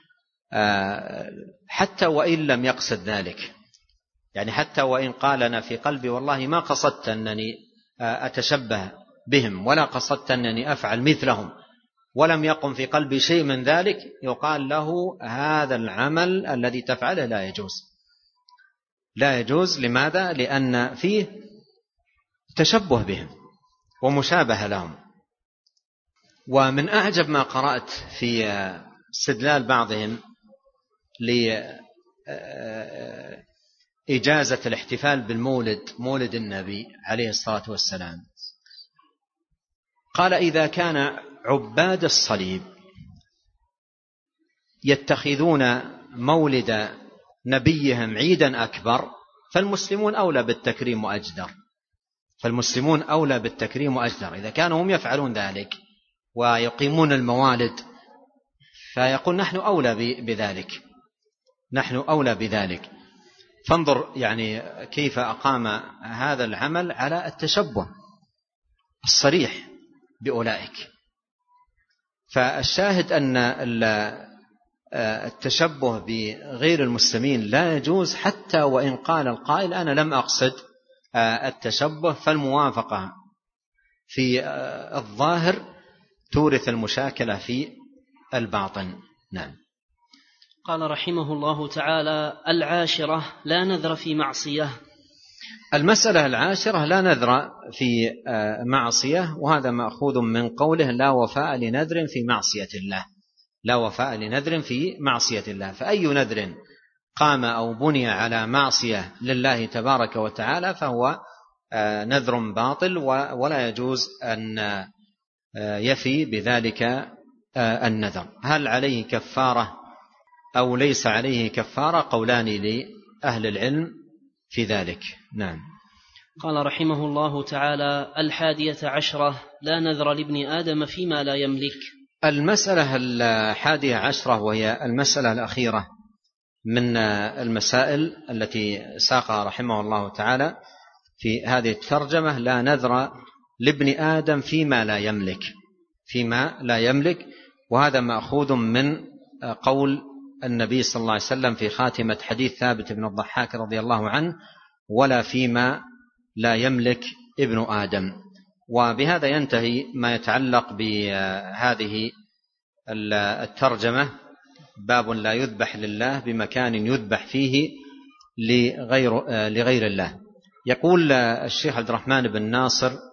حتى وإن لم يقصد ذلك، يعني حتى وإن قال أنا في قلبي والله ما قصدت أنني أتشبه بهم ولا قصدت أنني أفعل مثلهم، ولم يقم في قلبي شيء من ذلك، يقال له هذا العمل الذي تفعله لا يجوز، لا يجوز. لماذا؟ لأن فيه تشبه بهم ومشابهة لهم. ومن أعجب ما قرأت في استدلال بعضهم لإجازة الاحتفال بالمولد، مولد النبي عليه الصلاة والسلام، قال: إذا كان عباد الصليب يتخذون مولد نبيهم عيدا أكبر فالمسلمون أولى بالتكريم وأجدر، فالمسلمون أولى بالتكريم وأجدر إذا كانوا هم يفعلون ذلك ويقيمون الموالد، فيقول نحن أولى بذلك، نحن أولى بذلك. فانظر يعني كيف أقام هذا العمل على التشبه الصريح بأولئك. فالشاهد أن التشبه بغير المسلمين لا يجوز حتى وإن قال القائل أنا لم أقصد التشبه، فالموافقة في الظاهر تورث المشاكلة في الباطن. نعم. قال رحمه الله تعالى: العاشرة لا نذر في معصية. المسألة العاشرة لا نذر في معصية، وهذا مأخوذ من قوله لا وفاء لنذر في معصية الله، لا وفاء لنذر في معصية الله. فأي نذر قام أو بني على معصية لله تبارك وتعالى فهو نذر باطل، ولا يجوز أن يفي بذلك النذر. هل عليه كفارة أو ليس عليه كفارة؟ قولان لأهل العلم في ذلك. نعم. قال رحمه الله تعالى: الحادية عشرة لا نذر لابن آدم فيما لا يملك. المسألة الحادية عشرة وهي المسألة الأخيرة من المسائل التي ساقها رحمه الله تعالى في هذه الترجمة: لا نذر لابن آدم فيما لا يملك، فيما لا يملك. وهذا مأخوذ من قول النبي صلى الله عليه وسلم في خاتمة حديث ثابت بن الضحاك رضي الله عنه: ولا فيما لا يملك ابن آدم. وبهذا ينتهي ما يتعلق بهذه الترجمة، باب لا يذبح لله بمكان يذبح فيه لغير, لغير الله. يقول الشيخ عبد الرحمن بن ناصر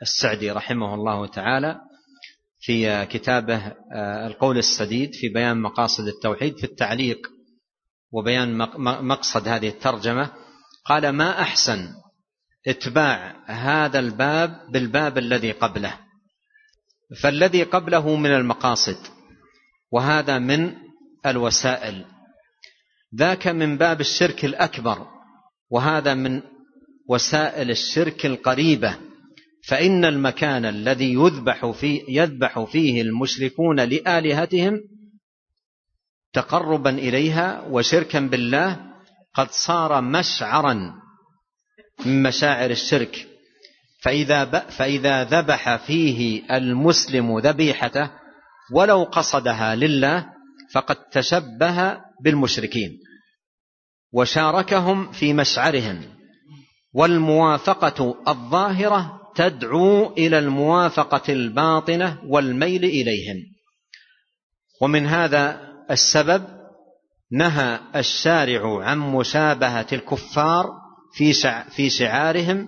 السعدي رحمه الله تعالى في كتابه القول السديد في بيان مقاصد التوحيد في التعليق وبيان مقصد هذه الترجمة، قال: ما أحسن اتباع هذا الباب بالباب الذي قبله، فالذي قبله من المقاصد وهذا من الوسائل، ذاك من باب الشرك الأكبر وهذا من وسائل الشرك القريبة، فإن المكان الذي يذبح فيه, يذبح فيه المشركون لآلهتهم تقربا إليها وشركا بالله قد صار مشعرا من مشاعر الشرك، فإذا, فإذا ذبح فيه المسلم ذبيحته ولو قصدها لله فقد تشبه بالمشركين وشاركهم في مشعرهم، والموافقة الظاهرة تدعو إلى الموافقة الباطنة والميل إليهم. ومن هذا السبب نهى الشارع عن مشابهة الكفار في شعارهم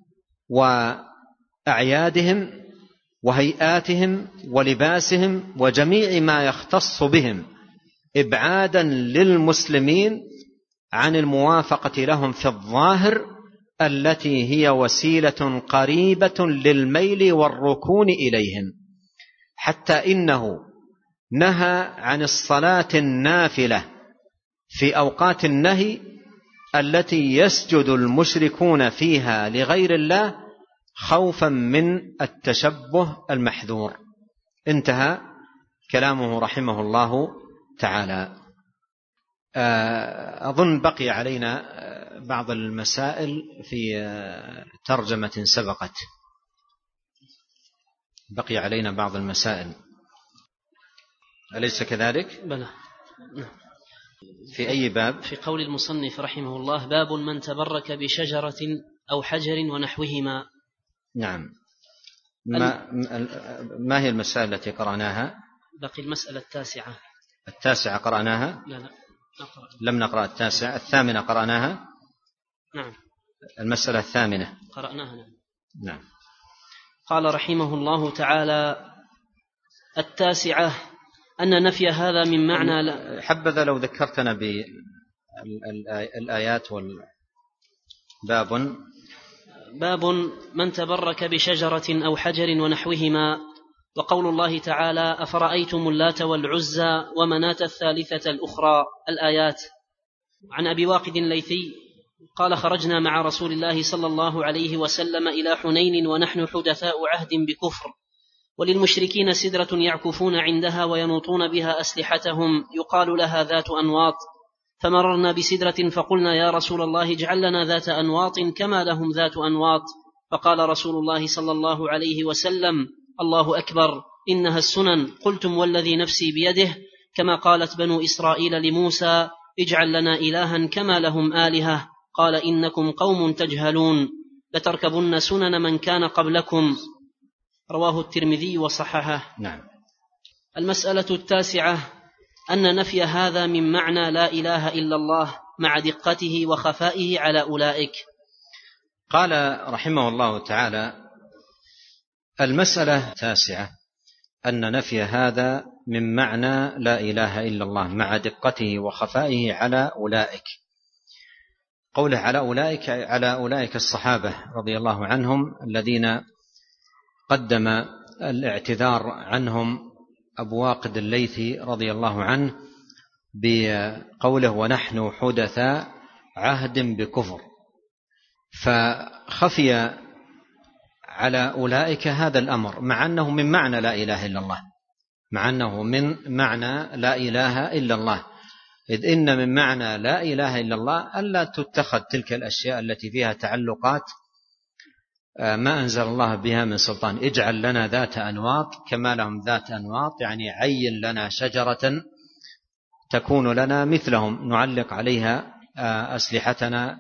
وأعيادهم وهيئاتهم ولباسهم وجميع ما يختص بهم، إبعادا للمسلمين عن الموافقة لهم في الظاهر التي هي وسيلة قريبة للميل والركون إليهم، حتى إنه نهى عن الصلاة النافلة في أوقات النهي التي يسجد المشركون فيها لغير الله خوفا من التشبه المحذور. انتهى كلامه رحمه الله تعالى. أظن بقي علينا بعض المسائل في ترجمة سبقت، بقي علينا بعض المسائل، أليس كذلك؟ بلى. في أي باب؟ في قول المصنف رحمه الله: باب من تبرك بشجرة أو حجر ونحوهما. نعم. ما, ما هي المسائل التي قرأناها؟ بقي المسألة التاسعة. التاسعة قرأناها؟ لا لا نقرأ. لم نقرأ التاسعة. الثامنة قرأناها؟ نعم. المسألة الثامنة قرأناها. نعم. نعم. قال رحمه الله تعالى: التاسعة أن نفي هذا من معنى لا. حبذا لو ذكرتنا بالآيات والباب. باب من تبرك بشجرة أو حجر ونحوهما، وقول الله تعالى: أفرأيتم اللات والعزى ومناة الثالثة الأخرى، الآيات. عن أبي واقد الليثي قال: خرجنا مع رسول الله صلى الله عليه وسلم إلى حنين ونحن حدثاء عهد بكفر، وللمشركين سدرة يعكفون عندها وينوطون بها أسلحتهم يقال لها ذات أنواط، فمررنا بسدرة فقلنا: يا رسول الله اجعل لنا ذات أنواط كما لهم ذات أنواط، فقال رسول الله صلى الله عليه وسلم: الله أكبر، إنها السنن. قلتم والذي نفسي بيده، كما قالت بنو إسرائيل لموسى: اجعل لنا إلها كما لهم آلهة، قال: إنكم قوم تجهلون، لتركبن سنن من كان قبلكم. رواه الترمذي وصححه. نعم. المسألة التاسعة أن نفي هذا من معنى لا إله إلا الله مع دقته وخفائه على أولئك. قال رحمه الله تعالى: المسألة التاسعة أن نفي هذا من معنى لا إله إلا الله مع دقته وخفائه على أولئك. قوله على أولئك، على أولئك الصحابة رضي الله عنهم الذين قدم الاعتذار عنهم أبو واقد الليثي رضي الله عنه بقوله: ونحن حدثاء عهد بكفر، فخفي على أولئك هذا الأمر مع أنه من معنى لا إله إلا الله، مع أنه من معنى لا إله إلا الله، إذ إن من معنى لا إله إلا الله ألا تتخذ تلك الأشياء التي فيها تعلقات ما أنزل الله بها من سلطان. اجعل لنا ذات أنواط كما لهم ذات أنواط، يعني عين لنا شجرة تكون لنا مثلهم نعلق عليها أسلحتنا.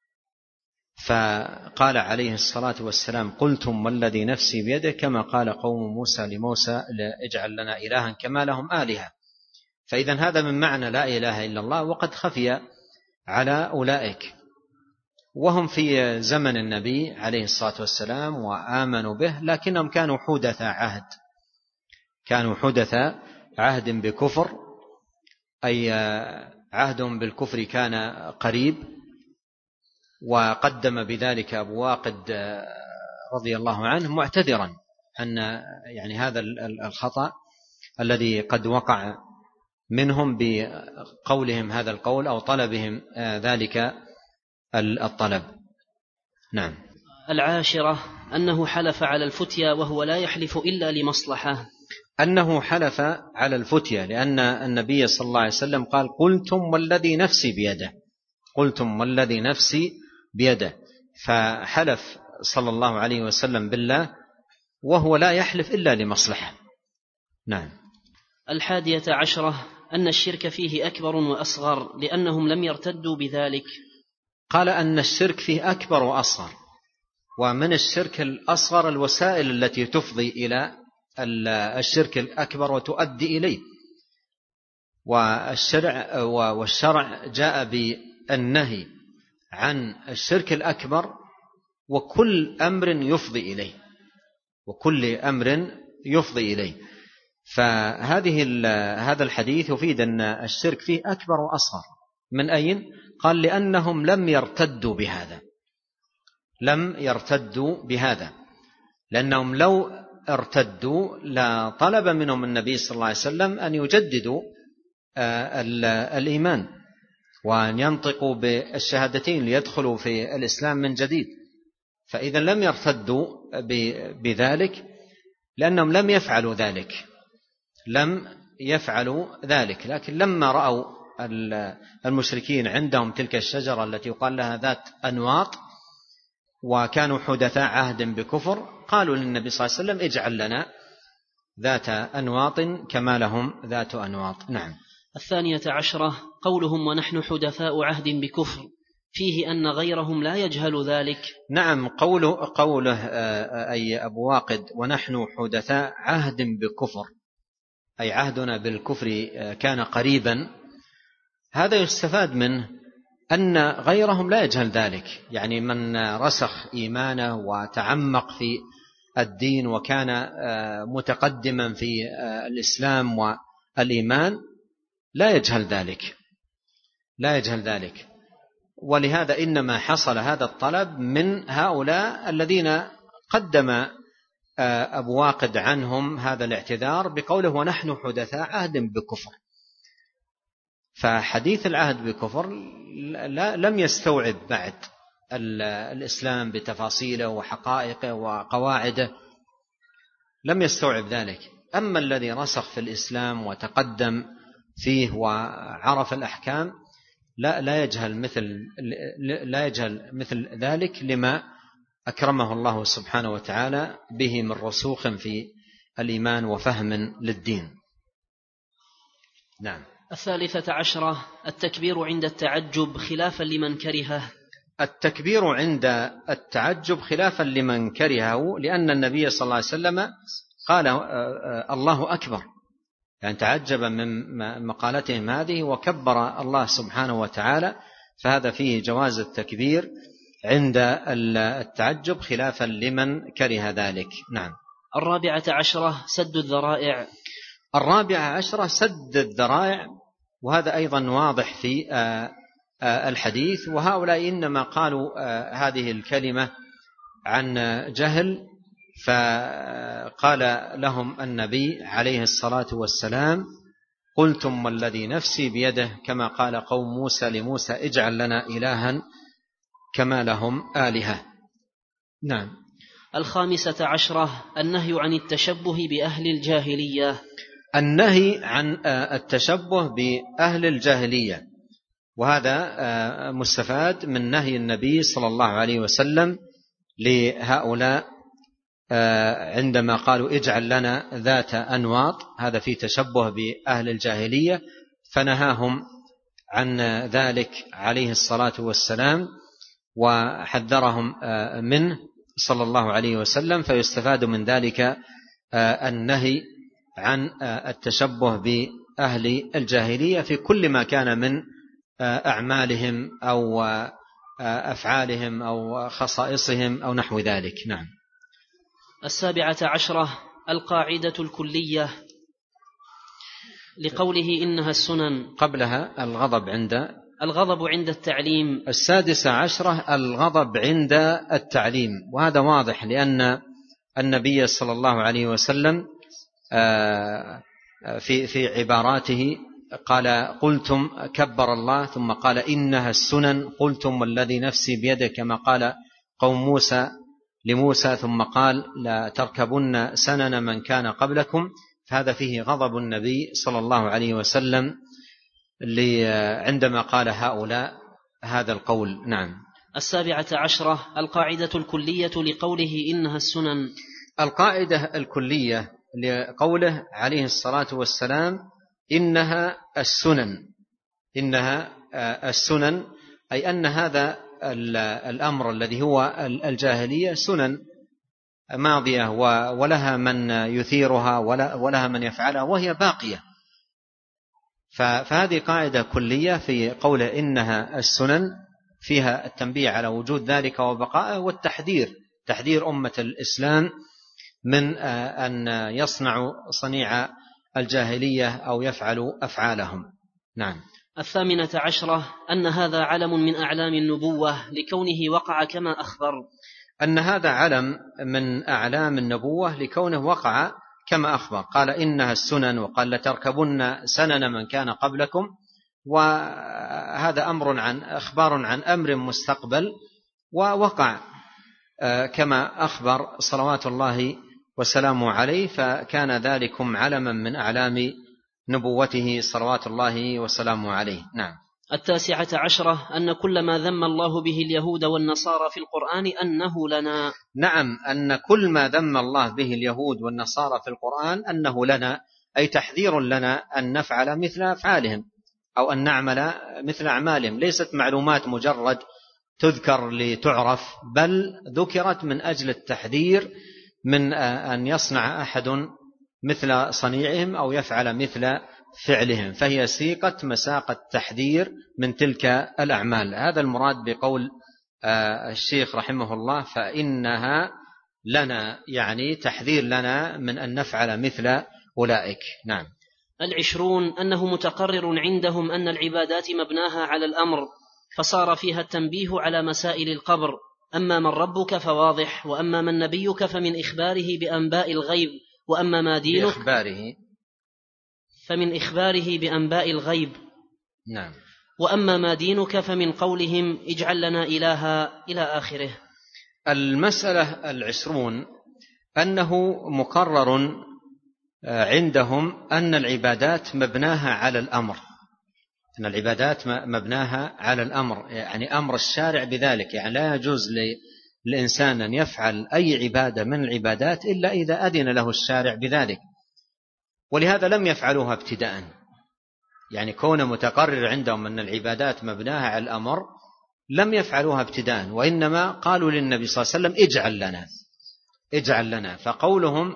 فقال عليه الصلاة والسلام: قلتم والذي نفسي بيده، كما قال قوم موسى لموسى: اجعل لنا إلها كما لهم آلهة. فإذا هذا من معنى لا إله إلا الله، وقد خفي على أولئك. وهم في زمن النبي عليه الصلاة والسلام وآمنوا به، لكنهم كانوا حدث عهد، كانوا حدث عهد بكفر، أي عهدهم بالكفر كان قريب. وقدم بذلك أبو واقد رضي الله عنه معتذرا أن يعني هذا الخطأ الذي قد وقع منهم بقولهم هذا القول أو طلبهم ذلك الطلب. نعم. العاشرة أنه حلف على الفتيا وهو لا يحلف إلا لمصلحة. أنه حلف على الفتيا لأن النبي صلى الله عليه وسلم قال قلتم والذي نفسي بيده، قلتم والذي نفسي بيده، فحلف صلى الله عليه وسلم بالله وهو لا يحلف إلا لمصلحة. نعم. الحادية عشرة أن الشرك فيه أكبر وأصغر لأنهم لم يرتدوا بذلك. قال أن الشرك فيه أكبر وأصغر، ومن الشرك الأصغر الوسائل التي تفضي إلى الشرك الأكبر وتؤدي إليه، والشرع والشرع جاء بالنهي عن الشرك الأكبر وكل أمر يفضي إليه، وكل أمر يفضي إليه. فهذه هذا الحديث يفيد أن الشرك فيه أكبر وأصغر. من أين؟ قال لأنهم لم يرتدوا بهذا، لم يرتدوا بهذا، لأنهم لو ارتدوا لا طلب منهم النبي صلى الله عليه وسلم أن يجددوا الإيمان وأن ينطقوا بالشهادتين ليدخلوا في الإسلام من جديد. فإذا لم يرتدوا بذلك لأنهم لم يفعلوا ذلك، لم يفعلوا ذلك. لكن لما رأوا المشركين عندهم تلك الشجرة التي يقال لها ذات أنواط وكانوا حدثاء عهد بكفر، قالوا للنبي صلى الله عليه وسلم اجعل لنا ذات أنواط كما لهم ذات أنواط. نعم. الثانية عشرة قولهم ونحن حدثاء عهد بكفر فيه أن غيرهم لا يجهل ذلك. نعم. قوله, قوله أي أبو واقد ونحن حدثاء عهد بكفر، أي عهدنا بالكفر كان قريبا، هذا يستفاد منه أن غيرهم لا يجهل ذلك. يعني من رسخ إيمانه وتعمق في الدين وكان متقدما في الإسلام والإيمان لا يجهل ذلك، لا يجهل ذلك. ولهذا إنما حصل هذا الطلب من هؤلاء الذين قدم أبو واقد عنهم هذا الاعتذار بقوله ونحن حدثاء عهد بكفر. فحديث العهد بكفر لم يستوعب بعد الإسلام بتفاصيله وحقائقه وقواعده، لم يستوعب ذلك. أما الذي رسخ في الإسلام وتقدم فيه وعرف الأحكام لا لا يجهل مثل لا يجهل مثل ذلك لما أكرمه الله سبحانه وتعالى به من رسوخ في الإيمان وفهم للدين. نعم. الثالثة عشرة التكبير عند التعجب خلافا لمن كرهه. التكبير عند التعجب خلافا لمن كرهه، لأن النبي صلى الله عليه وسلم قال الله أكبر، يعني تعجب من مقالتهم هذه وكبر الله سبحانه وتعالى، فهذا فيه جواز التكبير عند التعجب خلافا لمن كره ذلك. نعم. الرابعة عشرة سد الذرائع. الرابعة عشرة سد الذرائع، وهذا أيضا واضح في الحديث. وهؤلاء إنما قالوا هذه الكلمة عن جهل، فقال لهم النبي عليه الصلاة والسلام قلتم والذي نفسي بيده كما قال قوم موسى لموسى اجعل لنا إلها كما لهم آلهة. نعم. الخامسة عشرة النهي عن التشبه بأهل الجاهلية. النهي عن التشبه بأهل الجاهلية، وهذا مستفاد من نهي النبي صلى الله عليه وسلم لهؤلاء عندما قالوا اجعل لنا ذات أنواط، هذا في تشبه بأهل الجاهلية، فنهاهم عن ذلك عليه الصلاة والسلام وحذرهم منه صلى الله عليه وسلم. فيستفاد من ذلك النهي عن التشبه بأهل الجاهلية في كل ما كان من أعمالهم أو أفعالهم أو خصائصهم أو نحو ذلك. نعم. السابعة عشرة القاعدة الكلية لقوله إنها السنن. قبلها الغضب عند الغضب عند التعليم. السادسة عشرة الغضب عند التعليم، وهذا واضح لأن النبي صلى الله عليه وسلم في في عباراته قال قلتم كبر الله ثم قال إنها السنن، قلتم والذي نفسي بيده، كما قال قوم موسى لموسى ثم قال لا تركبن سنن من كان قبلكم. فهذا فيه غضب النبي صلى الله عليه وسلم عندما قال هؤلاء هذا القول. نعم. السابعة عشرة القاعدة الكلية لقوله إنها السنن. القاعدة الكلية لقوله عليه الصلاة والسلام إنها السنن، إنها السنن، أي أن هذا الأمر الذي هو الجاهلية سنن ماضية ولها من يثيرها ولها من يفعلها وهي باقية. فهذه قاعدة كلية في قوله إنها السنن، فيها التنبيه على وجود ذلك وبقائه، والتحذير تحذير أمة الإسلام من أن يصنعوا صنيع الجاهلية أو يفعلوا أفعالهم. نعم. الثامنة عشرة أن هذا علم من أعلام النبوة لكونه وقع كما أخبر. أن هذا علم من أعلام النبوة لكونه وقع كما أخبر. قال إنها السنن وقال لتركبن سنن من كان قبلكم، وهذا أمر عن أخبار عن أمر مستقبل ووقع كما أخبر صلوات الله وسلامه عليه، فكان ذلكم علما من أعلام نبوته صلوات الله وسلامه عليه. نعم. التاسعة عشرة أن كل ما ذم الله به اليهود والنصارى في القرآن أنه لنا. نعم، أن كل ما ذم الله به اليهود والنصارى في القرآن أنه لنا، أي تحذير لنا أن نفعل مثل أفعالهم أو أن نعمل مثل أعمالهم. ليست معلومات مجرد تذكر لتعرف، بل ذكرت من أجل التحذير من أن يصنع أحد مثل صنيعهم أو يفعل مثل فعلهم، فهي سيقة مساق التحذير من تلك الأعمال. هذا المراد بقول الشيخ رحمه الله فإنها لنا، يعني تحذير لنا من أن نفعل مثل أولئك. نعم. العشرون أنه متقرر عندهم أن العبادات مبناها على الأمر، فصار فيها التنبيه على مسائل القبر. أما من ربك فواضح، وأما من نبيك فمن إخباره بأنباء الغيب، وأما ما دينك بإخباره فمن إخباره بأنباء الغيب. نعم. وأما ما دينك فمن قولهم اجعل لنا إلها إلى آخره. المسألة العشرون أنه مقرر عندهم أن العبادات مبناها على الأمر، أن العبادات مبناها على الأمر، يعني أمر الشارع بذلك، يعني لا يجوز للإنسان أن يفعل أي عبادة من العبادات إلا إذا أذن له الشارع بذلك، ولهذا لم يفعلوها ابتداء. يعني كون متقرر عندهم أن العبادات مبناها على الأمر لم يفعلوها ابتداء، وإنما قالوا للنبي صلى الله عليه وسلم اجعل لنا اجعل لنا. فقولهم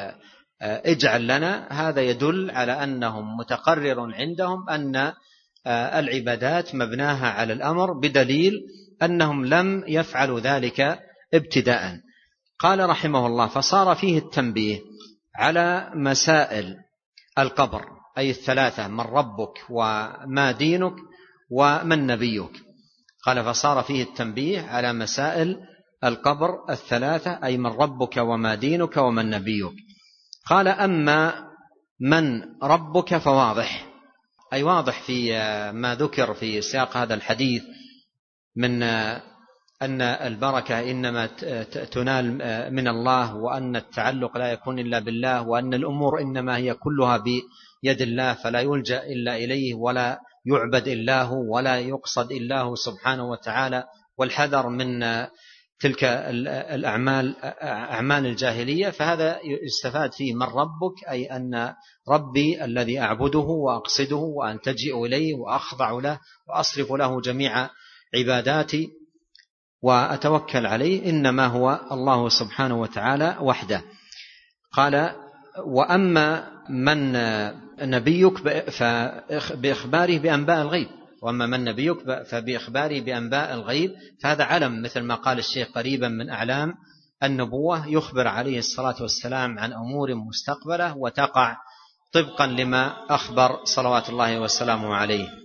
اجعل لنا هذا يدل على أنهم متقرر عندهم أن العبادات مبناها على الأمر، بدليل أنهم لم يفعلوا ذلك ابتداء. قال رحمه الله فصار فيه التنبيه على مسائل القبر، أي الثلاثة: من ربك وما دينك ومن نبيك. قال فصار فيه التنبيه على مسائل القبر الثلاثة، أي من ربك وما دينك ومن نبيك. قال أما من ربك فواضح، أي واضح في ما ذكر في سياق هذا الحديث من أن البركة إنما تنال من الله، وأن التعلق لا يكون إلا بالله، وأن الأمور إنما هي كلها بيد الله، فلا يلجأ إلا إليه، ولا يعبد إلا هو، ولا يقصد إلا هو سبحانه وتعالى، والحذر من تلك الأعمال أعمال الجاهلية. فهذا يستفاد فيه من ربك، أي أن ربي الذي أعبده وأقصده وأنتجئ إليه وأخضع له وأصرف له جميع عباداتي وأتوكل عليه إنما هو الله سبحانه وتعالى وحده. قال وأما من نبيك بإخباره بأنباء الغيب، وأما من نبيك فبإخباري بأنباء الغيب، فهذا علم مثل ما قال الشيخ قريبا من أعلام النبوة، يخبر عليه الصلاة والسلام عن أمور مستقبلة وتقع طبقا لما أخبر صلوات الله وسلامه عليه.